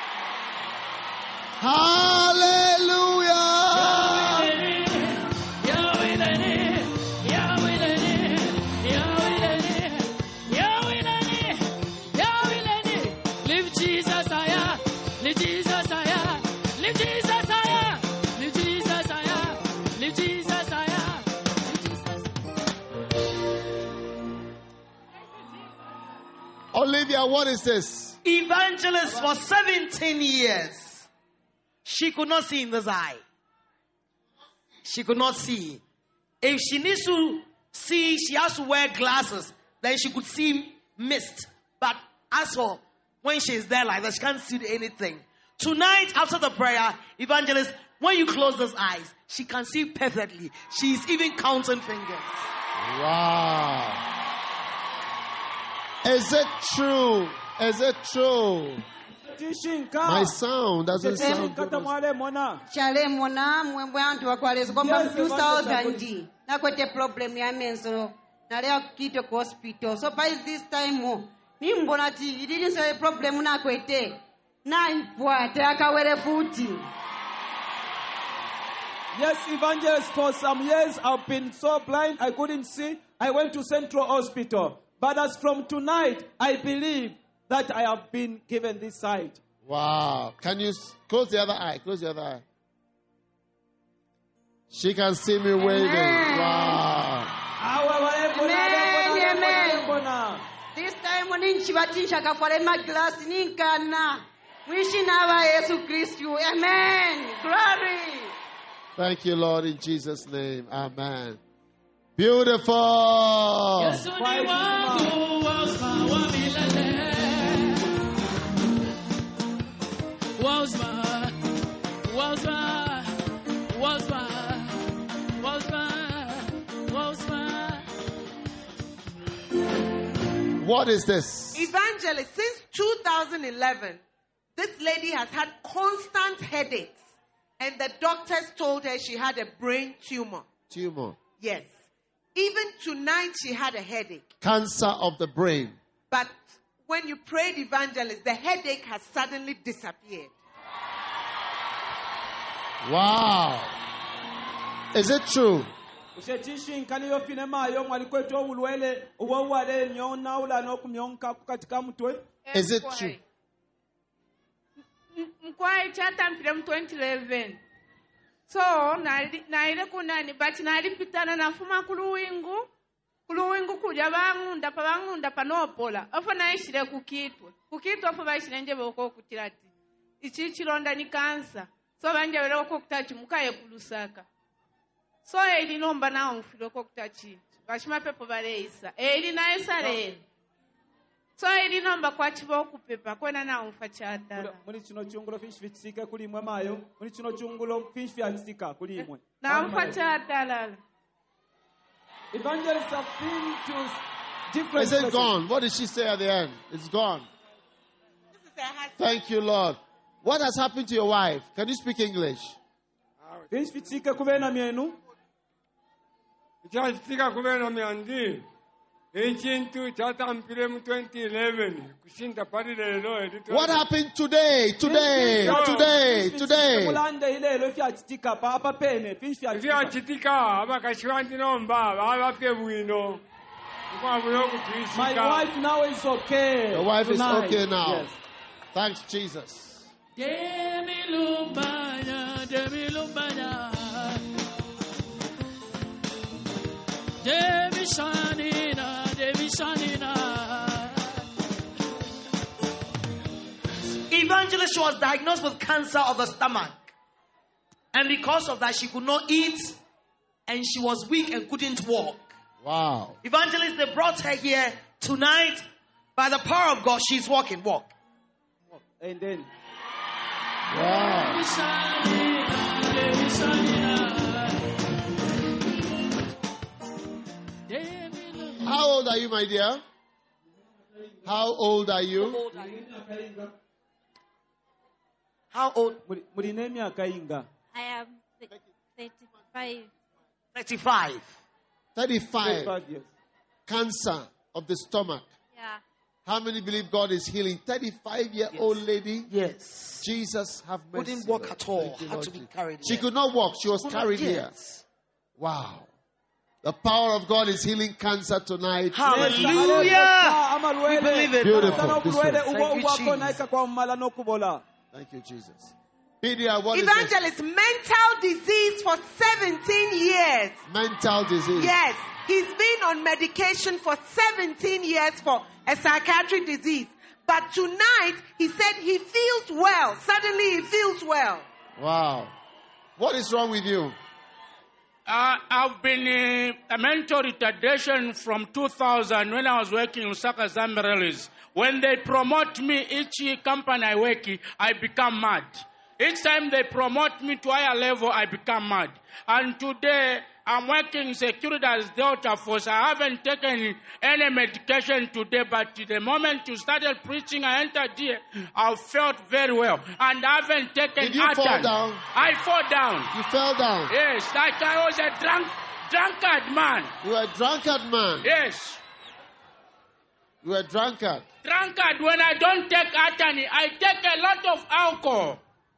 Speaker 4: Hallelujah. Olivia, what is this?
Speaker 5: Evangelist for seventeen years. She could not see in this eye. She could not see. If she needs to see, she has to wear glasses. Then she could see mist. But as for when she is there like that, she can't see anything. Tonight, after the prayer, evangelist, when you close those eyes, she can see perfectly. She's even counting fingers.
Speaker 4: Wow. Is it true? Is it true? My sound doesn't sound good.
Speaker 2: Chale mona mwembe antu wakwaleza kwamba
Speaker 3: Yes,
Speaker 2: two thousand
Speaker 3: evangelist.
Speaker 2: na kwete problem ya menso na leo kito ku hospital so by this time ni mbona ti idini se problem na kwete na ipwate akawere futi.
Speaker 3: Yes, evangelist, for some years I've been so blind I couldn't see. I went to Central Hospital. But as from tonight, I believe that I have been given this sight.
Speaker 4: Wow. Can you s- close the other eye? Close the other eye. She can see me waving. Wow.
Speaker 2: Amen, amen. This time when nchibatisha kafale maglass ninkana mwishi naba Yesu Kristu. Amen. Glory.
Speaker 4: Thank you, Lord, in Jesus' name. Amen. Beautiful. What is this?
Speaker 1: Evangelist, since two thousand eleven, this lady has had constant headaches. And the doctors told her she had a brain tumor.
Speaker 4: Tumor.
Speaker 1: Yes. Even tonight, she had a headache.
Speaker 4: Cancer of the brain.
Speaker 1: But when you prayed, evangelist, the headache has suddenly disappeared.
Speaker 4: Wow. Is it true?
Speaker 3: Ushetishinkaniyo finemayo mwalikwetu obulwele obwowale nyonawula n'okumyonka kukatika mutwe.
Speaker 4: Is it true?
Speaker 2: Mkwai chatampire mu twenty eleven. So nali naile kunani but nalipitana nafuma kuluwingu kuluwingu kulya bangunda pa bangunda panopola ofo naishire kukitwe kukitwe ofo baishire nje boko kutirati ichi chironda ni kansa so banje beroko kutachi mukaye kulusaka so eli nomba na mfiro ko kutachi bashima pepo baleisa eli na esareni so eli nomba kwa chibo kupepa kwena na umfa chata
Speaker 3: Muri kino kyungulo finshi fitisika kuli mwe mayo. Muri kino kyungulo finshi fyatisika kuli mwe.
Speaker 2: na umfa chata lala.
Speaker 3: Evangelists have been to different
Speaker 4: Is it
Speaker 3: places.
Speaker 4: gone? What did she say at the end? It's gone.
Speaker 1: This is her husband.
Speaker 4: Thank you, Lord. What has happened to your wife? Can you speak English?
Speaker 3: Vinci-fitika kuvena mienu.
Speaker 6: Kyakitika kubeera myandi ekintu kyatampire mu twenty eleven kusinta pali leero erito.
Speaker 4: What happened today? Today, today, today.
Speaker 3: Mulande hilelo fyakitika papa pene. Vinci-fitika.
Speaker 6: Ebyakitika abakashiwanti nomba babapye bwino.
Speaker 3: My wife now is okay.
Speaker 4: Your wife
Speaker 3: tonight.
Speaker 4: is okay now.
Speaker 3: Yes.
Speaker 4: Thanks, Jesus.
Speaker 7: Demi lumbana, demi lumbana, demi shanina, demi shanina.
Speaker 5: Evangelist was diagnosed with cancer of the stomach. And because of that, she could not eat and she was weak and couldn't walk.
Speaker 4: Wow.
Speaker 5: Evangelist, they brought her here tonight. By the power of God, she's walking. Walk.
Speaker 3: And then.
Speaker 4: Wow. How old are you, my dear? How old are you?
Speaker 5: How old?
Speaker 3: Muline myaka inga.
Speaker 8: I am thirty-five.
Speaker 5: thirty-five.
Speaker 4: thirty-five.
Speaker 3: Yes.
Speaker 4: Cancer of the stomach.
Speaker 8: Yeah.
Speaker 4: How many believe God is healing? thirty-five-year-old
Speaker 5: Yes.
Speaker 4: lady.
Speaker 5: Yes.
Speaker 4: Jesus have mercy.
Speaker 5: Couldn't walk
Speaker 4: Lord.
Speaker 5: at all.
Speaker 4: Thank you,
Speaker 5: Had
Speaker 4: Lord
Speaker 5: to be
Speaker 4: Jesus.
Speaker 5: carried
Speaker 4: She
Speaker 5: here.
Speaker 4: could not walk. She was
Speaker 5: Could not-
Speaker 4: carried here.
Speaker 5: yes.
Speaker 4: Wow. The power of God is healing cancer tonight.
Speaker 5: Hallelujah. We believe it.
Speaker 4: Beautiful. This one.
Speaker 5: Thank you, Jesus.
Speaker 4: Thank you, Jesus. Lydia, what is this?
Speaker 1: Evangelist, mental disease for seventeen years.
Speaker 4: Mental disease.
Speaker 1: Yes, he's been on medication for seventeen years for a psychiatric disease. But tonight, he said he feels well. Suddenly, he feels well.
Speaker 4: Wow. What is wrong with you?
Speaker 9: Uh, I've been uh, a mental retardation from two thousand when I was working in Lusaka Zamberelis. When they promote me, each company I work in, I become mad. Each time they promote me to higher level, I become mad. And today, I'm working security as Delta Force. I haven't taken any medication today, but the moment you started preaching, I entered here, I felt very well. And I haven't taken
Speaker 4: Did you fall
Speaker 9: Atan.
Speaker 4: down?
Speaker 9: I fall down.
Speaker 4: You fell down.
Speaker 9: Yes, like I was a drunk, drunkard man.
Speaker 4: You were a drunkard man.
Speaker 9: Yes,
Speaker 4: You were a drunkard.
Speaker 9: drunkard. When I don't take Atani, I take a lot of alcohol.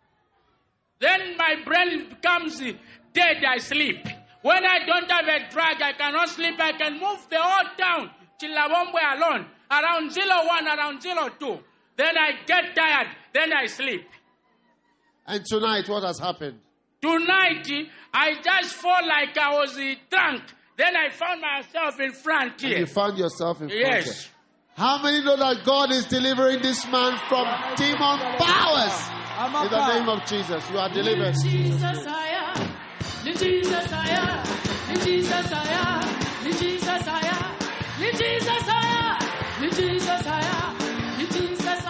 Speaker 9: Then my brain becomes dead, I sleep. When I don't have a drug, I cannot sleep. I can move the whole town, Chilawombwe alone, around zero one, around zero two. Then I get tired, then I sleep.
Speaker 4: And tonight, what has happened?
Speaker 9: Tonight, I just fall like I was uh, drunk. Then I found myself in front
Speaker 4: And
Speaker 9: here.
Speaker 4: you found yourself in front
Speaker 9: Yes.
Speaker 4: here. How many know that God is delivering this man from demon powers? In the name of Jesus, you are delivered.
Speaker 7: Jesus, I am. Jesus, I am. Jesus, I am. Jesus, I am. Jesus, I am. Jesus, I am. Jesus,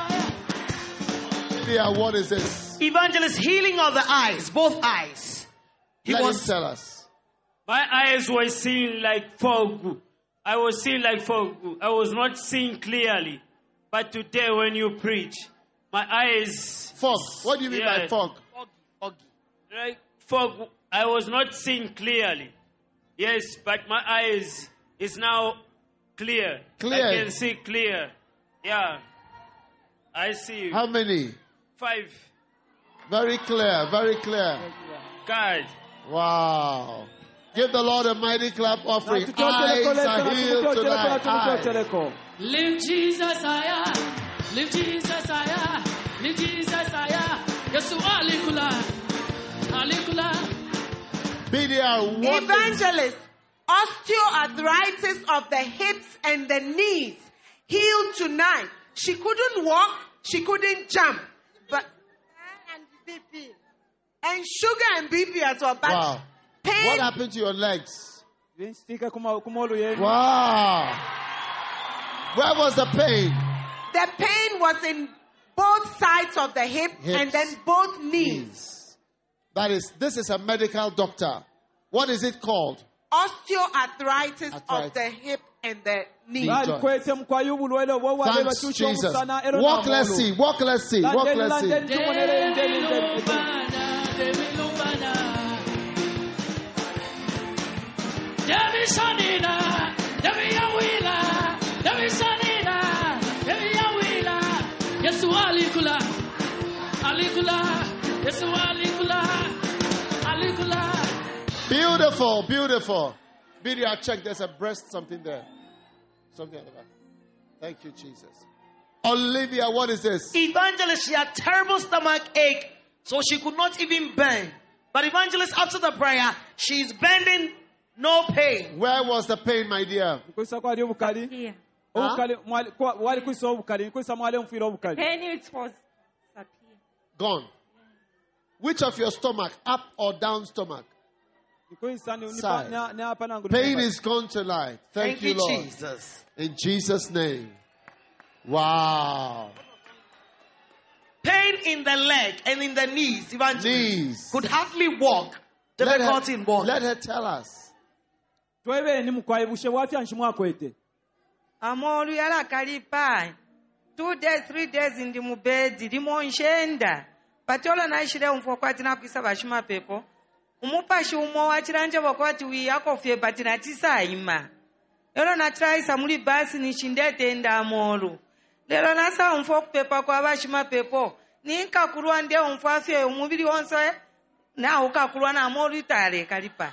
Speaker 7: I am.
Speaker 4: Yeah, what is this?
Speaker 5: Evangelist, healing of the eyes, both eyes. He
Speaker 4: Let
Speaker 5: was
Speaker 4: him tell us.
Speaker 10: My eyes were seeing like fog. I was seeing like fog. I was not seeing clearly. But today when you preach, my eyes...
Speaker 4: Fog. What do you mean
Speaker 10: Yeah.
Speaker 4: by fog?
Speaker 10: Like fog, I was not seeing clearly. Yes, but my eyes is now clear.
Speaker 4: Clear.
Speaker 10: I can see clear. Yeah. I see.
Speaker 4: How many?
Speaker 10: Five.
Speaker 4: Very clear, very clear.
Speaker 10: God.
Speaker 4: Wow. Give the Lord a mighty clap offering. Eyes are healed tonight. Eyes.
Speaker 7: Live Jesus, I am. Live Jesus, I am. Live Jesus, I am. Yesu alikula. Alikula.
Speaker 4: B D R, what is-
Speaker 1: Evangelist, osteoarthritis of the hips and the knees healed tonight. She couldn't walk, she couldn't jump, but and B P and sugar and B P as well. But
Speaker 4: Wow.
Speaker 1: pain.
Speaker 4: What happened to your legs?
Speaker 3: Vinci-fitika kuma- kumolu yenu.
Speaker 4: Wow. Where was the pain?
Speaker 1: The pain was in both sides of the hip
Speaker 4: Hips.
Speaker 1: and then both knees.
Speaker 4: That is, this is a medical doctor. What is it called?
Speaker 1: Osteoarthritis of
Speaker 4: Arthritis.
Speaker 1: the hip and the knee.
Speaker 4: Right.
Speaker 3: Bali kwete mkwayi ubulwele obwo bwabeba
Speaker 4: Thanks,
Speaker 3: chuchu
Speaker 4: Jesus.
Speaker 3: omusana ero
Speaker 4: Walk,
Speaker 3: na
Speaker 4: let's
Speaker 3: molu.
Speaker 4: see. Walk, let's see. Walk,
Speaker 3: Landeni,
Speaker 4: let's see.
Speaker 3: landeni, tumonere, ndeni, ndeni, ndeni.
Speaker 7: Lumbana, Demi Lumbana. Alikula. Alikula. Yesu alikula. Alikula.
Speaker 4: Beautiful, beautiful. Video, I checked. There's a breast, something there. Something at the back. Thank you, Jesus. Olivia, what is this?
Speaker 5: Evangelist, she had terrible stomach ache, so she could not even bend. But Evangelist, after the prayer, she's bending, no pain.
Speaker 4: Where was the pain, my dear?
Speaker 8: Here.
Speaker 4: Huh?
Speaker 8: Pain it was up here.
Speaker 4: Gone. Which of your stomach? Up or down stomach? Side. Pain is gone tonight. Thank,
Speaker 5: Thank
Speaker 4: you,
Speaker 5: you,
Speaker 4: Lord.
Speaker 5: Jesus.
Speaker 4: In Jesus' name. Wow.
Speaker 5: Pain in the leg and in the knees. Evangelist
Speaker 4: Knees.
Speaker 5: could hardly walk.
Speaker 4: Let
Speaker 5: Difficulty in
Speaker 4: her,
Speaker 5: walking.
Speaker 4: let her tell us.
Speaker 2: Amolu yala kalipa. Two days, three days in the mubedi, the monshenda. Patola na ishire umfokwati na kuisa bashima pepo. Umupashi umo wachiranje wakwati wiyako fye batina tisa ima. Lero na try samuli basi ni shindete enda amolu. Lero na sa umfok pepa kwa bashima pepo. Ninka kuruwa nde umfafye umubili onso na uka kuruwa na amolu itare kalipa.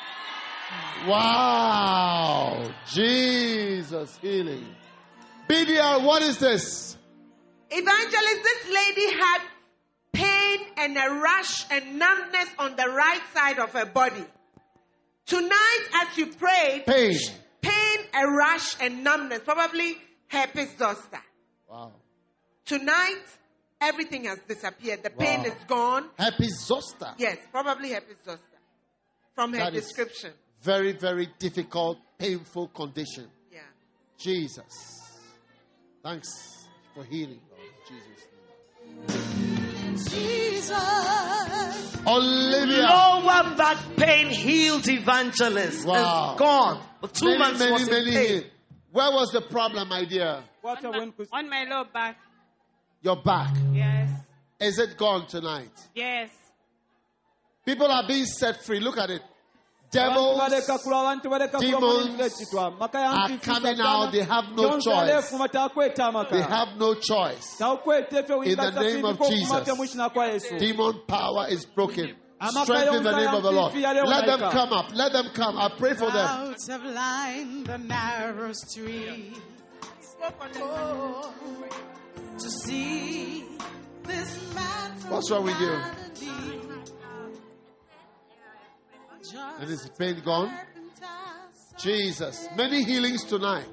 Speaker 4: Wow. Jesus healing. B D R, what is this?
Speaker 1: Evangelist, this lady had pain and a rash and numbness on the right side of her body. Tonight, as you prayed,
Speaker 4: Pain.
Speaker 1: pain, a rash and numbness, probably herpes zoster.
Speaker 4: Wow.
Speaker 1: Tonight, everything has disappeared. The pain
Speaker 4: Wow.
Speaker 1: is gone.
Speaker 4: Herpes zoster.
Speaker 1: Yes, probably herpes zoster. From her
Speaker 4: That is
Speaker 1: description.
Speaker 4: Very, very difficult, painful condition.
Speaker 1: Yeah.
Speaker 4: Jesus. Thanks for healing, Lord. In Jesus' name.
Speaker 2: Jesus.
Speaker 4: Olivia.
Speaker 5: Lower back pain healed Evangelist.
Speaker 4: Wow.
Speaker 5: It's gone. For two
Speaker 4: Many,
Speaker 5: months
Speaker 4: many,
Speaker 5: was in
Speaker 4: many
Speaker 5: pain.
Speaker 4: healed. Where was the problem, my dear?
Speaker 8: On my lower back.
Speaker 4: Your back.
Speaker 8: Yes.
Speaker 4: Is it gone tonight?
Speaker 8: Yes.
Speaker 4: People are being set free. Look at it. Devils, demons are coming out. They have no choice. They have no choice. In the name of Jesus, demon power is broken. Strength in the name of the Lord. Let them come up. Let them come. I pray for them.
Speaker 2: Crowds have lined the narrow street to see this man from
Speaker 4: What's wrong with you?
Speaker 2: Galilee.
Speaker 4: And is the pain gone? Jesus. Many healings tonight.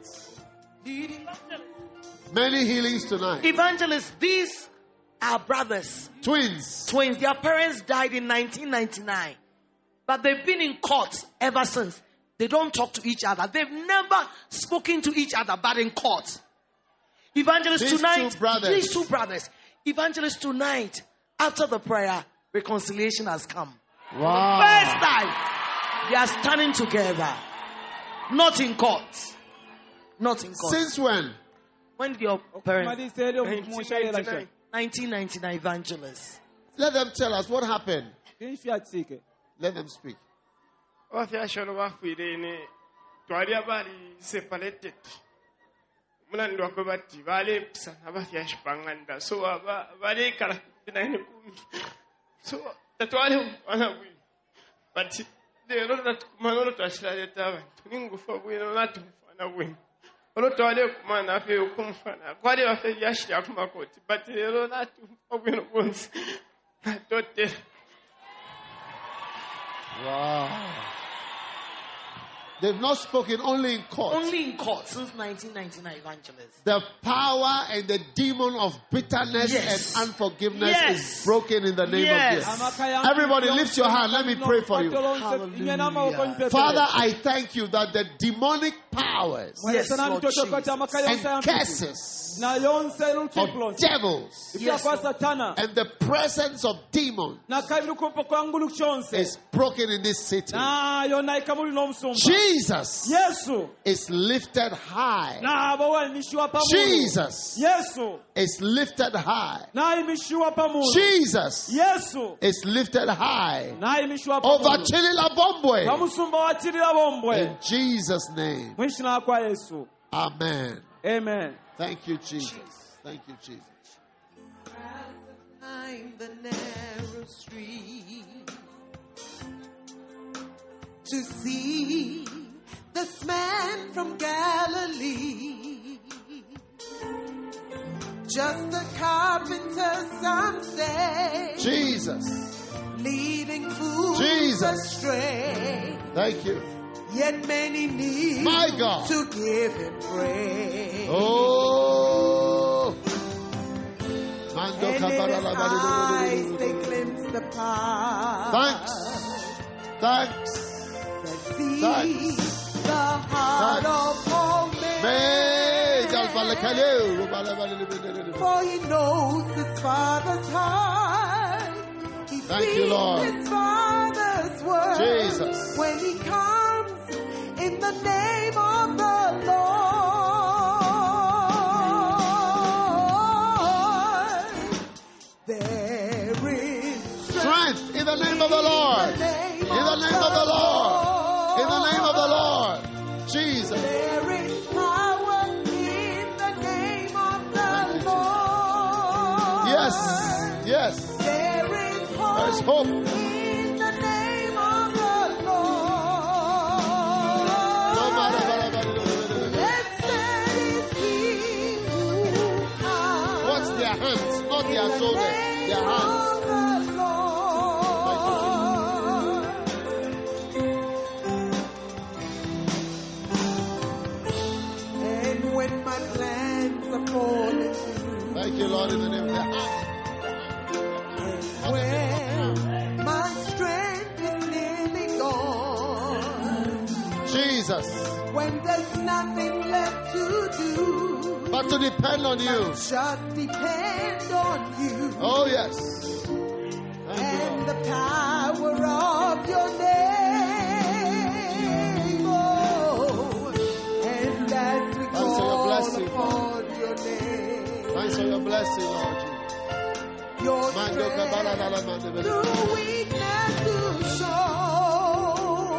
Speaker 4: Many healings tonight.
Speaker 5: Evangelists, these are brothers.
Speaker 4: Twins.
Speaker 5: Twins. Their parents died in nineteen ninety-nine. But they've been in court ever since. They don't talk to each other. They've never spoken to each other, but in court. Evangelists,
Speaker 4: These
Speaker 5: tonight,
Speaker 4: two brothers.
Speaker 5: these two brothers. Evangelists, tonight, after the prayer, reconciliation has come.
Speaker 4: Wow.
Speaker 5: First time, they are standing together. Not in court. Not in court.
Speaker 4: Since when?
Speaker 5: When did your parents? nineteen ninety-nine Evangelists.
Speaker 4: Let them tell us what happened. Let them speak.
Speaker 6: Wafyasholo bafiirene twali abali separated mulandi wakwe bati balepusana bafyashipanganda so balekala nine so tatwali mwana bwi but leero natukumana olwo twakiraleeta abantu ningufa bwino natumufana bwino olwo twali okumana afe okumufana kwali bafe byashira ku makoti but leero natumufa bwino bwonsi natotera.
Speaker 4: Wow. They've not spoken only in court.
Speaker 5: Only in court since nineteen ninety-nine Evangelists.
Speaker 4: The power and the demon of bitterness
Speaker 5: Yes.
Speaker 4: and unforgiveness
Speaker 5: Yes.
Speaker 4: is broken in the name
Speaker 5: Yes.
Speaker 4: of Jesus. Everybody lift your hand. Let me pray for you.
Speaker 5: Hallelujah.
Speaker 4: Father, I thank you that the demonic powers
Speaker 5: Yes, Lord Jesus.
Speaker 4: and curses of devils
Speaker 5: Yes, Lord.
Speaker 4: and the presence of demons is broken in this city. Jesus is lifted high. Jesus is lifted high. Jesus is lifted high over Chilila Bombwe. In Jesus' name. Amen.
Speaker 8: Amen.
Speaker 4: Thank you, Jesus. Thank you, Jesus.
Speaker 1: climb the narrow street to see this man from Galilee. Just a carpenter, some say.
Speaker 4: Jesus.
Speaker 1: Leading fools
Speaker 4: Jesus.
Speaker 1: astray.
Speaker 4: Thank you.
Speaker 1: Yet many need
Speaker 4: My God.
Speaker 1: to give him praise.
Speaker 4: Oh.
Speaker 1: And in his eyes they glimpse the path.
Speaker 4: Thanks. Thanks.
Speaker 1: That sees
Speaker 4: Thanks.
Speaker 1: the heart
Speaker 4: Thanks.
Speaker 1: of all men. For he knows his father's heart. He
Speaker 4: Thank you,
Speaker 1: speaks
Speaker 4: Lord.
Speaker 1: his father's word.
Speaker 4: Jesus.
Speaker 1: When he comes in the name of the Lord, there is
Speaker 4: Strength in the name of the Lord. In the name of the Lord. In the name of the Lord. Jesus.
Speaker 1: There is power in the name of the Lord.
Speaker 4: Yes. Yes.
Speaker 1: There is hope,
Speaker 4: There's hope.
Speaker 1: in the name of the Lord. Blessed is he who comes
Speaker 4: What's their hands? Not
Speaker 1: in
Speaker 4: their
Speaker 1: the
Speaker 4: shoulders.
Speaker 1: name
Speaker 4: Their hands.
Speaker 1: of the Lord. And when my plans are falling through,
Speaker 4: Thank you, Lord, in the name of the hands.
Speaker 1: when my strength is nearly gone,
Speaker 4: Jesus.
Speaker 1: when there's nothing left to do,
Speaker 4: But to depend on you.
Speaker 1: just depend on you
Speaker 4: Oh, yes. Thank you,
Speaker 1: and
Speaker 4: Lord.
Speaker 1: the power of your name. Oh, and as we
Speaker 4: Thanks for your
Speaker 1: call
Speaker 4: blessing,
Speaker 1: upon your name,
Speaker 4: Thanks for your blessing, Lord Jesus.
Speaker 1: your
Speaker 4: Mando kabala la la
Speaker 1: strength
Speaker 4: mando bele.
Speaker 1: through weakness to show.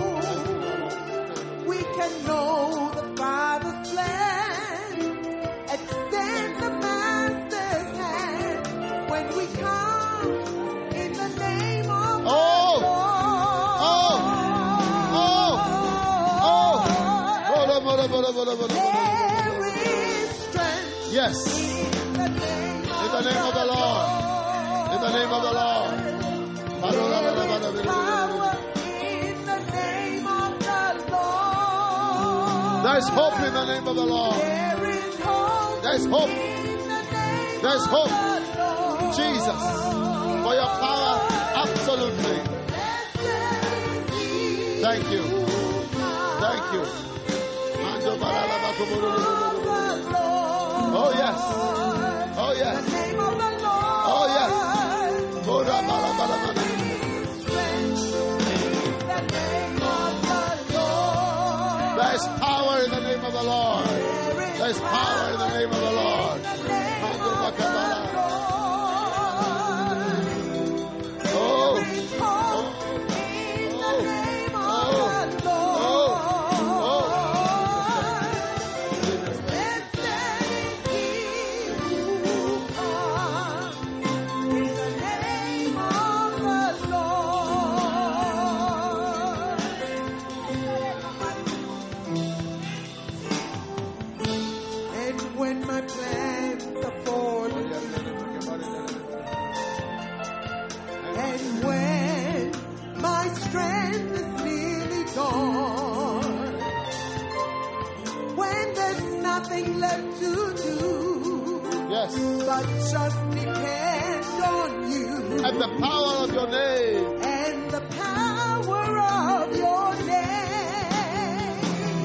Speaker 1: We can know the Father's plan, extend the Master's hand when we come in the name of
Speaker 4: Oh!
Speaker 1: the Lord.
Speaker 4: Oh! Oh! Oh! Bola, bola, bola, bola, bola, bola.
Speaker 1: There is strength
Speaker 4: Yes.
Speaker 1: in the name
Speaker 4: In the name of the Lord. In the name of the Lord. Bala, la, la, la, bala, bala, bala,
Speaker 1: power
Speaker 4: bala.
Speaker 1: in the name of the Lord.
Speaker 4: There is hope in the name of the Lord.
Speaker 1: There is hope
Speaker 4: There is hope.
Speaker 1: in the name
Speaker 4: There is
Speaker 1: of
Speaker 4: hope.
Speaker 1: the Lord.
Speaker 4: Jesus. For your power. Absolutely. Thank you. Thank you. Mando bala, la, bala, bala, bala, bala. Oh, yes. Oh, yes.
Speaker 1: The name of the Lord.
Speaker 4: Oh, yes. Bola, bala, bala, bala.
Speaker 1: The name of the Lord.
Speaker 4: There is power in the name of the Lord. There is power in the name of the Lord. Mando bakabala. Oh.
Speaker 1: And when my plans are falling, and when my strength is nearly gone, when there's nothing left to do,
Speaker 4: Yes.
Speaker 1: but just depend on you
Speaker 4: And the power of your name.
Speaker 1: and the power of your name.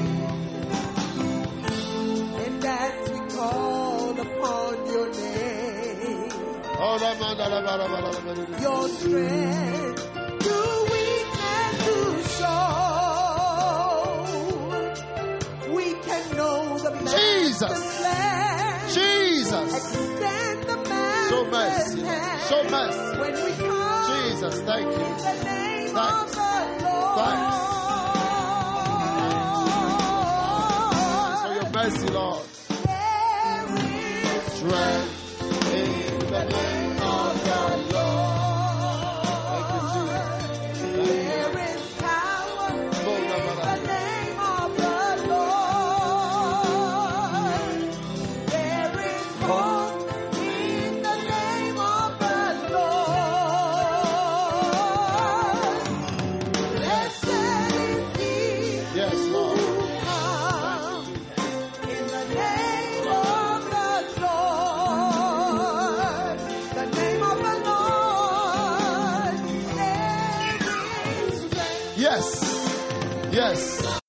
Speaker 1: And as we call upon your name,
Speaker 4: Oh, la, la, la, la, la, la, la, la, la.
Speaker 1: your strength to weakness to show. We can know the
Speaker 4: Jesus.
Speaker 1: Master's plan.
Speaker 4: Jesus.
Speaker 1: Extend the Master's
Speaker 4: So mercy.
Speaker 1: hand
Speaker 4: So mercy.
Speaker 1: when we come
Speaker 4: Jesus, thank you.
Speaker 1: in the name
Speaker 4: Thanks.
Speaker 1: of the Lord.
Speaker 4: Thanks. Thanks for your mercy, Lord.
Speaker 1: There is
Speaker 4: Strength in the name of the Jesus.